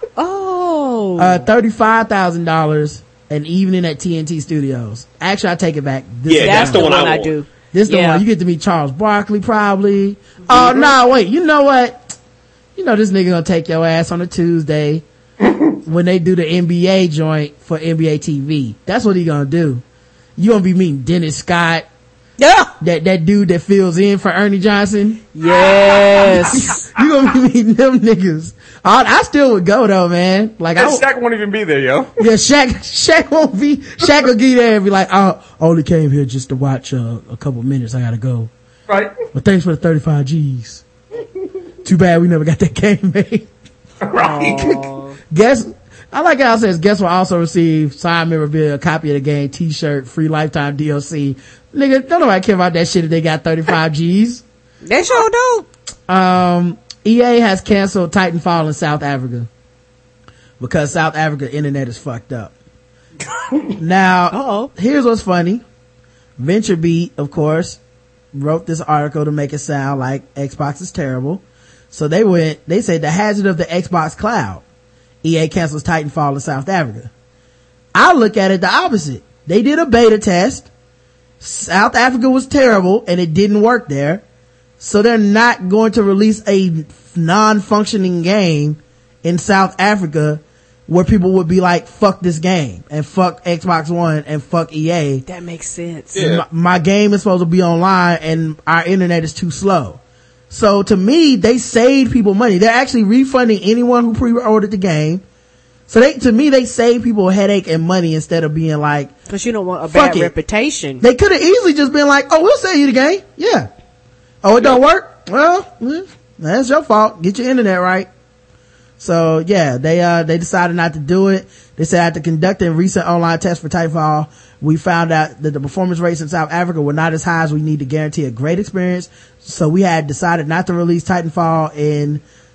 Oh. Uh, thirty-five thousand dollars an evening at T N T Studios. Actually, I take it back. This Yeah, is that's the the one. one I I want. do. This the Yeah. one. You get to meet Charles Barkley probably. Oh, no, nah, wait. You know what? You know this nigga gonna take your ass on a Tuesday when they do the N B A joint for N B A T V. That's what he gonna do. You gonna be meeting Dennis Scott, Yeah. that, that dude that fills in for Ernie Johnson. Yes. You gonna be meeting them niggas. I, I still would go though, man. Like I, And Shaq won't even be there, yo. yeah, Shaq, Shaq won't be, Shaq will get there and be like, oh, I only came here just to watch, uh, a couple minutes. I gotta go. Right? But thanks for the thirty-five G's. Too bad we never got that game made. Right. Guess, I like how it says guests will also receive signed memorabilia, a copy of the game, t-shirt, free lifetime D L C. Nigga, don't nobody care about that shit if they got thirty-five G's. They sure do. Um, E A has canceled Titanfall in South Africa because South Africa internet is fucked up. Now, Uh-oh. here's what's funny. VentureBeat, of course, wrote this article to make it sound like Xbox is terrible. So they went, they said the hazard of the Xbox cloud. E A cancels Titanfall in South Africa. I look at it the opposite. They did a beta test. South Africa was terrible and it didn't work there. So they're not going to release a non-functioning game in South Africa where people would be like, fuck this game and fuck Xbox One and fuck E A. That makes sense. Yeah. My, my game is supposed to be online and our internet is too slow. So to me, they saved people money. They're actually refunding anyone who pre-ordered the game. So they, to me, they saved people a headache and money instead of being like, Because you don't want a Fuck bad it. reputation. they could have easily just been like, oh, we'll sell you the game. Yeah. Oh, it don't work? Well, eh, that's your fault. Get your internet right. So yeah, they, uh, they decided not to do it. They said after conducting recent online tests for Titanfall, we found out that the performance rates in South Africa were not as high as we need to guarantee a great experience. So we had decided not to release Titanfall in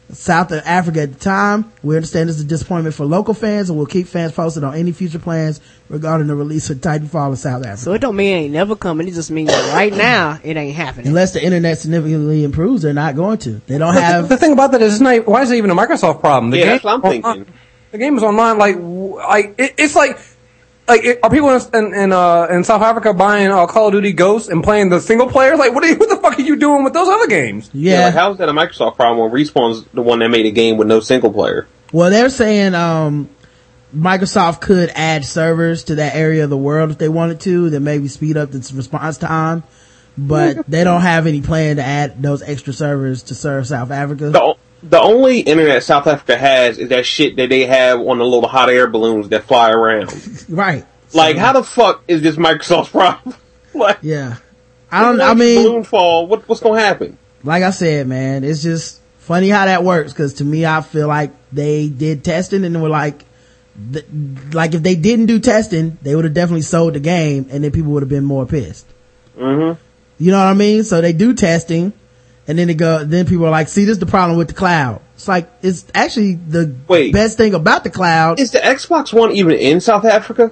South Africa at the time. We understand this is a disappointment for local fans, and we'll keep fans posted on any future plans regarding the release of Titanfall in South Africa. So it don't mean it ain't never coming. It just means that right now it ain't happening. Unless the internet significantly improves, they're not going to. They don't The, have. the thing about that is, it's not, why is it even a Microsoft problem? The Yeah, game that's what I'm online- thinking. The game is online. Like, w- like it, it's like, like it, are people in in, uh, in South Africa buying uh, Call of Duty Ghosts and playing the single player? Like, what are you, what the fuck are you doing with those other games? Yeah, Yeah. like, how is that a Microsoft problem when Respawn's the one that made a game with no single player? Well, they're saying um, Microsoft could add servers to that area of the world if they wanted to, then maybe speed up its response time. But they don't have any plan to add those extra servers to serve South Africa. The, the only internet South Africa has is that shit that they have on the little hot air balloons that fly around. Right. Like, how the fuck is this Microsoft's problem? Like, Yeah. I don't, I if mean, balloon fall, what, what's gonna happen? like I said, man, it's just funny how that works, because to me, I feel like they did testing and they were like, th- like if they didn't do testing, they would have definitely sold the game and then people would have been more pissed. Mm-hmm. You know what I mean? So they do testing and then they go, then people are like, see, this is the problem with the cloud. It's like, it's actually the Wait. best thing about the cloud. Is the Xbox One even in South Africa?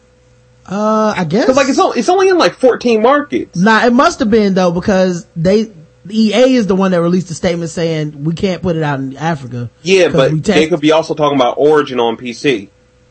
Uh, I guess. Cause like it's only, it's only in like fourteen markets. Nah, it must have been though, because they, E A is the one that released a statement saying we can't put it out in Africa. Yeah, 'Cause but we they test- could be also talking about Origin on P C.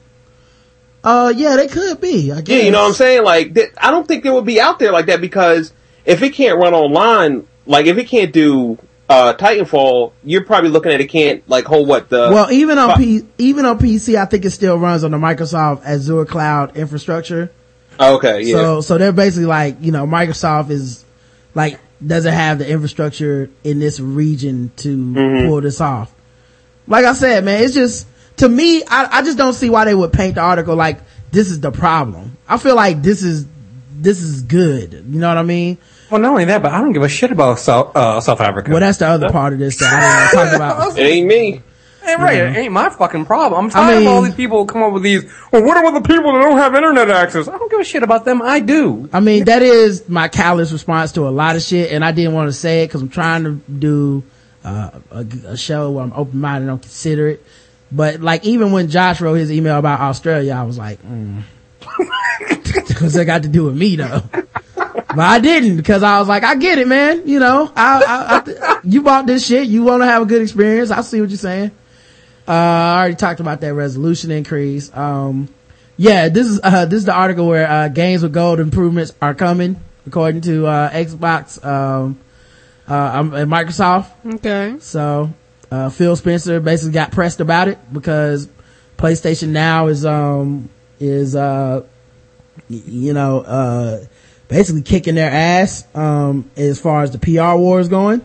Uh, yeah, they could be, I guess. Yeah, you know what I'm saying? Like, th- I don't think it would be out there like that, because if it can't run online, like if it can't do uh Titanfall, you're probably looking at it can't like hold what the Well, even on P, even on P C, I think it still runs on the Microsoft Azure cloud infrastructure. Okay, yeah. So, so they're basically like, you know, Microsoft is like, doesn't have the infrastructure in this region to Mm-hmm. pull this off. Like I said, man, it's just, to me, I, I just don't see why they would paint the article like this is the problem. I feel like this is, this is good. You know what I mean? Well, not only that, but I don't give a shit about South uh, South Africa. Well, that's the other part of this that I don't want to talk about. It ain't me. Hey, right, Yeah. it ain't my fucking problem. I'm tired I mean- of all these people who come up with these. Well, what about the people that don't have internet access? I don't give a shit about them. I do. I mean, that is my callous response to a lot of shit, and I didn't want to say it because I'm trying to do uh, a, a show where I'm open-minded and don't consider it. But like, even when Josh wrote his email about Australia, I was like, mm. Because it got to do with me though. But I didn't, because I was like, I get it, man. You know, I, I, I, you bought this shit. You want to have a good experience. I see what you're saying. Uh, I already talked about that resolution increase. Um, yeah, this is, uh, this is the article where, uh, games with gold improvements are coming, according to, uh, Xbox, um, uh, um, and Microsoft. Okay. So, uh, Phil Spencer basically got pressed about it because PlayStation Now is, um, is, uh, y- you know, uh, basically kicking their ass, um, as far as the P R war is going.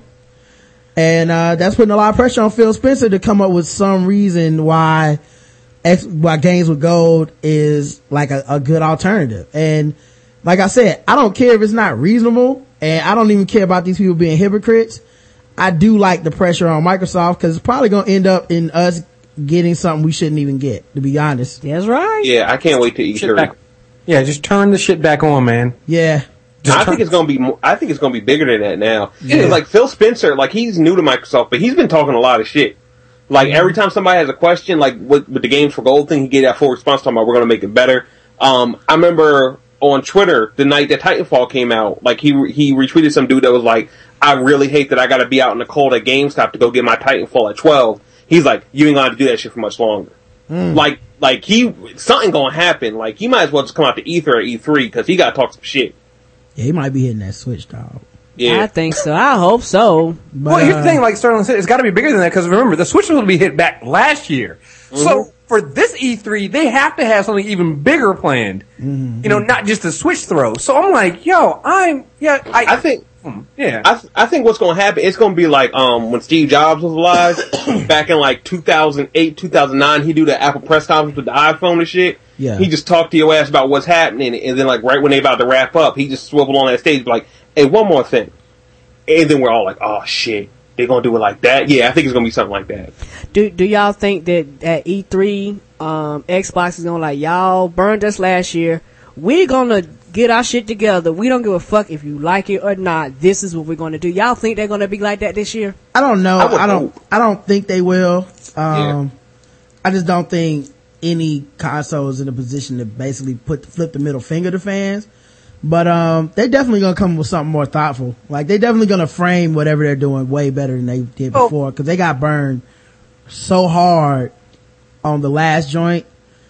And, uh, that's putting a lot of pressure on Phil Spencer to come up with some reason why, X, why games with gold is like a, a good alternative. And like I said, I don't care if it's not reasonable, and I don't even care about these people being hypocrites. I do like the pressure on Microsoft because it's probably going to end up in us getting something we shouldn't even get, to be honest. That's right. Yeah, I can't wait to E Shit three. back. Yeah, just turn the shit back on, man. Yeah. Just I turn- think it's gonna be. More, I think it's gonna be bigger than that now. Yeah. It's like Phil Spencer, like he's new to Microsoft, but he's been talking a lot of shit. Like every time somebody has a question, like with, with the Games for Gold thing, he gave that full response talking about we're gonna make it better. Um, I remember on Twitter the night that Titanfall came out, like he he retweeted some dude that was like, "I really hate that I got to be out in the cold at GameStop to go get my Titanfall at twelve." He's like, "You ain't gonna have to do that shit for much longer." Mm. Like, like he something gonna happen. Like he might as well just come out to Ether at E three because he got to talk some shit. Yeah, he might be hitting that Switch, dog. Yeah. I think so. I hope so. But, Well, here's uh, the thing, like Sterling said, it's got to be bigger than that because remember, the Switch was going to be hit back last year. So for this E three, they have to have something even bigger planned. Mm-hmm. You know, not just a Switch throw. So I'm like, yo, I'm yeah. I, I think. yeah. I, th- I think what's going to happen, it's going to be like um when Steve Jobs was alive, back in like two thousand eight, two thousand nine, he do the Apple press conference with the iPhone and shit. Yeah. He just talked to your ass about what's happening, and then like right when they about to wrap up, he just swiveled on that stage like, hey, one more thing. And then we're all like, oh shit, they're going to do it like that? Yeah, I think it's going to be something like that. Do do y'all think that at E three, um, Xbox is gonna like, y'all burned us last year. We're gonna get our shit together. We don't give a fuck if you like it or not. This is what we're going to do. Y'all think they're going to be like that this year? I don't know. I, I don't. hope. I don't think they will. Um, Yeah. I just don't think any console is in a position to basically put flip the middle finger to fans. But um, they're definitely gonna come with something more thoughtful. Like they're definitely gonna frame whatever they're doing way better than they did Oh. before, because they got burned so hard on the last joint,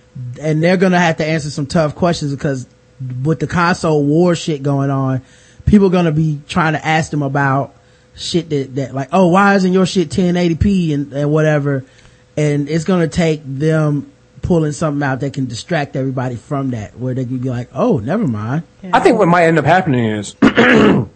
and they're gonna have to answer some tough questions, because with the console war shit going on, people are gonna be trying to ask them about shit that, that like, oh, why isn't your shit ten eighty p and, and whatever, and it's gonna take them pulling something out that can distract everybody from that, where they can be like, oh, never mind. I think what might end up happening is, because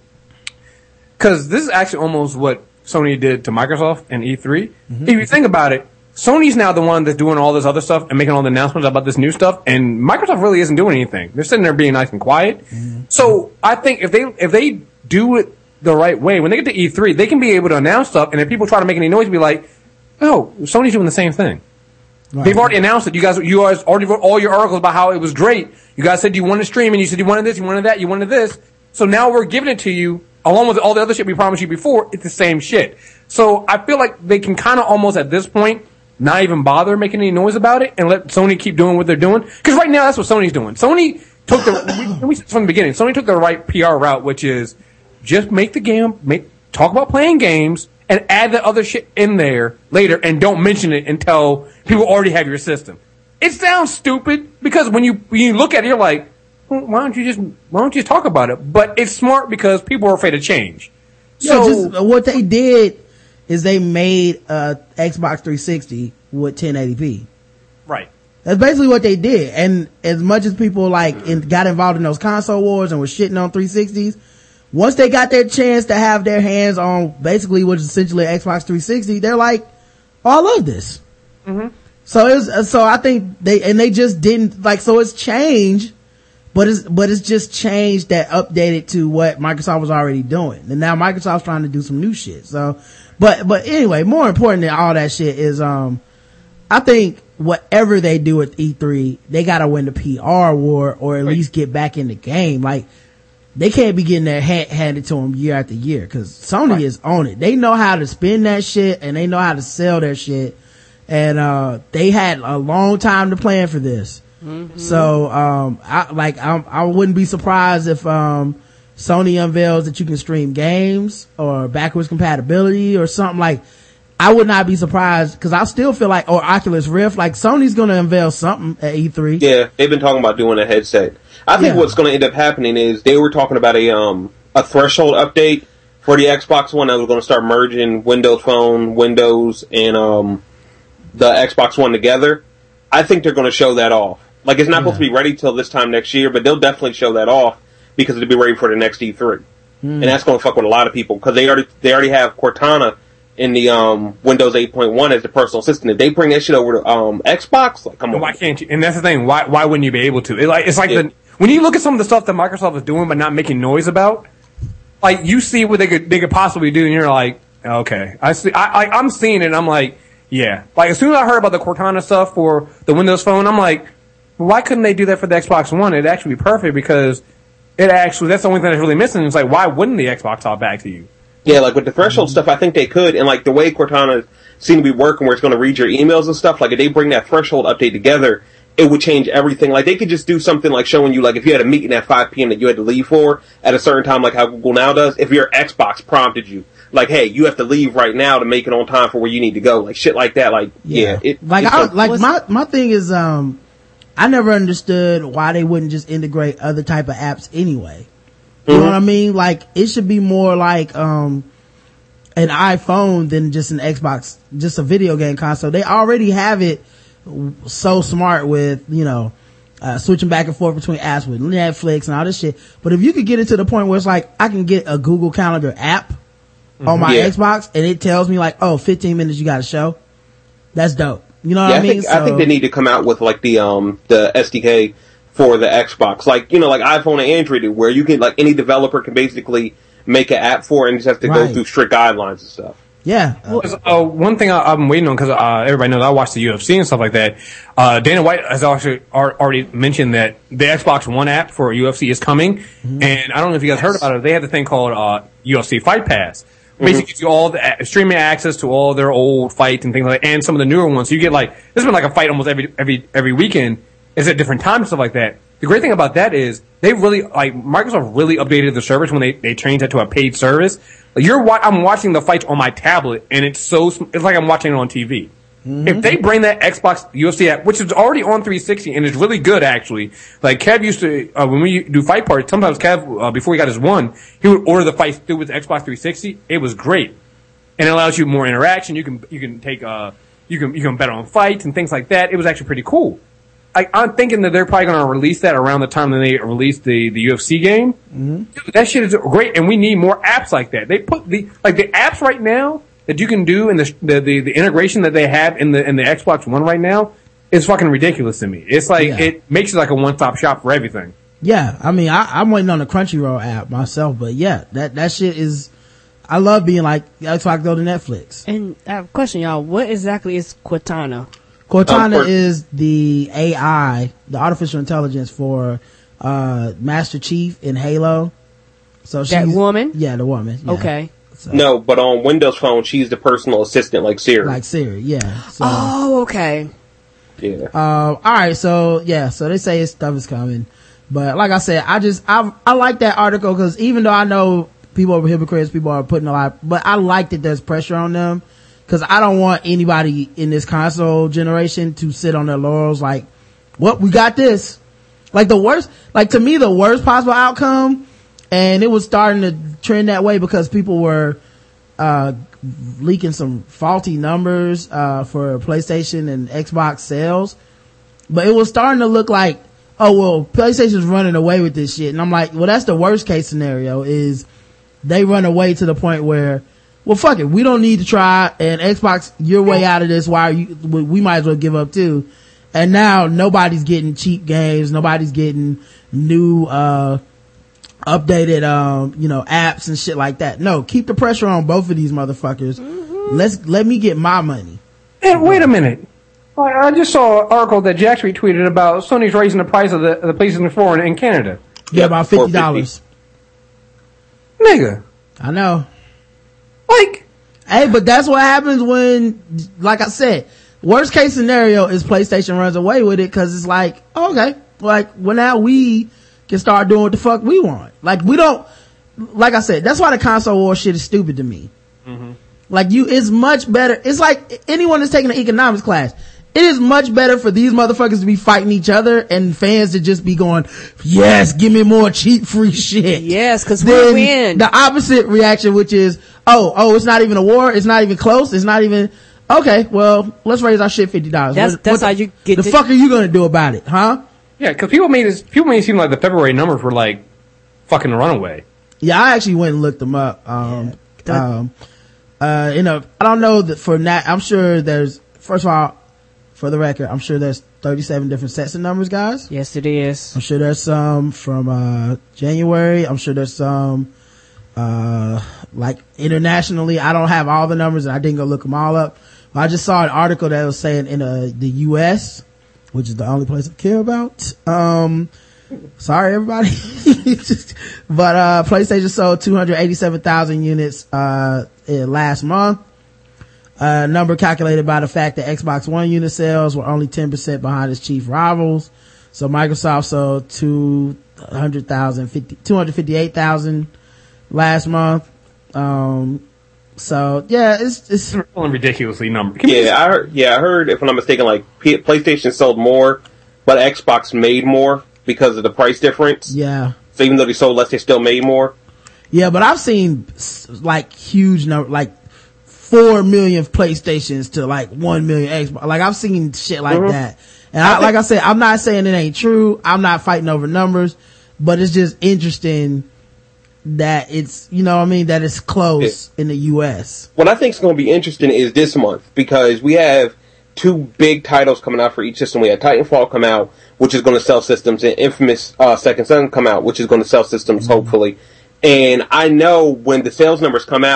this is actually almost what Sony did to Microsoft and E three. Mm-hmm. If you think about it, Sony's now the one that's doing all this other stuff and making all the announcements about this new stuff, and Microsoft really isn't doing anything. They're sitting there being nice and quiet. Mm-hmm. So I think if they if they do it the right way, when they get to E three, they can be able to announce stuff, and if people try to make any noise, be like, oh, Sony's doing the same thing. Right. They've already announced it. You guys, you guys already wrote all your articles about how it was great. You guys said you wanted to stream, and you said you wanted this, you wanted that, you wanted this. So now we're giving it to you, along with all the other shit we promised you before. It's the same shit. So I feel like they can kind of almost at this point not even bother making any noise about it and let Sony keep doing what they're doing. Because right now that's what Sony's doing. Sony took the we, we said from the beginning. Sony took the right P R route, which is just make the game, make talk about playing games, and add the other shit in there later, and don't mention it until people already have your system. It sounds stupid, because when you when you look at it, you're like, well, why don't you just why don't you just talk about it? But it's smart because people are afraid of change. So Yeah, just, what they did is they made uh Xbox three sixty with ten eighty p. right. That's basically what they did. And as much as people like in, got involved in those console wars and were shitting on three sixties, once they got their chance to have their hands on basically what is essentially an Xbox three sixty, they're like, oh, I love this. Mm-hmm. So it's, so I think they, and they just didn't, like, so it's changed, but it's, but it's just changed that updated to what Microsoft was already doing. And now Microsoft's trying to do some new shit. So, but, but anyway, more important than all that shit is, um, I think whatever they do at E three, they gotta win the P R war, or at right. least get back in the game. Like, they can't be getting their hand handed to them year after year, because Sony right. is on it. They know how to spin that shit, and they know how to sell their shit. And, uh, they had a long time to plan for this. Mm-hmm. So, um, I, like, I, I wouldn't be surprised if, um, Sony unveils that you can stream games or backwards compatibility or something. Like, I would not be surprised, because I still feel like, or Oculus Rift, like Sony's gonna unveil something at E three. Yeah, they've been talking about doing a headset. I think yeah. what's going to end up happening is they were talking about a um a threshold update for the Xbox One that was going to start merging Windows Phone, Windows, and um the Xbox One together. I think they're going to show that off. Like, it's not yeah. supposed to be ready till this time next year, but they'll definitely show that off because it'll be ready for the next E three. Mm. And that's going to fuck with a lot of people, because they already they already have Cortana in the um Windows eight point one as the personal assistant. If they bring that shit over to um Xbox, like, come on. Why can't you? And that's the thing. Why why wouldn't you be able to? It, like, it's like yeah. the when you look at some of the stuff that Microsoft is doing but not making noise about, like, you see what they could they could possibly do, and you're like, okay, I see. I, I I'm seeing it, and I'm like, yeah. Like, as soon as I heard about the Cortana stuff for the Windows Phone, I'm like, well, why couldn't they do that for the Xbox One? It'd actually be perfect, because it actually that's the only thing that's really missing. It's like, why wouldn't the Xbox talk back to you? Yeah, like with the threshold stuff, I think they could, and like the way Cortana seemed to be working, where it's going to read your emails and stuff. Like, if they bring that threshold update together, it would change everything. Like, they could just do something like showing you, like, if you had a meeting at five p.m. that you had to leave for at a certain time, like how Google Now does, if your Xbox prompted you, like, hey, you have to leave right now to make it on time for where you need to go, like shit like that. Like, yeah, yeah it, like I, like my my thing is, um, I never understood why they wouldn't just integrate other type of apps anyway. You mm-hmm. know what I mean? Like, it should be more like um an iPhone than just an Xbox, just a video game console. They already have it so smart with, you know, uh, switching back and forth between apps with Netflix and all this shit. But if you could get it to the point where it's like, I can get a Google Calendar app mm-hmm. on my yeah. Xbox, and it tells me like, oh, fifteen minutes you got a show. That's dope. You know what yeah, I I mean? Think, so, I think they need to come out with like the, um, the S D K for the Xbox. Like, you know, like iPhone and Android do, where you can, like, any developer can basically make an app for it and just have to right. go through strict guidelines and stuff. Yeah. Well, uh, one thing I, I've been waiting on, because uh, everybody knows I watch the U F C and stuff like that. Uh, Dana White has actually already mentioned that the Xbox One app for U F C is coming, mm-hmm. and I don't know if you guys heard about it. They have the thing called uh, U F C Fight Pass. Mm-hmm. Basically, gives you all the uh, streaming access to all their old fights and things like that, and some of the newer ones. So you get like there's been like a fight almost every every every weekend. It's at different times and stuff like that. The great thing about that is they really like Microsoft really updated the service when they they changed that to a paid service. Like you're, wa- I'm watching the fights on my tablet, and it's so, it's like I'm watching it on T V. Mm-hmm. If they bring that Xbox U F C app, which is already on three sixty, and is really good actually. Like Kev used to, uh, when we do fight parties, sometimes Kev, uh, before he got his one, he would order the fights through with the Xbox three sixty. It was great. And it allows you more interaction. You can, you can take, uh, you can, you can bet on fights and things like that. It was actually pretty cool. I, I'm thinking that they're probably going to release that around the time that they release the, the U F C game. Mm-hmm. Dude, that shit is great, and we need more apps like that. They put the like the apps right now that you can do, and the the, the the integration that they have in the in the Xbox One right now is fucking ridiculous to me. It's like yeah. It makes it like a one stop shop for everything. Yeah, I mean, I, I'm waiting on the Crunchyroll app myself, but yeah, that that shit is. I love being like that's why I go to Netflix. And I have a question, y'all. What exactly is Cortana? Cortana um, for, is the A I, the artificial intelligence for uh Master Chief in Halo. So she's, that woman? Yeah, the woman. Yeah. Okay. So, no, but on Windows Phone, she's the personal assistant like Siri. Like Siri, yeah. So, oh, okay. Yeah. Uh, all right, so yeah, so they say stuff is coming, but like I said, I just I I like that article because even though I know people are hypocrites, people are putting a lot, but I like that there's pressure on them. Cause I don't want anybody in this console generation to sit on their laurels like, well, we got this. Like the worst, like to me, the worst possible outcome, and it was starting to trend that way because people were, uh, leaking some faulty numbers, uh, for PlayStation and Xbox sales. But it was starting to look like, oh, well, PlayStation's running away with this shit. And I'm like, well, that's the worst case scenario is they run away to the point where, well, fuck it. We don't need to try. And Xbox, you're way out of this. Why are you, we might as well give up too. And now nobody's getting cheap games. Nobody's getting new, uh, updated, um, you know, apps and shit like that. No, keep the pressure on both of these motherfuckers. Mm-hmm. Let's, let me get my money. And wait a minute. I just saw an article that Jax retweeted about Sony's raising the price of the, of the PlayStation four in, in Canada. Yeah, about fifty dollars. Nigga. I know. Like, hey, but that's what happens when, like I said, worst case scenario is PlayStation runs away with it because it's like, okay, like, well now we can start doing what the fuck we want. Like we don't, like I said, that's why the console war shit is stupid to me. Mm-hmm. Like you, it's much better. It's like anyone that's taking an economics class. It is much better for these motherfuckers to be fighting each other and fans to just be going, yes, give me more cheap free shit. Yes, cause we win. The opposite reaction, which is, oh, oh, it's not even a war. It's not even close. It's not even, okay, well, let's raise our shit fifty dollars. That's, what, that's what how you get the, the fuck are you gonna do about it, huh? Yeah, cause people made this, people made it seem like the February numbers were like fucking runaway. Yeah, I actually went and looked them up. Um, yeah. um, uh, you know, I don't know that for that, I'm sure there's, first of all, for the record, I'm sure there's thirty-seven different sets of numbers, guys. Yes, it is. I'm sure there's some from, uh, January. I'm sure there's some, uh, like internationally. I don't have all the numbers and I didn't go look them all up. But I just saw an article that was saying in, uh, the U S, which is the only place I care about. Um, sorry everybody. But, uh, PlayStation sold two hundred eighty-seven thousand units, uh, last month. Uh, number calculated by the fact that Xbox One unit sales were only ten percent behind its chief rivals. So Microsoft sold two hundred thousand, two hundred fifty-eight thousand last month. Um, so yeah, it's, it's ridiculously number. Yeah, I heard, yeah, I heard, if I'm not mistaken, like P- PlayStation sold more, but Xbox made more because of the price difference. Yeah. So even though they sold less, they still made more. Yeah, but I've seen like huge number, like four million PlayStations to like one million Xbox. Like I've seen shit like mm-hmm. that. And I, I like I said, I'm not saying it ain't true. I'm not fighting over numbers, but it's just interesting that it's, you know what I mean, that it's close yeah. in the U S. What I think is going to be interesting is this month, because we have two big titles coming out for each system. We have Titanfall come out, which is going to sell systems, and Infamous uh, Second Son come out, which is going to sell systems, mm-hmm. hopefully. And I know when the sales numbers come out,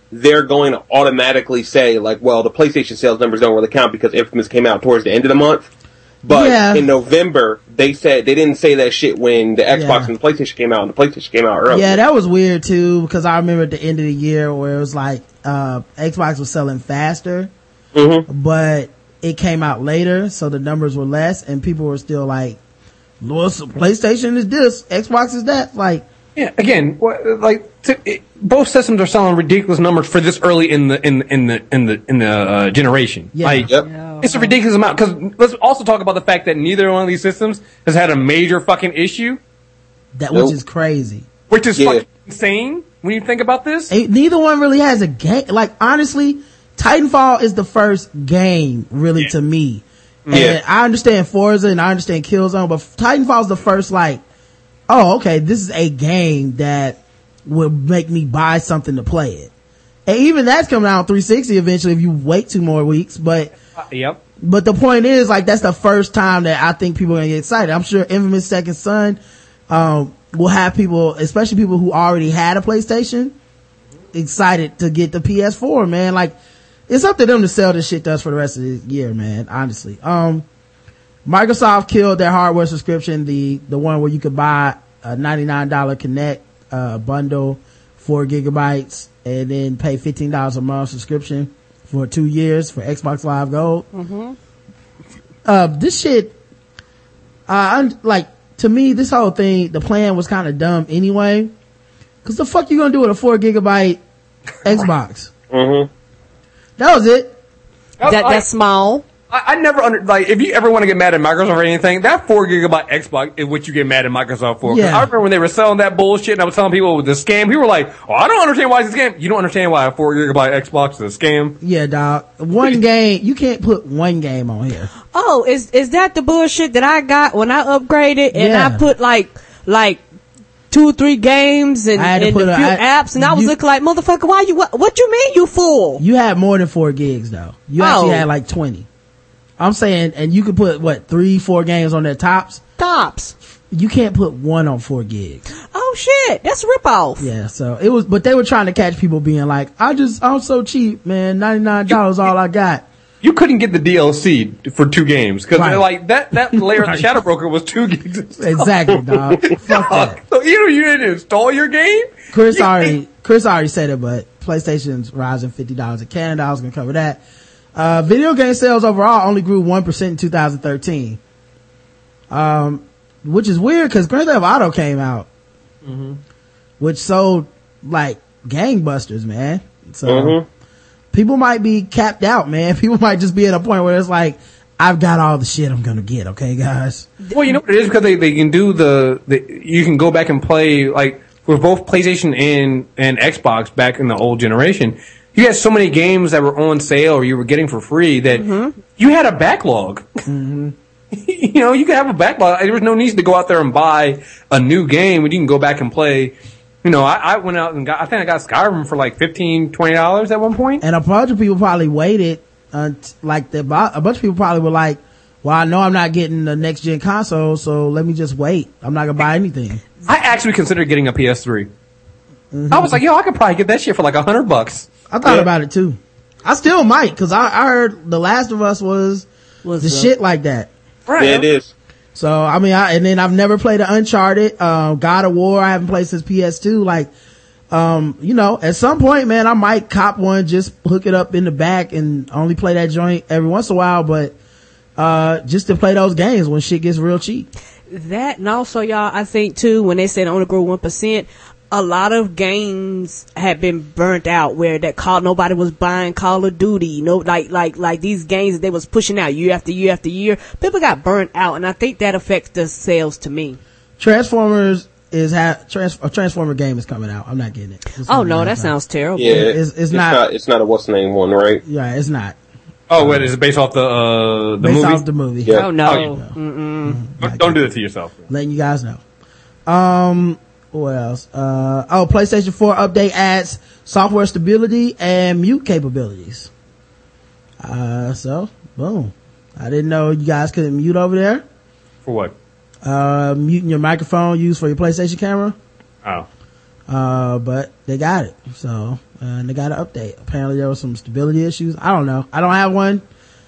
they're going to automatically say, like, well, the PlayStation sales numbers don't really count because Infamous came out towards the end of the month. But Yeah. in November, they said they didn't say that shit when the Xbox Yeah. and the PlayStation came out, and the PlayStation came out early. Yeah, that was weird too, because I remember at the end of the year where it was like, uh, Xbox was selling faster, Mm-hmm. but it came out later, so the numbers were less, and people were still like, well, so PlayStation is this, Xbox is that, like, Yeah, again, wha- like t- it, both systems are selling ridiculous numbers for this early in the in in the in the in the uh, generation. Yeah. Like, Yep. it's a ridiculous amount. Because let's also talk about the fact that neither one of these systems has had a major fucking issue, that, which Nope. is crazy. which is Yeah. fucking insane when you think about this. Ain't- neither one really has a game, like, honestly, Titanfall is the first game, really, to me. And Yeah. I understand Forza and I understand Killzone, but Titanfall's the first, like, oh, okay, this is a game that would make me buy something to play it. And even that's coming out on three sixty eventually if you wait two more weeks, but, Uh, yep. but the point is, like, that's the first time that I think people are gonna get excited. I'm sure Infamous Second Son, um, will have people, especially people who already had a PlayStation, excited to get the P S four, man. Like, it's up to them to sell this shit to us for the rest of the year, man, honestly. Um, Microsoft killed their hardware subscription, the, the one where you could buy a ninety-nine dollars Kinect, uh, bundle, four gigabytes, and then pay fifteen dollars a month subscription for two years for Xbox Live Gold. Mm-hmm. Uh, this shit, uh, I'm, like, to me, this whole thing, the plan was kind of dumb anyway. Cause the fuck you gonna do with a four gigabyte Xbox? Mm-hmm. That was it. That I- that's small. I, I never under like if you ever want to get mad at Microsoft or anything, that four gigabyte Xbox is what you get mad at Microsoft for. 'Cause Yeah. I remember when they were selling that bullshit, and I was telling people with the scam. People were like, "Oh, I don't understand why it's a scam." You don't understand why a four gigabyte Xbox is a scam. Yeah, dog. One game, you can't put one game on here. Oh, is is that the bullshit that I got when I upgraded and Yeah. I put like like two or three games and, I had to and put a a- few I- apps, and I was you- looking like, motherfucker, why you what, what you mean you fool? You had more than four gigs though. You actually Oh. had like twenty. I'm saying, and you could put what, three, four games on their tops. Tops. You can't put one on four gigs. Oh shit, that's a ripoff. Yeah, so it was, but they were trying to catch people being like, I just, I'm so cheap, man. ninety-nine dollars all I got. You couldn't get the D L C for two games because Right. like that that layer of Right. the Shadow Broker was two gigs. Exactly, dog. Fuck that. So either you didn't install your game. Chris you- already, Chris already said it, but PlayStation's rising fifty dollars in Canada. I was gonna cover that. Uh, video game sales overall only grew one percent in two thousand thirteen. Um, which is weird because Grand Theft Auto came out, Mm-hmm. which sold like gangbusters, man. So Mhm. people might be capped out, man. People might just be at a point where it's like, I've got all the shit I'm gonna get. Okay, guys. Well, you know what it is because they, they can do the, the you can go back and play like with both PlayStation and and Xbox back in the old generation. You had so many games that were on sale or you were getting for free that you had a backlog. Mm-hmm. You know, you could have a backlog. There was no need to go out there and buy a new game when you can go back and play. You know, I, I went out and got, I think I got Skyrim for like fifteen, twenty dollars at one point. And a bunch of people probably waited, uh, t- like the, a bunch of people probably were like, well, I know I'm not getting the next gen console, so let me just wait. I'm not gonna buy anything. I actually considered getting a P S three. I was like, yo, I could probably get that shit for like a hundred bucks. I thought Yeah. about it too. I still might, cause I, I heard The Last of Us was Was the the- shit like that. Right. Yeah, it is. So, I mean, I, and then I've never played an Uncharted, um, God of War, I haven't played since P S two, like, um, you know, at some point, man, I might cop one, just hook it up in the back and only play that joint every once in a while, but, uh, just to play those games when shit gets real cheap. That and also, y'all, I think too, when they said only grow one percent, a lot of games had been burnt out where that call nobody was buying Call of Duty. No, like like like these games that they was pushing out year after year after year. People got burnt out, and I think that affects the sales to me. Transformers is ha- trans- a Transformer game is coming out. I'm not getting it. It's Oh gonna no, be that out. sounds terrible. Yeah, It's- it's not- It's not a what's the name one, right? Yeah, it's not. Oh, wait, is it based off the uh, the Based movie? off the movie. Yeah. Oh no. Oh, yeah. Mm-mm. Don't, don't do it to yourself. Letting you guys know. Um, what else? Uh, oh, PlayStation four update adds software stability and mute capabilities. Uh, so, boom. I didn't know you guys couldn't mute over there. For what? Uh, muting your microphone used for your PlayStation camera. Oh. Uh, but they got it. So, uh, and they got an update. Apparently there was some stability issues. I don't know. I don't have one,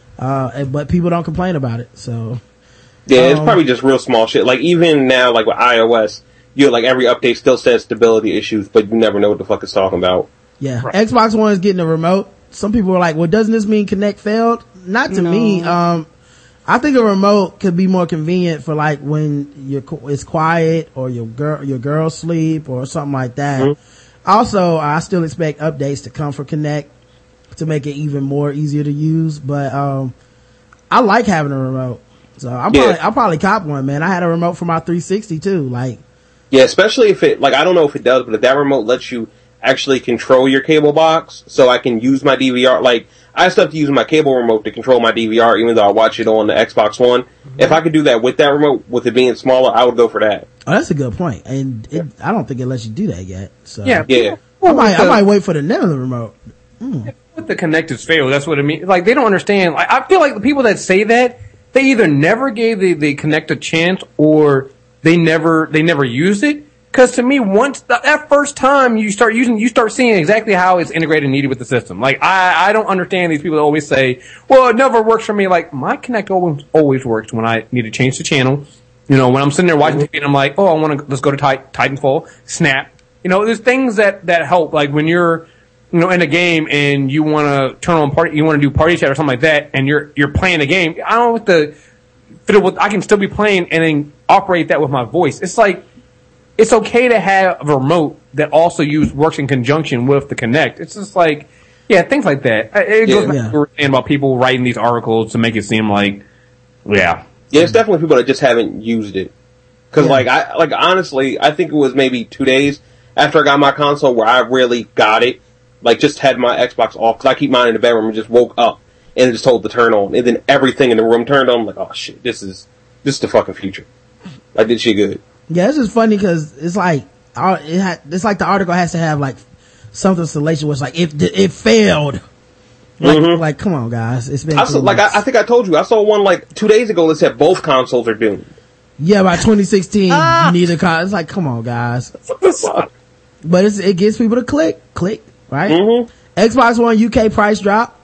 uh, but people don't complain about it. So yeah, it's um, probably just real small shit. Like even now, like with iOS, you know, like every update still says stability issues, but you never know what the fuck it's talking about. Yeah, Right. Xbox One is getting a remote. Some people are like, well, doesn't this mean Kinect failed? Not to No. me. Um, I think a remote could be more convenient for like when you're, it's quiet or your girl, your girl sleep or something like that. Mm-hmm. Also, I still expect updates to come for Kinect to make it even more easier to use. But, um, I like having a remote. So I'll Yeah. probably, I'll probably cop one, man. I had a remote for my three sixty too. Like, Yeah, especially if it, like, I don't know if it does, but if that remote lets you actually control your cable box, so I can use my D V R, like, I still have to use my cable remote to control my D V R, even though I watch it on the Xbox One. Mm-hmm. If I could do that with that remote, with it being smaller, I would go for that. oh, that's a good point. And it, I don't think it lets you do that yet. So Yeah. Yeah. I might, I the- might wait for the name of the remote. With the connectors fail, that's what it means. Like, they don't understand. Like, I feel like the people that say that, they either never gave the, the Kinect a chance or they never, they never used it. Cause to me, once the, that first time you start using, you start seeing exactly how it's integrated and needed with the system. Like, I, I don't understand these people that always say, well, it never works for me. Like, my Kinect always, always works when I need to change the channel. You know, when I'm sitting there watching T V and I'm like, oh, I want to, let's go to Tit- Titanfall, snap. You know, there's things that, that help. Like when you're, you know, in a game and you want to turn on party, you want to do party chat or something like that, and you're, you're playing a game. I don't know what the, fiddle with, I can still be playing and then operate that with my voice. It's like, it's okay to have a remote that also use works in conjunction with the Kinect. It's just like, yeah, things like that. It goes Yeah. back to what we were saying about people writing these articles to make it seem like, yeah. Yeah, it's definitely people that just haven't used it. Cause Yeah. like, I, like honestly, I think it was maybe two days after I got my console where I really got it. Like just had my Xbox off, cause I keep mine in the bedroom and just woke up and it just told to turn on. And then everything in the room turned on. I'm like, oh shit, this is, this is the fucking future. Like this shit good. Yeah, it's just funny because it's like uh, it had, it's like the article has to have like something salacious where it's like it it failed. Like, Mhm. like come on, guys, it's been I saw, two like months. I, I think I told you, I saw one like two days ago that said both consoles are doomed. yeah, by twenty sixteen, you need a car. It's like, come on, guys. What the fuck? But it's, it gets people to click, click, right? Mhm. Xbox One U K price drop.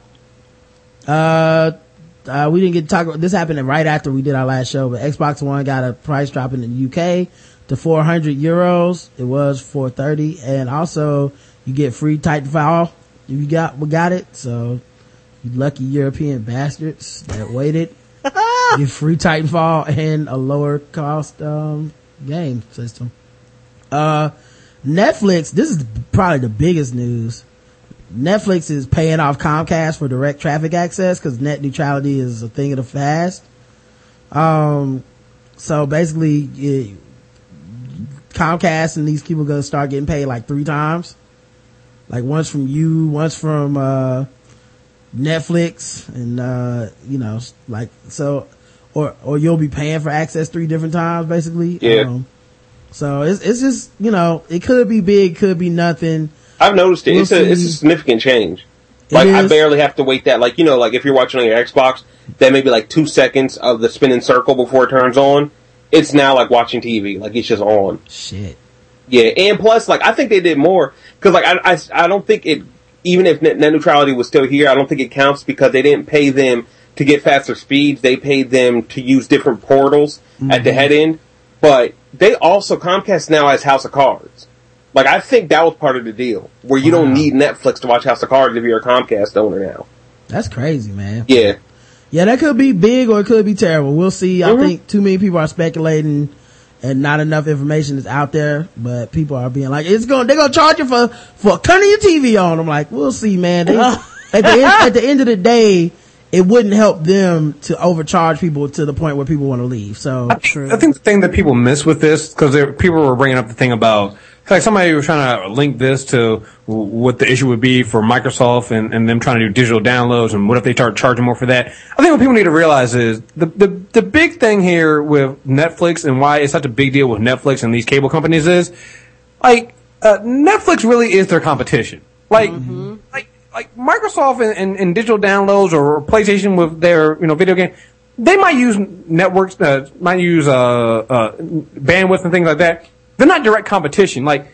Uh, uh, we didn't get to talk about this. Happened right after we did our last show, but Xbox One got a price drop in the U K to four hundred euros. It was four thirty, and also you get free Titanfall. You got we got it. So you lucky European bastards that waited. Get free Titanfall and a lower cost um game system. Uh, Netflix. This is probably the biggest news. Netflix is paying off Comcast for direct traffic access because net neutrality is a thing of the past. Um, so basically, it, Comcast and these people are going to start getting paid like three times. Like once from you, once from, uh, Netflix and, uh, you know, like, so, or, or you'll be paying for access three different times basically. Yeah. Um, so it's, it's just, you know, it could be big, could be nothing. I've noticed it. We'll It's a it's a see. significant change. It Like I is. barely have to wait that. Like you know, like if you're watching on your Xbox, that may be like two seconds of the spinning circle before it turns on. It's now like watching T V. Like it's just on. Shit. Yeah, and plus, like I think they did more because like I, I I don't think it. Even if net, net neutrality was still here, I don't think it counts because they didn't pay them to get faster speeds. They paid them to use different portals mm-hmm. at the head end. But they also Comcast now has House of Cards. Like, I think that was part of the deal, where you wow. don't need Netflix to watch House of Cards if you're a Comcast owner now. That's crazy, man. Yeah. Yeah, that could be big or it could be terrible. We'll see. Mm-hmm. I think too many people are speculating and not enough information is out there, but people are being like, it's going, they're going to charge you for, for turning your T V on. I'm like, we'll see, man. They, at, the end, at the end of the day, it wouldn't help them to overcharge people to the point where people want to leave. So, I, I think the thing that people miss with this, because people were bringing up the thing about, like somebody was trying to link this to what the issue would be for Microsoft and, and them trying to do digital downloads and what if they start charging more for that. I think what people need to realize is the, the, the big thing here with Netflix and why it's such a big deal with Netflix and these cable companies is, like, uh, Netflix really is their competition. Like, mm-hmm. like, like Microsoft and, and, and digital downloads or PlayStation with their, you know, video game, they might use networks, uh, might use, uh, uh, bandwidth and things like that. They're not direct competition. Like,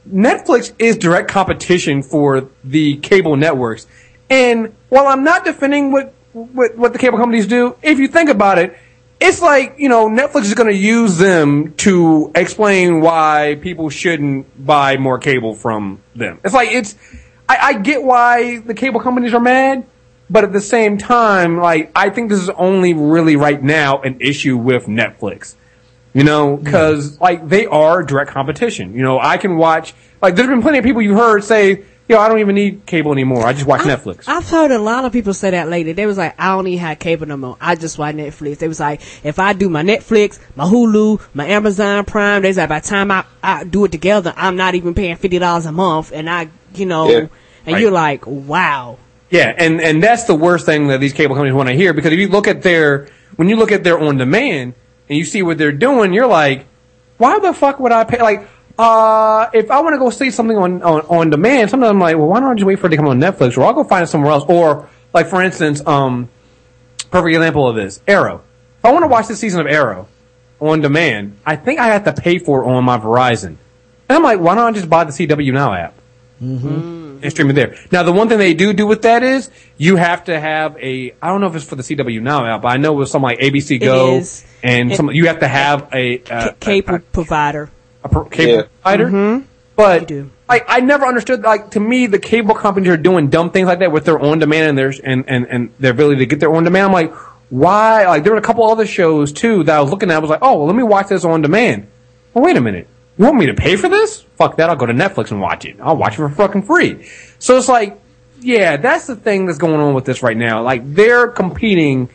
Netflix is direct competition for the cable networks. And while I'm not defending what, what, what the cable companies do, if you think about it, it's like, you know, Netflix is going to use them to explain why people shouldn't buy more cable from them. It's like, it's, I, I get why the cable companies are mad, but at the same time, like, I think this is only really right now an issue with Netflix. You know, cause, like, they are direct competition. You know, I can watch, like, there's been plenty of people you heard say, yo, I don't even need cable anymore. I just watch I, Netflix. I've heard a lot of people say that lately. They was like, I don't even have cable no more. I just watch Netflix. They was like, if I do my Netflix, my Hulu, my Amazon Prime, they was like, by the time I, I do it together, I'm not even paying fifty dollars a month. And I, you know, Yeah. and Right. you're like, wow. Yeah, and, and that's the worst thing that these cable companies want to hear, because if you look at their, when you look at their on demand and you see what they're doing, you're like, why the fuck would I pay? Like, uh, if I want to go see something on, on, on demand, sometimes I'm like, well, why don't I just wait for it to come on Netflix, or I'll go find it somewhere else. Or, like, for instance, um, perfect example of this, Arrow. If I want to watch this season of Arrow on demand, I think I have to pay for it on my Verizon. And I'm like, why don't I just buy the C W Now app? Mm-hmm. And stream it there. Now, the one thing they do do with that is, you have to have a, I don't know if it's for the C W Now app, but I know it was something like A B C Go, is. and It- some, you have to have a, C- a, cable a, provider. a pro- cable Yeah. provider. You But do. like, I never understood, like, to me, the cable companies are doing dumb things like that with their on demand and their and, and, and their ability to get their on demand. I'm like, why? Like, there were a couple other shows too that I was looking at. I was like, oh, well, let me watch this on demand. Well, wait a minute. You want me to pay for this? Fuck that. I'll go to Netflix and watch it. I'll watch it for fucking free. So it's like, yeah, that's the thing that's going on with this right now. Like, they're competing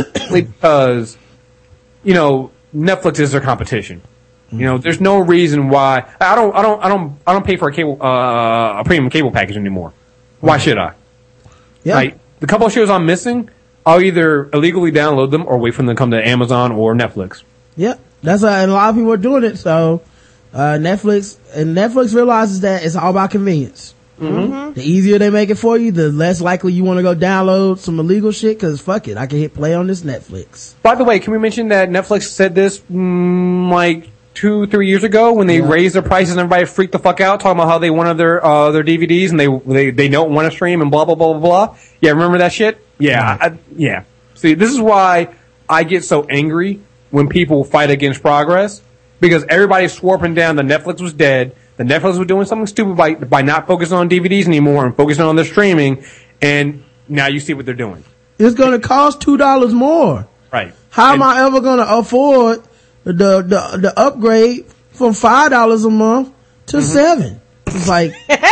because, you know, Netflix is their competition. You know, there's no reason why I don't, I don't, I don't, I don't pay for a cable, uh, a premium cable package anymore. Why should I? Yeah. Like, the couple of shows I'm missing, I'll either illegally download them or wait for them to come to Amazon or Netflix. Yep. That's uh, and a lot of people are doing it. So, uh, Netflix, and Netflix realizes that it's all about convenience. Mm-hmm. The easier they make it for you, the less likely you want to go download some illegal shit, cause fuck it, I can hit play on this Netflix. By the way, can we mention that Netflix said this, mm, like, two, three years ago when they Yeah. raised their prices and everybody freaked the fuck out talking about how they wanted their, uh, their D V Ds and they, they, they don't want to stream and blah, blah, blah, blah, blah. Yeah, remember that shit? Yeah, Right. I, yeah. See, this is why I get so angry when people fight against progress, because everybody swore up and down that Netflix was dead, that Netflix was doing something stupid by, by not focusing on D V Ds anymore and focusing on their streaming, and now you see what they're doing. It's gonna cost two dollars more. Right. How And- am I ever gonna afford the, the, the upgrade from five dollars a month to Mm-hmm. seven? It's like,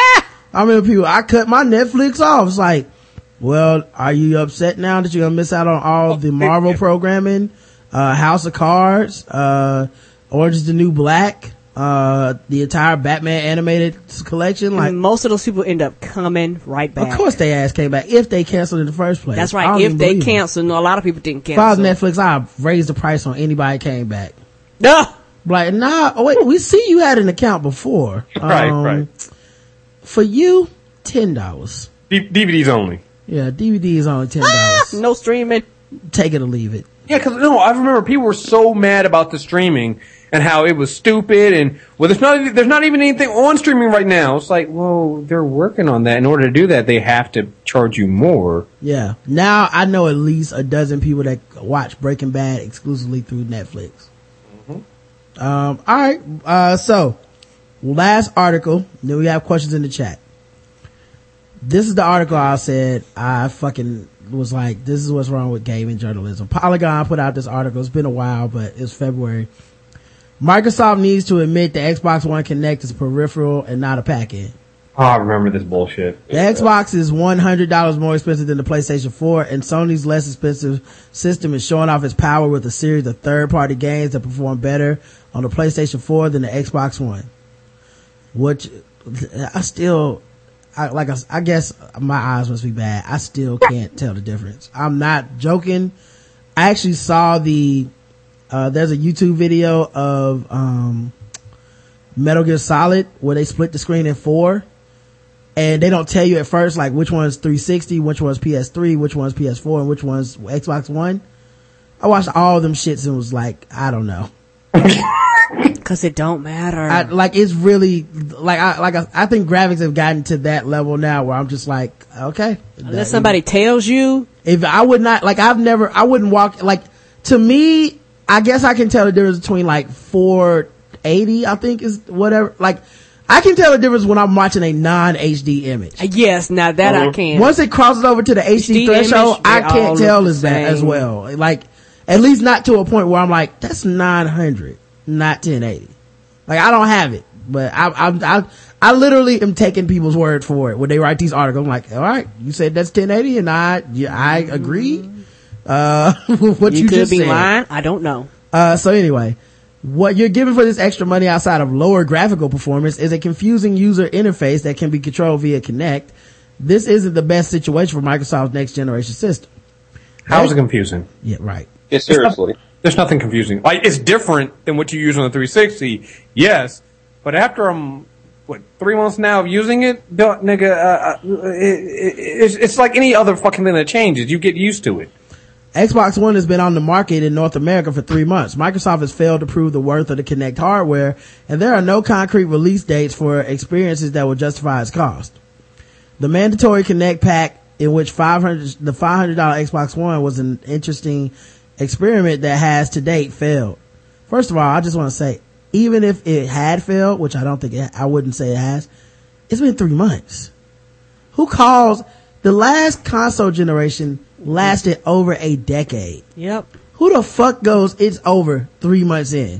I remember people, I cut my Netflix off. It's like, well, are you upset now that you're gonna miss out on all the Marvel programming, uh, House of Cards, uh, Orange is the New Black, uh, the entire Batman animated collection? Like, And most of those people end up coming right back. of course they ass came back if they canceled in the first place. That's I right. don't If even they believe it. cancel, no, a lot of people didn't If I was cancel. Netflix, I'd raise the price on anybody that came back. No. Like, nah, oh wait, we see you had an account before. Right, Um, right. For you, ten dollars. D- DVDs only. Yeah, D V D is only ten dollars. No streaming. Take it or leave it. Yeah, because no, I remember people were so mad about the streaming and how it was stupid, and well, there's not there's not even anything on streaming right now. It's like, well, they're working on that. In order to do that, they have to charge you more. Yeah. Now I know at least a dozen people that watch Breaking Bad exclusively through Netflix. Mm-hmm. Um, all right. Uh, so last article. Then we have questions in the chat. This is the article I said I fucking was like, this is what's wrong with gaming journalism. Polygon put out this article. It's been a while, but it's February. Microsoft needs to admit the Xbox One Connect is peripheral and not a pack-in. Oh, I remember this bullshit. The Xbox is one hundred dollars more expensive than the PlayStation four, and Sony's less expensive system is showing off its power with a series of third-party games that perform better on the PlayStation four than the Xbox One. Which, I still, I, like I, I guess my eyes must be bad. I still can't tell the difference. I'm not joking. I actually saw the, uh, there's a YouTube video of, um, Metal Gear Solid where they split the screen in four. And they don't tell you at first, like, which one's three sixty, which one's P S three, which one's P S four, and which one's Xbox One. I watched all of them shits and was like, I don't know. Cause it don't matter. I, like it's really like I like I, I think graphics have gotten to that level now where I'm just like, okay. Unless that, somebody tells you. If I would not, like I've never, I wouldn't walk, like to me, I guess I can tell the difference between like four eighty, I think is whatever, like I can tell the difference when I'm watching a non-H D image. Yes, now that mm-hmm. I can. Once it crosses over to the H D, H D threshold, image, I can't tell as that as well. Like, at least not to a point where I'm like, that's nine hundred, not ten eighty. Like, I don't have it, but I, I, I, I literally am taking people's word for it when they write these articles. I'm like, all right, you said that's ten eighty, and I, yeah, I agree. Uh, what you, you could just be said. lying. I don't know. Uh, so anyway. What you're giving for this extra money outside of lower graphical performance is a confusing user interface that can be controlled via Kinect. This isn't the best situation for Microsoft's next generation system. How is it confusing? Yeah, right. Yeah, seriously. There's, not, there's nothing confusing. Like, it's different than what you use on the three sixty, yes, but after I'm, what, three months now of using it, don't, nigga, uh, it, it, it's, it's like any other fucking thing that changes. You get used to it. Xbox One has been on the market in North America for three months. Microsoft has failed to prove the worth of the Kinect hardware, and there are no concrete release dates for experiences that will justify its cost. The mandatory Kinect pack, in which five hundred the five hundred dollars Xbox One was an interesting experiment that has to date failed. First of all, I just want to say, even if it had failed, which I don't think it, I wouldn't say it has, it's been three months. Who calls the last console generation lasted over a decade. Yep. Who the fuck goes, it's over three months in?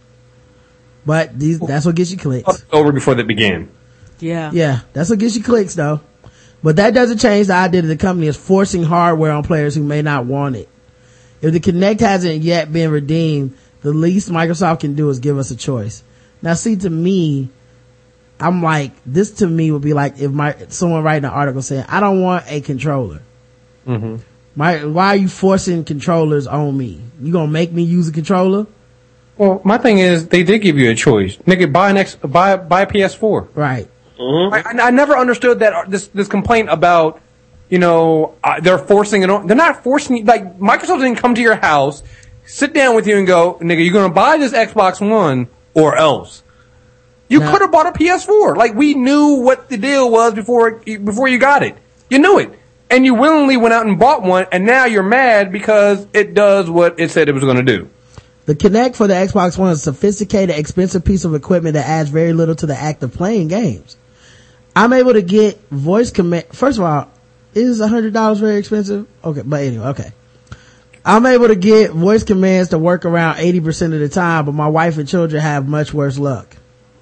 But these, that's what gets you clicks. Over before that began. Yeah. Yeah, that's what gets you clicks though. But that doesn't change the idea that the company is forcing hardware on players who may not want it. If the Kinect hasn't yet been redeemed, the least Microsoft can do is give us a choice. Now see, to me, I'm like, this to me would be like if my, someone writing an article saying, I don't want a controller. Mm-hmm. My, why are you forcing controllers on me? You gonna make me use a controller? Well, my thing is, they did give you a choice. Nigga, buy an X, buy, buy a P S four. Right. Mm-hmm. I, I never understood that, this, this complaint about, you know, uh, they're forcing it on, they're not forcing you, like, Microsoft didn't come to your house, sit down with you and go, nigga, you're gonna buy this Xbox One or else. You Now, could have bought a P S four. Like, we knew what the deal was before, before you got it. You knew it. And you willingly went out and bought one, and now you're mad because it does what it said it was going to do. The Kinect for the Xbox One is a sophisticated, expensive piece of equipment that adds very little to the act of playing games. I'm able to get voice command. First of all, is one hundred dollars very expensive? Okay, but anyway, okay. I'm able to get voice commands to work around eighty percent of the time, but my wife and children have much worse luck.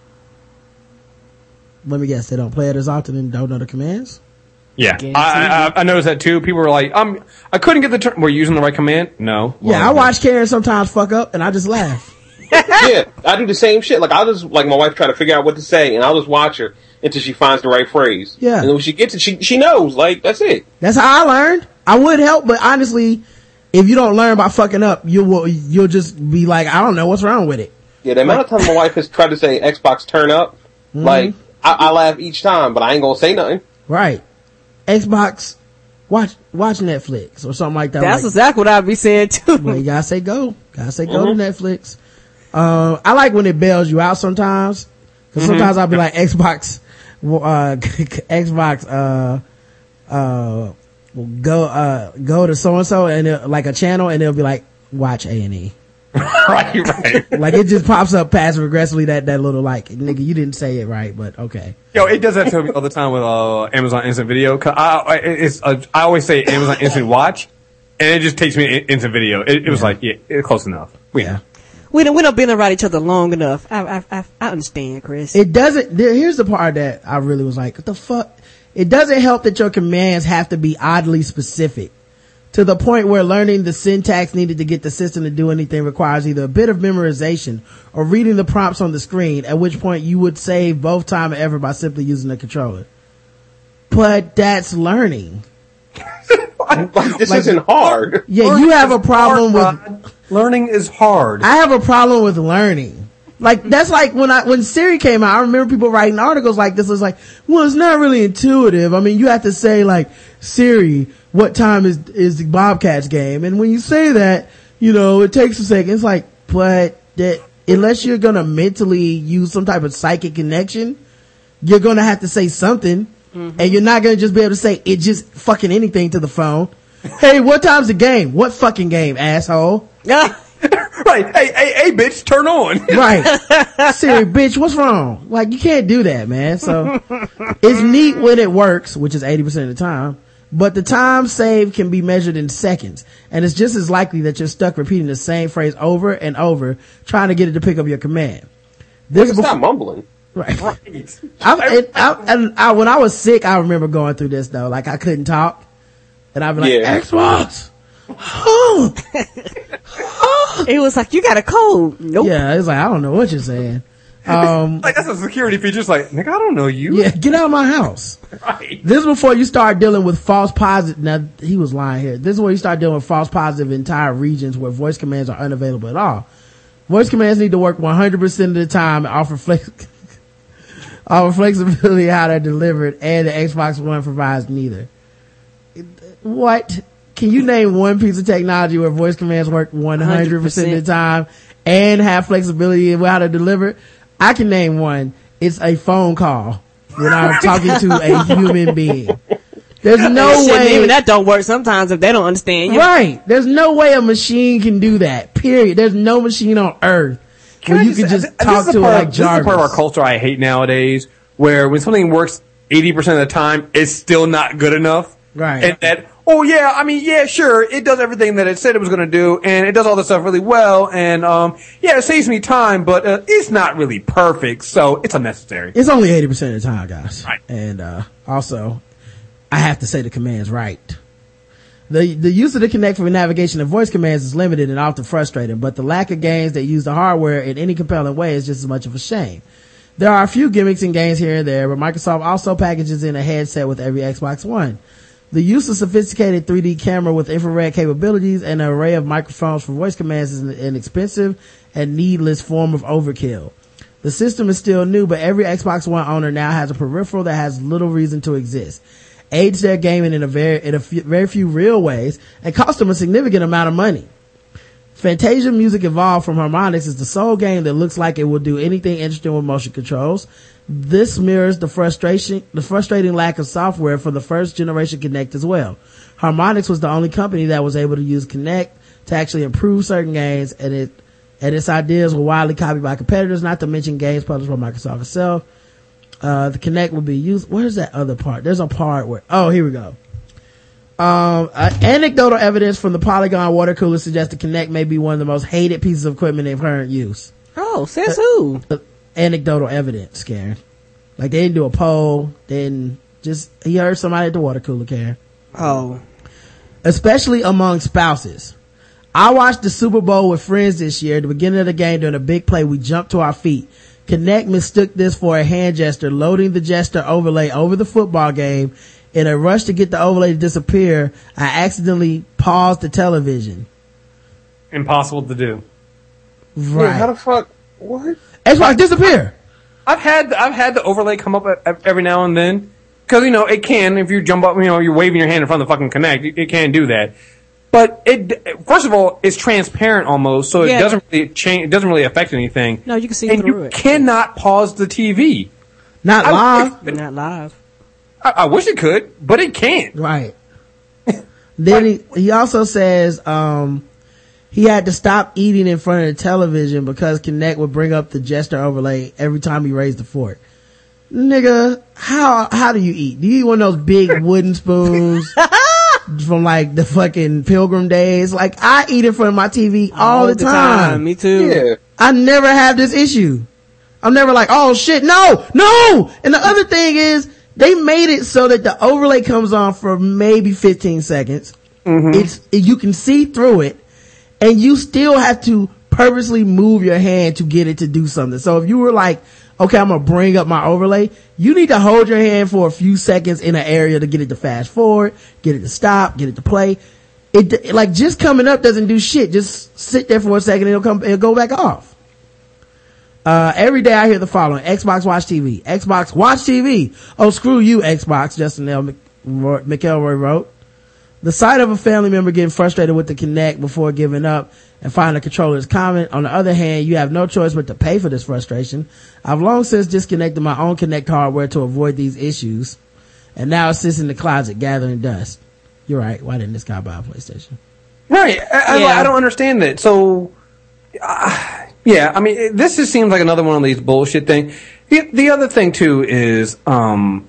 Let me guess, they don't play it as often and don't know the commands? Yeah, I, I I noticed that too. People were like, "Um, I couldn't get the term. We're using the right command." No. Yeah, I watch Karen sometimes fuck up, and I just laugh. Yeah, I do the same shit. Like I just like my wife try to figure out what to say, and I'll just watch her until she finds the right phrase. Yeah, and then when she gets it, she she knows. Like that's it. That's how I learned. I would help, but honestly, if you don't learn by fucking up, you will you'll just be like, I don't know what's wrong with it. Yeah, the amount of times my wife has tried to say Xbox turn up, mm-hmm. like I, I laugh each time, but I ain't gonna say nothing. Right. Xbox, watch watch Netflix or something like that. That's like, exactly what I'd be saying too. Well, you gotta say go. Gotta say go mm-hmm. to Netflix. Uh, I like when it bails you out sometimes. Cause mm-hmm. sometimes I'll be like Xbox, uh, Xbox, uh, uh, go, uh, go to so and so and like a channel and it'll be like, watch A and E. Right, right. Like it just pops up passive aggressively that, that little like, nigga, you didn't say it right, but okay. Yo, it does that to me all the time with, uh, Amazon Instant Video. Cause I, I, it's, uh, I always say Amazon Instant Watch and it just takes me to Instant Video. It, it was yeah. like, yeah, it's close enough. We, yeah. We don't, we don't been around each other long enough. I, I, I, I understand, Chris. It doesn't, there, here's the part that I really was like, what the fuck? It doesn't help that your commands have to be oddly specific. To the point where learning the syntax needed to get the system to do anything requires either a bit of memorization or reading the prompts on the screen, at which point you would save both time and effort by simply using the controller. But that's learning. like, this like, isn't hard. Yeah, learning you have a problem hard, with... Learning is hard. I have a problem with learning. Like, that's like when I, when Siri came out, I remember people writing articles like this. It was like, well, it's not really intuitive. I mean, you have to say like, Siri, what time is, is the Bobcats game? And when you say that, you know, it takes a second. It's like, but that, unless you're gonna mentally use some type of psychic connection, you're gonna have to say something, mm-hmm. and you're not gonna just be able to say it just fucking anything to the phone. Hey, what time's the game? What fucking game, asshole? Yeah. Right. Hey, hey, hey, bitch, turn on. Right. Siri, bitch, what's wrong? Like, you can't do that, man. So, it's neat when it works, which is eighty percent of the time, but the time saved can be measured in seconds, and it's just as likely that you're stuck repeating the same phrase over and over, trying to get it to pick up your command. This is not mumbling. Right. Right. I, it, I, and I, when I was sick, I remember going through this though. Like, I couldn't talk, and I'd be like, yeah. Xbox. Oh. It was like, you got a cold. Nope. Yeah, it's like, I don't know what you're saying. Um, like, that's a security feature. It's like, nigga, I don't know you. Yeah, get out of my house. Right. This is before you start dealing with false positive. Now, he was lying here. This is where you start dealing with false positive entire regions where voice commands are unavailable at all. Voice commands need to work one hundred percent of the time and offer flex, offer flexibility how they're delivered, and the Xbox One provides neither. What? Can you name one piece of technology where voice commands work one hundred percent of the time and have flexibility in how to deliver? I can name one. It's a phone call when I'm talking to a human being. There's no Shit, way. Even that don't work sometimes if they don't understand you. Right. There's no way a machine can do that. Period. There's no machine on earth Can where I you can just this talk is to it part like of, Jarvis. This is a part of our culture I hate nowadays, where when something works eighty percent of the time, it's still not good enough. Right. And that, oh yeah, I mean, yeah, sure, it does everything that it said it was going to do, and it does all this stuff really well, and um, yeah, it saves me time, but uh, it's not really perfect, so it's unnecessary. It's only eighty percent of the time, guys. Right. And uh, also, I have to say the command's right. The the use of the Kinect for navigation and voice commands is limited and often frustrating, but the lack of games that use the hardware in any compelling way is just as much of a shame. There are a few gimmicks in games here and there, but Microsoft also packages in a headset with every Xbox One. The use of sophisticated three D camera with infrared capabilities and an array of microphones for voice commands is an inexpensive and needless form of overkill. The system is still new, but every Xbox One owner now has a peripheral that has little reason to exist, aids their gaming in a very, in a few, very few real ways, and costs them a significant amount of money. Fantasia Music Evolved from Harmonix is the sole game that looks like it will do anything interesting with motion controls. This mirrors the frustration, the frustrating lack of software for the first generation Kinect as well. Harmonix was the only company that was able to use Kinect to actually improve certain games, and it, and its ideas were widely copied by competitors, not to mention games published by Microsoft itself. Uh, the Kinect will be used. Where's that other part? There's a part where, oh, here we go. Um, uh, anecdotal evidence from the Polygon water cooler suggests the Kinect may be one of the most hated pieces of equipment in current use. Oh, says who? Uh, anecdotal evidence, Karen. Like, they didn't do a poll. They didn't just, he heard somebody at the water cooler, Karen. Oh. Especially among spouses. I watched the Super Bowl with friends this year. At the beginning of the game, during a big play, we jumped to our feet. Kinect mistook this for a hand gesture, loading the gesture overlay over the football game. In a rush to get the overlay to disappear, I accidentally paused the television. Impossible to do. Right. Yeah, how the fuck? What? Xbox disappear. I've had I've had the overlay come up every now and then, because you know it can. If you jump up, you know you're waving your hand in front of the fucking Kinect, it, it can do that. But it first of all, it's transparent almost, so it Yeah. doesn't really change. It doesn't really affect anything. No, you can see and through you it. cannot pause the T V. Not I- live. But not live. I, I wish it could, but it can't. Right. Then he, he also says, um, he had to stop eating in front of the television because Kinect would bring up the gesture overlay every time he raised the fork. Nigga, how, how do you eat? Do you eat one of those big wooden spoons from like the fucking Pilgrim days? Like, I eat in front of my T V all, the, time. Me too. Yeah. I never have this issue. I'm never like, oh shit, no, no! And the other thing is, they made it so that the overlay comes on for maybe fifteen seconds. Mm-hmm. It's, you can see through it, and you still have to purposely move your hand to get it to do something. So if you were like, okay, I'm gonna bring up my overlay, you need to hold your hand for a few seconds in an area to get it to fast forward, get it to stop, get it to play. It, like, just coming up doesn't do shit. Just sit there for a second and it'll come, it'll go back off. Uh, every day I hear the following: Xbox Watch T V, Xbox Watch T V. Oh, screw you, Xbox, Justin L. McElroy wrote. The sight of a family member getting frustrated with the Kinect before giving up and finding the controller is common. On the other hand, you have no choice but to pay for this frustration. I've long since disconnected my own Kinect hardware to avoid these issues, and now it sits in the closet gathering dust. You're right. Why didn't this guy buy a PlayStation? Right. I, Yeah. I, I don't understand that. So, uh, yeah, I mean, it, this just seems like another one of these bullshit things. The, the other thing, too, is, um,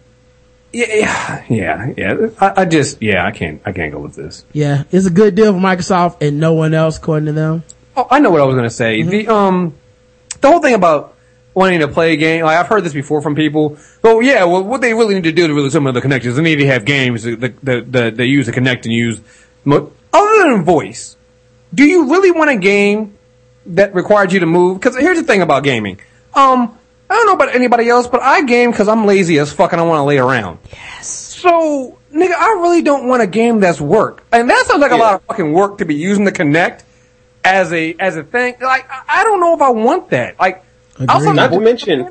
yeah, yeah, yeah. I, I just, yeah, I can't, I can't go with this. Yeah, it's a good deal for Microsoft and no one else, according to them. Oh, I know what I was going to say. Mm-hmm. The, um, the whole thing about wanting to play a game, like, I've heard this before from people. Well, yeah, well, what they really need to do to really some of the connections, they need to have games that, that, that, that they use to connect and use. Mo- Other than voice, do you really want a game that requires you to move? Because here's the thing about gaming. Um, I don't know about anybody else, but I game because I'm lazy as fuck and I want to lay around. Yes. So, nigga, I really don't want a game that's work. And that sounds like yeah. a lot of fucking work to be using the Kinect as a as a thing. Like, I don't know if I want that. Like, outside not to mention,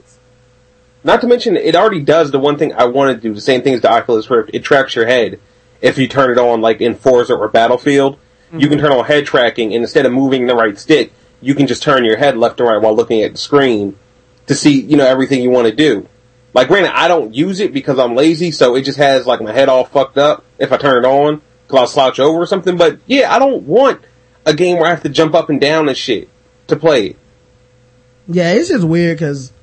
not to mention, it already does the one thing I want to do. The same thing as the Oculus Rift. It tracks your head. If you turn it on, like in Forza or Battlefield, mm-hmm. you can turn on head tracking, and instead of moving the right stick, you can just turn your head left and right while looking at the screen to see, you know, everything you want to do. Like, granted, I don't use it because I'm lazy, so it just has, like, my head all fucked up if I turn it on, because I'll slouch over or something. But, yeah, I don't want a game where I have to jump up and down and shit to play it. Yeah, it's just weird, because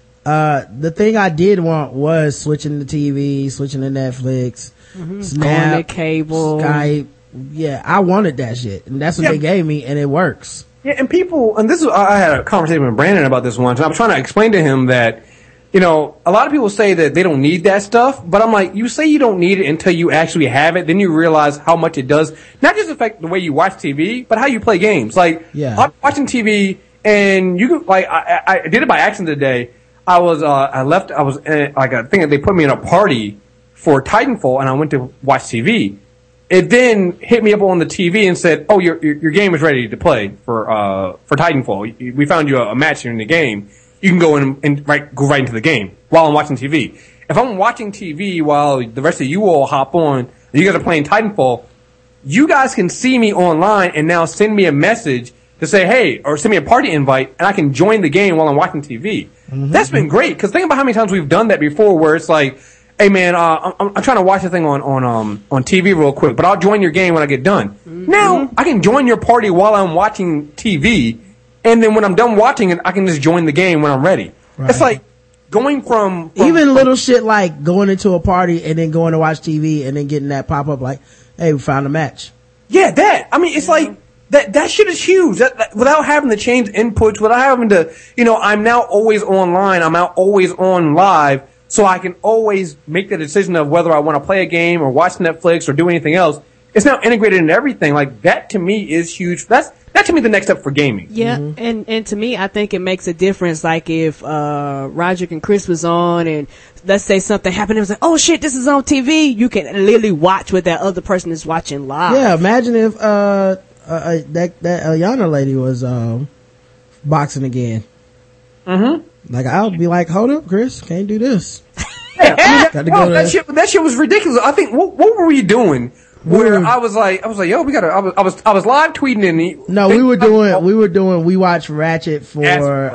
uh, the thing I did want was switching to T V, switching to Netflix, mm-hmm. Snap, Going to cable, Skype. Yeah, I wanted that shit, and that's what yeah. they gave me, and it works. Yeah, and people, and this is, I had a conversation with Brandon about this once, and I was trying to explain to him that, you know, a lot of people say that they don't need that stuff, but I'm like, you say you don't need it until you actually have it, then you realize how much it does, not just affect the way you watch T V, but how you play games. Like, yeah. I'm watching T V, and you could, like, I, I did it by accident today. I was, uh, I left, I was, in, like, I think they put me in a party for Titanfall, and I went to watch T V. It then hit me up on the T V and said, "Oh, your your, your game is ready to play for uh for Titanfall. We found you a, a match in the game. You can go in and right go right into the game while I'm watching T V. If I'm watching T V while the rest of you all hop on, and you guys are playing Titanfall, you guys can see me online and now send me a message to say, hey, or send me a party invite, and I can join the game while I'm watching T V. Mm-hmm. That's been great, because think about how many times we've done that before, where it's like, hey man, uh, I'm, I'm trying to watch the thing on on um on T V real quick, but I'll join your game when I get done. Mm-hmm. Now I can join your party while I'm watching T V, and then when I'm done watching it, I can just join the game when I'm ready. Right. It's like going from, from even little shit like going into a party and then going to watch T V and then getting that pop up like, hey, we found a match. Yeah, that. I mean, it's mm-hmm. like that. That shit is huge. That, that, without having to change inputs, without having to, you know, I'm now always online. I'm now always on live. So I can always make the decision of whether I want to play a game or watch Netflix or do anything else. It's now integrated into everything. Like, that to me is huge. That's, that to me the next step for gaming. Yeah, mm-hmm. and, and to me, I think it makes a difference. Like, if, uh, Roderick and Chris was on and let's say something happened, it was like, oh shit, this is on T V. You can literally watch what that other person is watching live. Yeah, imagine if, uh, uh that, that Ayana lady was, um, boxing again. Mm-hmm. Like, I would be like, hold up, Chris, can't do this. Yeah, I mean, that, go that shit, that shit was ridiculous. I think, what, what were we doing? Where we I was like, I was like, yo, we gotta, I was, I was, I was live tweeting in the. No, we were doing, we were doing, we watched Ratchet for,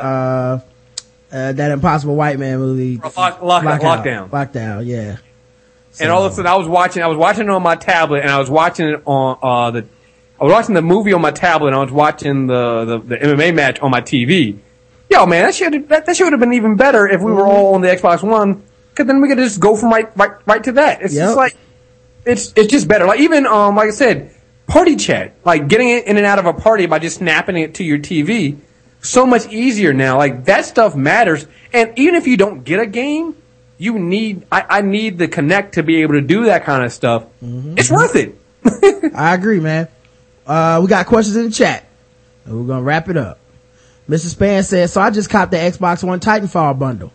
uh, uh, that Impossible White Man movie. Lock, lock, lockdown. Lockdown, yeah. So. And all of a sudden I was watching, I was watching it on my tablet and I was watching it on, uh, the, I was watching the movie on my tablet and I was watching the, the, the M M A match on my T V. Yo, man, that should that, that should have been even better if we were all on the Xbox One, because then we could just go from right right right to that. It's yep. just like it's it's just better. Like even um like I said, party chat, like getting in and out of a party by just snapping it to your T V, so much easier now. Like that stuff matters. And even if you don't get a game, you need I, I need the Kinect to be able to do that kind of stuff. Mm-hmm. It's worth it. I agree, man. Uh, we got questions in the chat, and we're gonna wrap it up. Missus Span says, so I just copped the Xbox One Titanfall bundle.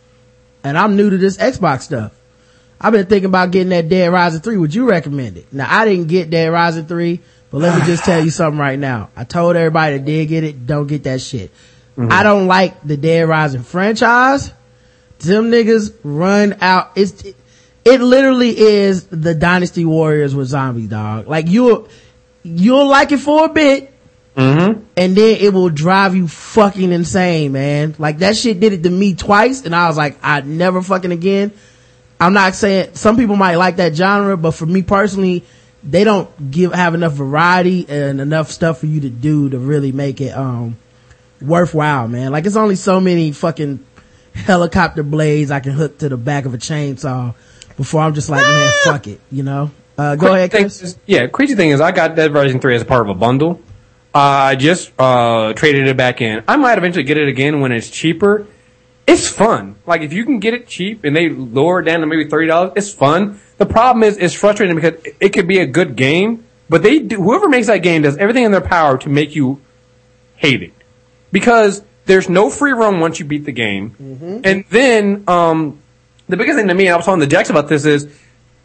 And I'm new to this Xbox stuff. I've been thinking about getting that Dead Rising three. Would you recommend it? Now, I didn't get Dead Rising three, but let me just tell you something right now. I told everybody that did get it, don't get that shit. Mm-hmm. I don't like the Dead Rising franchise. Them niggas run out. It's, it, it literally is the Dynasty Warriors with zombies, dog. Like you'll, you'll like it for a bit. Mm-hmm. And then it will drive you fucking insane, man. Like that shit did it to me twice, and I was like, I'd never fucking again. I'm not saying some people might like that genre, but for me personally, they don't give have enough variety and enough stuff for you to do to really make it um worthwhile, man. Like it's only so many fucking helicopter blades I can hook to the back of a chainsaw before I'm just like, man, fuck it, you know. Uh, go ahead, Chris. Is, yeah, crazy thing is, I got Dead Rising three as a part of a bundle. Uh, I just uh traded it back in. I might eventually get it again when it's cheaper. It's fun. Like if you can get it cheap and they lower it down to maybe thirty dollars, it's fun. The problem is, it's frustrating because it could be a good game, but they do, whoever makes that game does everything in their power to make you hate it. Because there's no free roam once you beat the game. Mm-hmm. And then, um, the biggest thing to me, and I was talking to Dex about this, is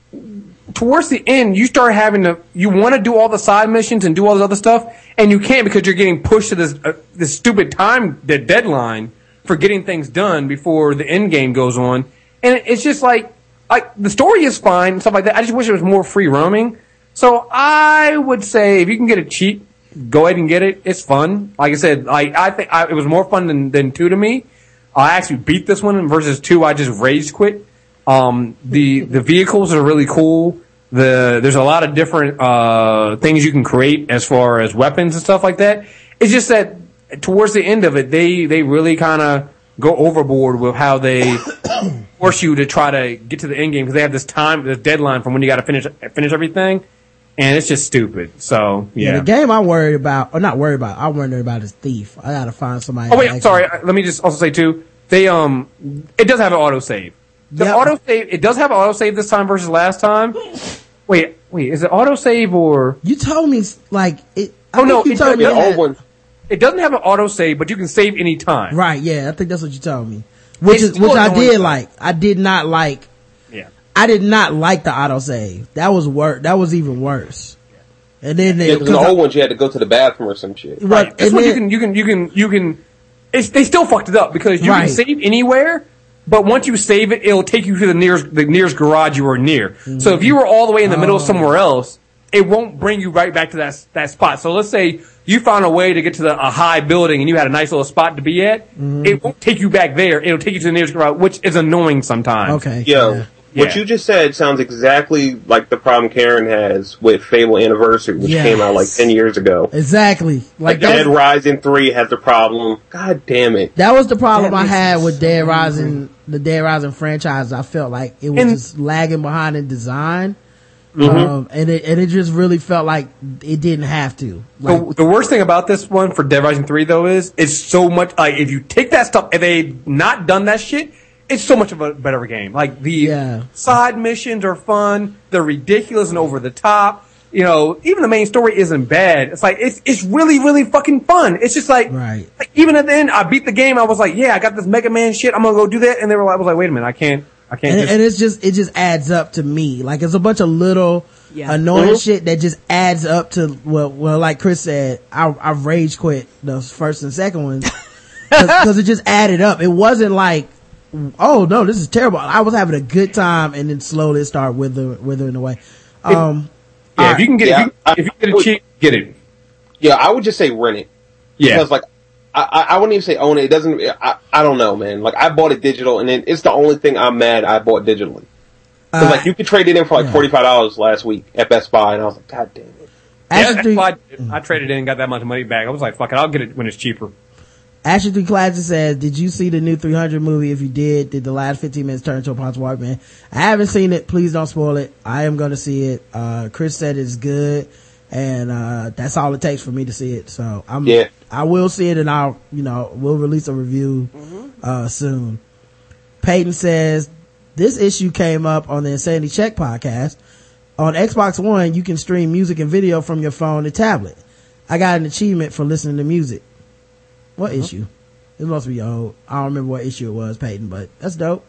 towards the end, you start having to, you want to do all the side missions and do all this other stuff, and you can't because you're getting pushed to this, uh, this stupid time, the deadline for getting things done before the end game goes on. And it's just like, like, the story is fine and stuff like that. I just wish it was more free roaming. So I would say if you can get it cheap, go ahead and get it. It's fun. Like I said, like, I think I, it was more fun than, than two to me. I actually beat this one versus two. I just rage quit. Um, the, the vehicles are really cool. The, there's a lot of different, uh, things you can create as far as weapons and stuff like that. It's just that towards the end of it, they, they really kind of go overboard with how they force you to try to get to the end game because they have this time, this deadline from when you got to finish, finish everything. And it's just stupid. So, yeah. yeah. The game I'm worried about, or not worried about, I'm worried about is Thief. I gotta find somebody. Oh wait, I'm sorry. Let me just also say too, they, um, it does have an autosave. The Yep. autosave, it does have an autosave this time versus last time. Wait, wait, is it autosave or? You told me, like, it, I Oh no, think you it, told me it, it had- one. it doesn't have an autosave, but you can save any time. Right, yeah, I think that's what you told me. Which It's is, which still I annoying. did like. I did not like, Yeah. I did not like the autosave. That was wor that was even worse. And then they, Yeah, because the old ones you had to go to the bathroom or some shit. right, Right. This and one you then- can, you can, you can, you can, it's, they still fucked it up because you Right. can save anywhere, but once you save it, it'll take you to the nearest, the nearest garage you were near. Mm-hmm. So if you were all the way in the middle Oh. of somewhere else, it won't bring you right back to that, that spot. So let's say you found a way to get to the, a high building and you had a nice little spot to be at, Mm-hmm. it won't take you back there. It'll take you to the nearest garage, which is annoying sometimes. okay. Yo, yeah. what Yeah. you just said sounds exactly like the problem Karen has with Fable Anniversary, which Yes. came out like ten years ago. Exactly. Like Like Dead that, Rising three has the problem. God damn it. that was the problem That I makes had me with so Dead angry. Rising, the Dead Rising franchise. I felt like it was And- just lagging behind in design. Mm-hmm. Um, and it, and it just really felt like it didn't have to. Like, The, the worst thing about this one for Dead Rising three though is it's so much like if you take that stuff if they not done that shit, it's so much of a better game. Like the Yeah. side missions are fun, they're ridiculous and over the top. You know, even the main story isn't bad. It's like it's it's really really fucking fun. It's just like, Right. like even at the end, I beat the game. I was like, yeah, I got this Mega Man shit. I'm gonna go do that, and they were like, I was like, wait a minute, I can't, I can't. and, just, and it's just, it just adds up to me. Like it's a bunch of little Yeah. annoying Mhm. shit that just adds up to, well, well, like Chris said, I, I rage quit those first and second ones. Cause it just added up. It wasn't like, oh no, this is terrible. I was having a good time and then slowly it started withering, withering away. Um, yeah, if you can get Yeah, if, you, if you get I- it cheap, get it. Yeah, I would just say rent it. Yeah, Because like, I, I I wouldn't even say own it. It doesn't, I, I don't know, man. Like I bought it digital and it, it's the only thing I'm mad I bought digitally. Cause uh, like you could trade it in for like yeah. forty-five dollars last week at Best Buy and I was like, God damn it. yeah, Ashen that's Three, why I, I traded in and got that much money back. I was like, fuck it, I'll get it when it's cheaper. Ashen Three Classic says, did you see the new three hundred movie? If you did, did the last fifteen minutes turn into a Ponce Walkman? I haven't seen it. Please don't spoil it. I am going to see it. Uh, Chris said it's good. And, uh, that's all it takes for me to see it. So I'm, Yeah. I will see it and I'll, you know, we'll release a review, uh, soon. Peyton says, this issue came up on the Insanity Check podcast. On Xbox One, you can stream music and video from your phone and tablet. I got an achievement for listening to music. What issue? It must be old. I don't remember what issue it was, Peyton, but that's dope.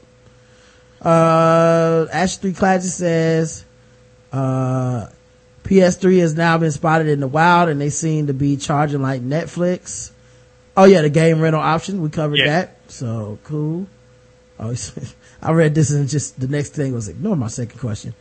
Uh, Ash three Classic says, uh, P S three has now been spotted in the wild and they seem to be charging like Netflix. Oh yeah, the game rental option. We covered Yeah. that. So cool. Oh, I read this and just the next thing was ignore my second question.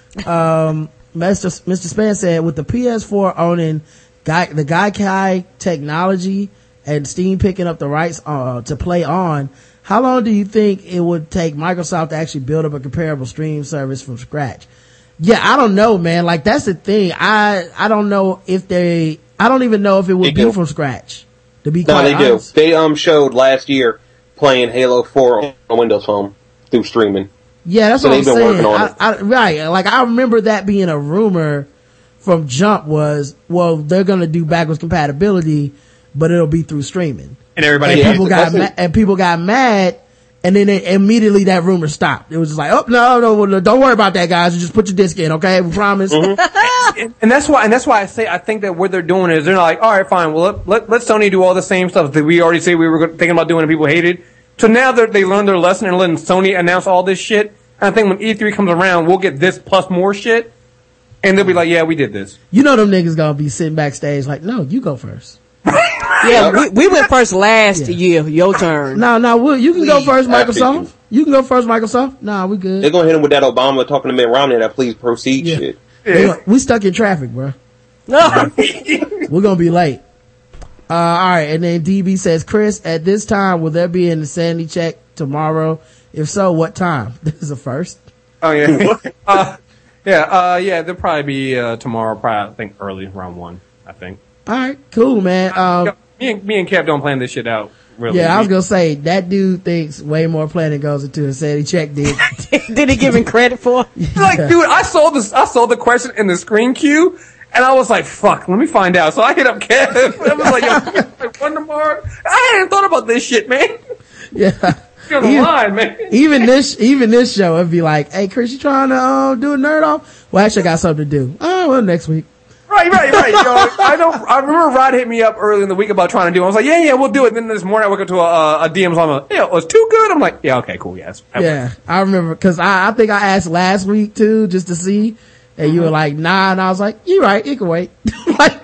Um, Mister Mister Span said, with the P S four owning Guy, the Gaikai technology and Steam picking up the rights uh, to play on, how long do you think it would take Microsoft to actually build up a comparable stream service from scratch? Yeah, I don't know, man. Like, that's the thing. I, I don't know if they, I don't even know if it would They be do. from scratch. To be No, quite they honest. do. They um showed last year playing Halo four on Windows Phone through streaming. Yeah, that's So what I'm they've been saying. working on I, it. I, right. Like, I remember that being a rumor from Jump was, well, they're gonna do backwards compatibility, but it'll be through streaming. And everybody And Yeah, people got that's ma- it. and people got mad, and then it, immediately that rumor stopped. It was just like, oh no, no, no, don't worry about that, guys. You just put your disc in, okay? We promise. Mm-hmm. and, and that's why, and that's why I say I think that what they're doing is they're like, all right, fine, well let, let let Sony do all the same stuff that we already say we were thinking about doing and people hated. So now they they learned their lesson and letting Sony announce all this shit. And I think when E three comes around, we'll get this plus more shit, and they'll be like, yeah, we did this. You know them niggas gonna be sitting backstage like, no, you go first. Yeah, we, we went first last Yeah. year. Your turn. No, no, Will, you can go Please, first, after Microsoft. you. You can go first, Microsoft. Nah, we good. They're gonna hit him with that Obama talking to Mitt Romney that please proceed Yeah. shit. They gonna- we stuck in traffic, bro. No. We're gonna be late. Uh, alright, and then D B says, Chris, at this time, will there be an insanity check tomorrow? If so, what time? This is a first. Oh yeah, uh, yeah, uh, yeah. They'll probably be uh, tomorrow. Probably I think early, around one. I think. Alright, cool, man. Um, me and me and Cap don't plan this shit out. Really. yeah, I was We- gonna say, that dude thinks way more planning goes into insanity check did. Did he give him credit for? like, dude, I saw this. I saw the question in the screen queue, and I was like, "Fuck, let me find out." So I hit up Kev. I was like, "Yo, like, one tomorrow." I hadn't thought about this shit, man. Yeah. You're on the Even- line, man. Even this, even this show, it'd be like, hey, Chris, you trying to, um, do a nerd off? Well, actually, I got something to do. Oh, well, next week. Right, right, right. Yo, I don't. I remember Rod hit me up early in the week about trying to do it. I was like, "Yeah, yeah, we'll do it." Then this morning I woke up to a, a D M. So I'm like, "Yeah, it was too good." I'm like, "Yeah, okay, cool, yes." Yeah, I remember, cause I, I think I asked last week too, just to see, and you were like, nah, and I was like, you're right, it can wait. Like,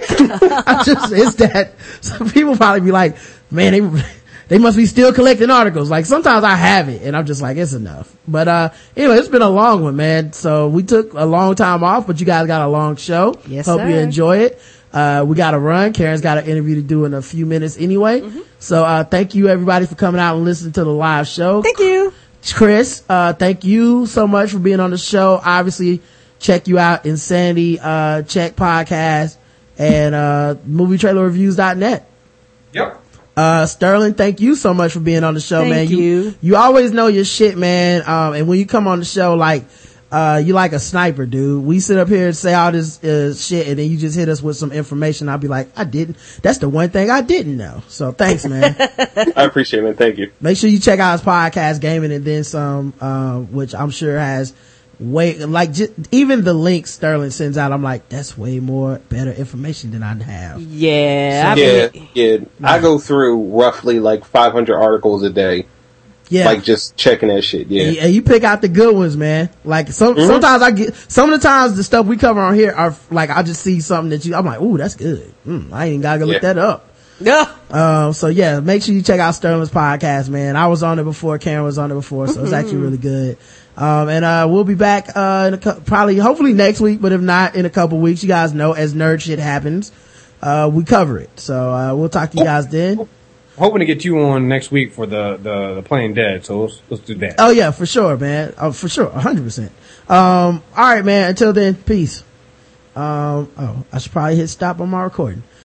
I just, it's that, some people probably be like, man, they, they must be still collecting articles. Like, sometimes I have it, and I'm just like, it's enough. But, uh, anyway, it's been a long one, man. So, we took a long time off, but you guys got a long show. Yes, Hope sir. you enjoy it. Uh, we got to run. Karen's got an interview to do in a few minutes anyway. Mm-hmm. So, uh, thank you everybody for coming out and listening to the live show. Thank you. Chris, uh, thank you so much for being on the show. Obviously, check you out, Insanity, uh, Check Podcast and, uh, movie trailer reviews dot net. Yep. Uh, Sterling, thank you so much for being on the show, Thank man. you. you always know your shit, man. Um, and when you come on the show, like, uh, you like a sniper, dude. We sit up here and say all this, uh, shit and then you just hit us with some information. I'll be like, I didn't, that's the one thing I didn't know. So thanks, man. I appreciate it, man. Thank you. Make sure you check out his podcast, Gaming and Then Some, uh, which I'm sure has way, like, just, even the links Sterling sends out, I'm like, that's way more better information than I have. Yeah. I Yeah, mean, yeah. I go through roughly like five hundred articles a day, Yeah. like just checking that shit. and, Yeah. and you pick out the good ones, man. Like, some, Mhm. sometimes I get, some of the times the stuff we cover on here are, like, I just see something that you, I'm like, ooh, that's good. Mm, I ain't even gotta go look Yeah. that up. yeah. Um, so yeah, make sure you check out Sterling's podcast, man. I was on it before, Karen was on it before, so it's actually really good. Um, and, uh, we'll be back, uh, in a cou- probably, hopefully next week, but if not, in a couple weeks. You guys know, as nerd shit happens, uh, we cover it. So, uh, we'll talk to you guys then. Hoping to get you on next week for the the, the Playing Dead. So let's let's do that. Oh yeah, for sure, man. Oh, for sure. A hundred percent. Um, alright, man. Until then, peace. Um, oh, I should probably hit stop on my recording.